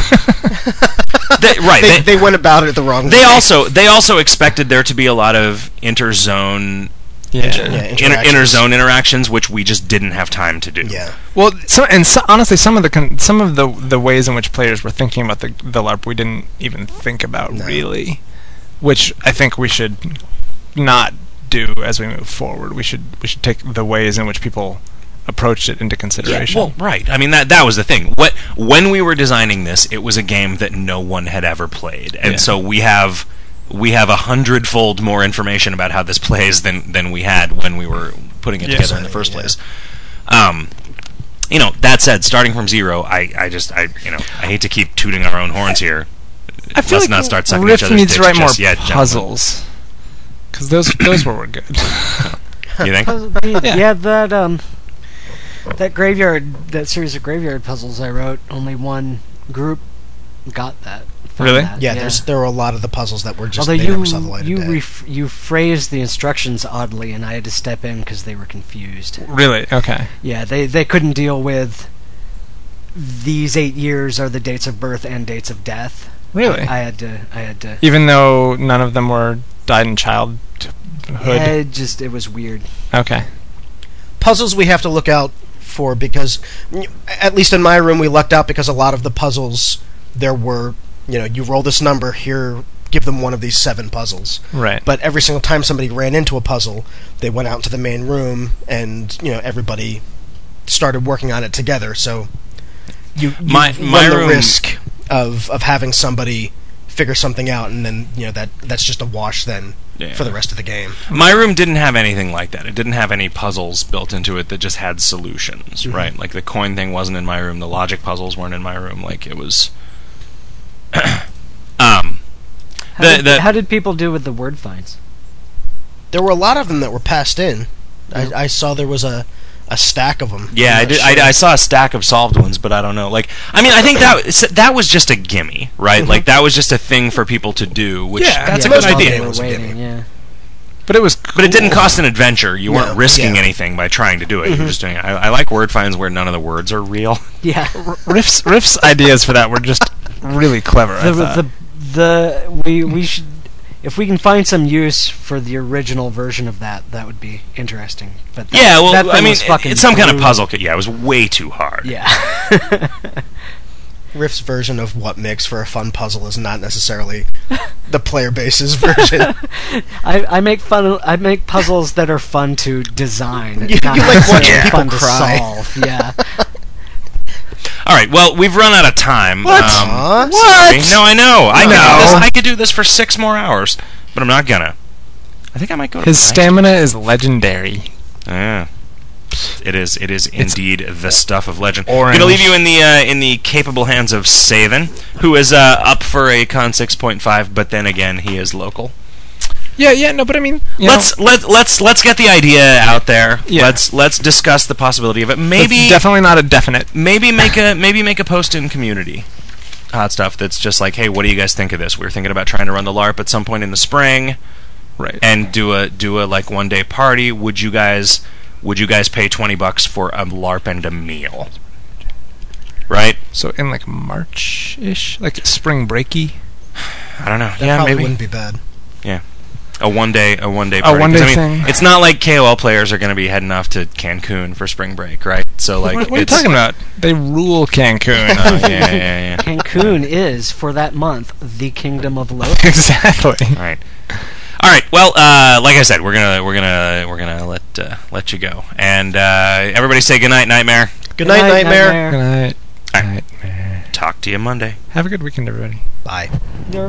They, right. They, They, they went about it the wrong they way. also they also expected there to be a lot of interzone yeah. Yeah, inter, interactions. interzone interactions, which we just didn't have time to do. Yeah. Well, so and so, honestly, some of the con- some of the the ways in which players were thinking about the the LARP we didn't even think about No. really, which I think we should not do as we move forward. We should we should take the ways in which people approached it into consideration. Well, right. I mean that that was the thing. What when we were designing this, it was a game that no one had ever played, and Yeah. so we have we have a hundredfold more information about how this plays than than we had when we were putting it Yeah, together in the first yeah. place. Um, you know, that said, starting from zero, I, I just I you know I hate to keep tooting our own horns here. I feel Let's like not start sucking Rift each other's needs to dicks write more just yet, gentlemen. puzzles, because those those were, were good. You think? yeah. Yeah. that um, that graveyard, that series of graveyard puzzles I wrote, only one group got that. found Really? that, Yeah, there's there were a lot of the puzzles that were just Although they you never saw the light you of day. ref- you phrased the instructions oddly, and I had to step in because they were confused. Really? Okay. Yeah, they they couldn't deal with these eight years are the dates of birth and dates of death. Really? I, I had to I had to. Even though none of them were died in childhood. Yeah, it just it was weird. Okay. Puzzles we have to look out for, because at least in my room we lucked out because a lot of the puzzles there were, you know, you roll this number here, give them one of these seven puzzles. Right. But every single time somebody ran into a puzzle, they went out into the main room and, you know, everybody started working on it together. So you, you My- run my the room- risk of of having somebody figure something out, and then, you know, that that's just a wash then Yeah. for the rest of the game. My room didn't have anything like that. It didn't have any puzzles built into it that just had solutions, Mhm. right? Like the coin thing wasn't in my room. The logic puzzles weren't in my room. Like it was. um, How, The- did, the- how did people do with the word finds? There were a lot of them that were passed in. Yeah. I, I saw there was a, a stack of them. yeah, I did. I, I saw a stack of solved ones, but I don't know. Like, I mean, I think that that was just a gimme, right? Mhm. Like that was just a thing for people to do, which Yeah, that's yeah, a good most of the idea. game They were was a waiting, gimme. yeah. But it was But it didn't cool. cost an adventure. You weren't No, risking yeah. anything by trying to do it. Mhm. You're just doing it. I, I like word finds where none of the words are real. Yeah. Riff's Riff's ideas for that were just really clever. I the, thought. the the we we should, if we can find some use for the original version of that, that would be interesting. But that, Yeah, well, that thing I mean, was fucking it's some kind of brutal. puzzle. kit. Yeah, it was way too hard. Yeah. Riff's version of what makes for a fun puzzle is not necessarily the player base's version. I, I make fun. I make puzzles that are fun to design. You- not you like watching necessarily people fun to cry. solve. Yeah. All right. Well, we've run out of time. What? Um, What? sorry. No, I know. I could No. do this. I could do this for six more hours, but I'm not gonna. I think I might go. To His bed. stamina is legendary. Yeah. It is. It is It's indeed the stuff of legend. orange. I'm gonna leave you in the uh, in the capable hands of Saven, who is uh, up for a con six point five, but then again, he is local. Yeah, yeah, no, but I mean, you Let's know, let let's let's get the idea out there. Yeah. Let's let's discuss the possibility of it. it's Maybe definitely not a definite. maybe make a maybe make a post in community. Hot stuff that's just like, hey, what do you guys think of this? We were thinking about trying to run the LARP at some point in the spring, Right. and do a do a like one day party. Would you guys would you guys pay twenty bucks for a LARP and a meal? Right? So in like March-ish, like spring breaky. I don't know. That yeah, probably maybe wouldn't be bad. a one day a one day A party. 'Cause, one-day I mean, thing. it's not like K O L players are going to be heading off to Cancun for spring break, right? So like, what, what are you it's, talking about? They rule Cancun. Oh, yeah, yeah, yeah, yeah. Cancun is for that month the kingdom of Loki. Exactly. All right. All right. Well, uh, like I said, we're gonna we're gonna we're gonna let uh, let you go, and uh, everybody say goodnight, Nightmare. Good night, Nightmare. Good night. All right. Nightmare. Talk to you Monday. Have a good weekend, everybody. Bye. Yep.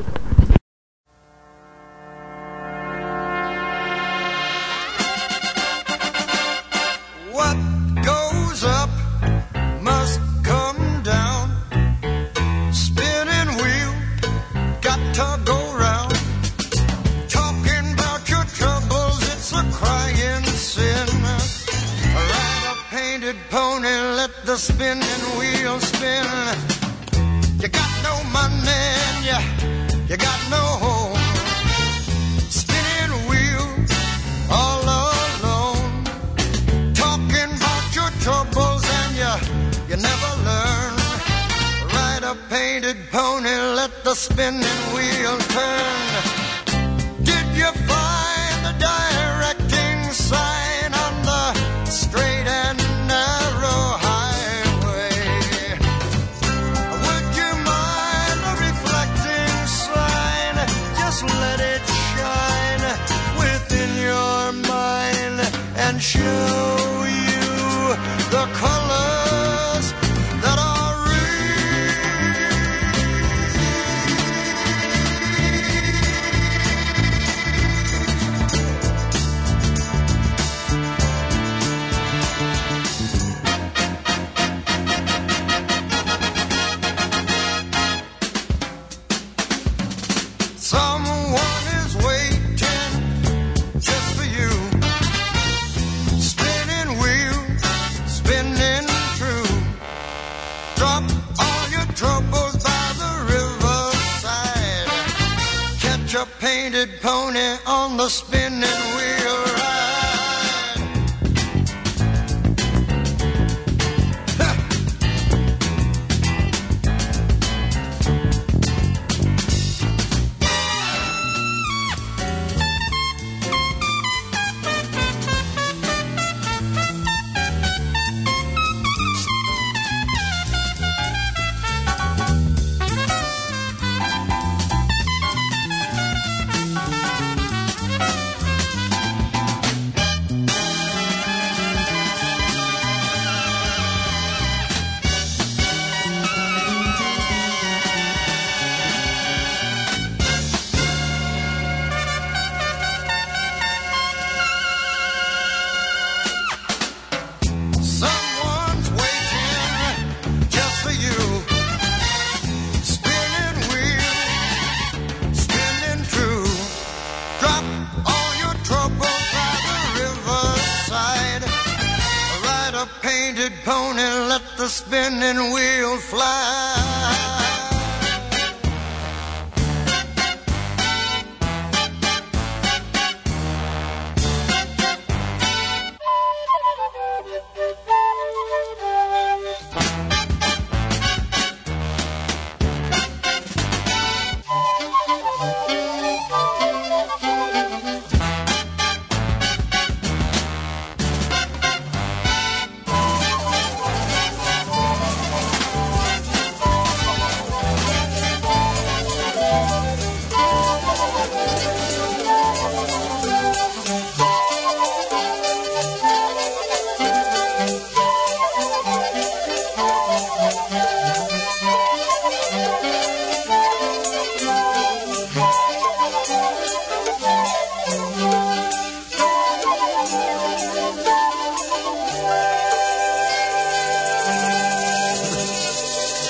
What goes up must come down. Spinning wheel, got to go round. Talking about your troubles, it's a crying sin. Ride a painted pony, let the spinning wheel spin. You got no money and you, you got no home. Spinning wheel, all alone. Talking about your troubles and you, you never learn. Ride a painted pony, let the spinning wheel turn. Did you find the directing sign on the straight and narrow highway? Would you mind a reflecting sign? Just let it shine within your mind and show you the colors that are real. Someone is waiting just for you. Spinning wheel, spinning true. Drop all your troubles by the riverside. Catch a painted pony on the spinning wheel ride. Ha! and let the spinning wheel fly.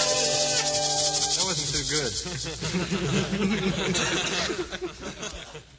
That wasn't too good.